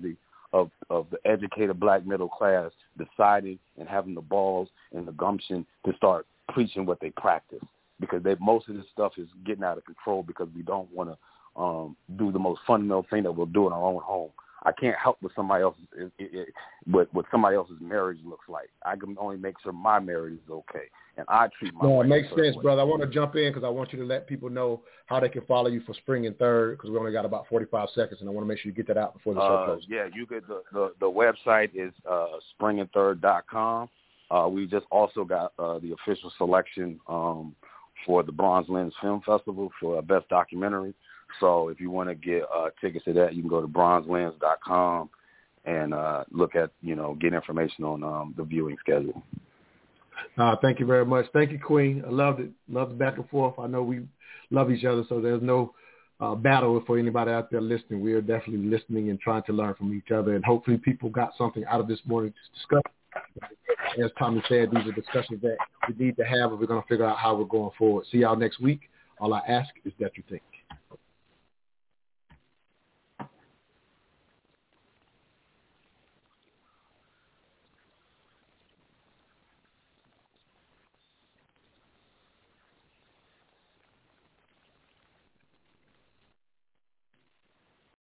E: of, of the educated black middle class deciding and having the balls and the gumption to start preaching what they practice, because they, most of this stuff is getting out of control because we don't want to um, do the most fundamental thing that we'll do in our own home. I can't help what somebody else's it, it, it, what, what somebody else's marriage looks like. I can only make sure my marriage is okay, and I treat my.
C: No, it makes sense,
E: way.
C: brother. I want to jump in because I want you to let people know how they can follow you for Spring and Third, because we only got about forty-five seconds, and I want to make sure you get that out before the show
E: uh,
C: closes.
E: Yeah, you get the, the the website is uh, spring and third dot com. Uh, we just also got uh, the official selection um, for the Bronze Lens Film Festival for Best Documentary. So if you want to get uh, tickets to that, you can go to bronze lens dot com and uh, look at, you know, get information on um, the viewing schedule.
C: Uh, thank you very much. Thank you, Queen. I loved it. Loved the back and forth. I know we love each other, so there's no uh, battle for anybody out there listening. We are definitely listening and trying to learn from each other, and hopefully people got something out of this morning's discussion. As Tommy said, these are discussions that we need to have if we're going to figure out how we're going forward. See y'all next week. All I ask is that you think.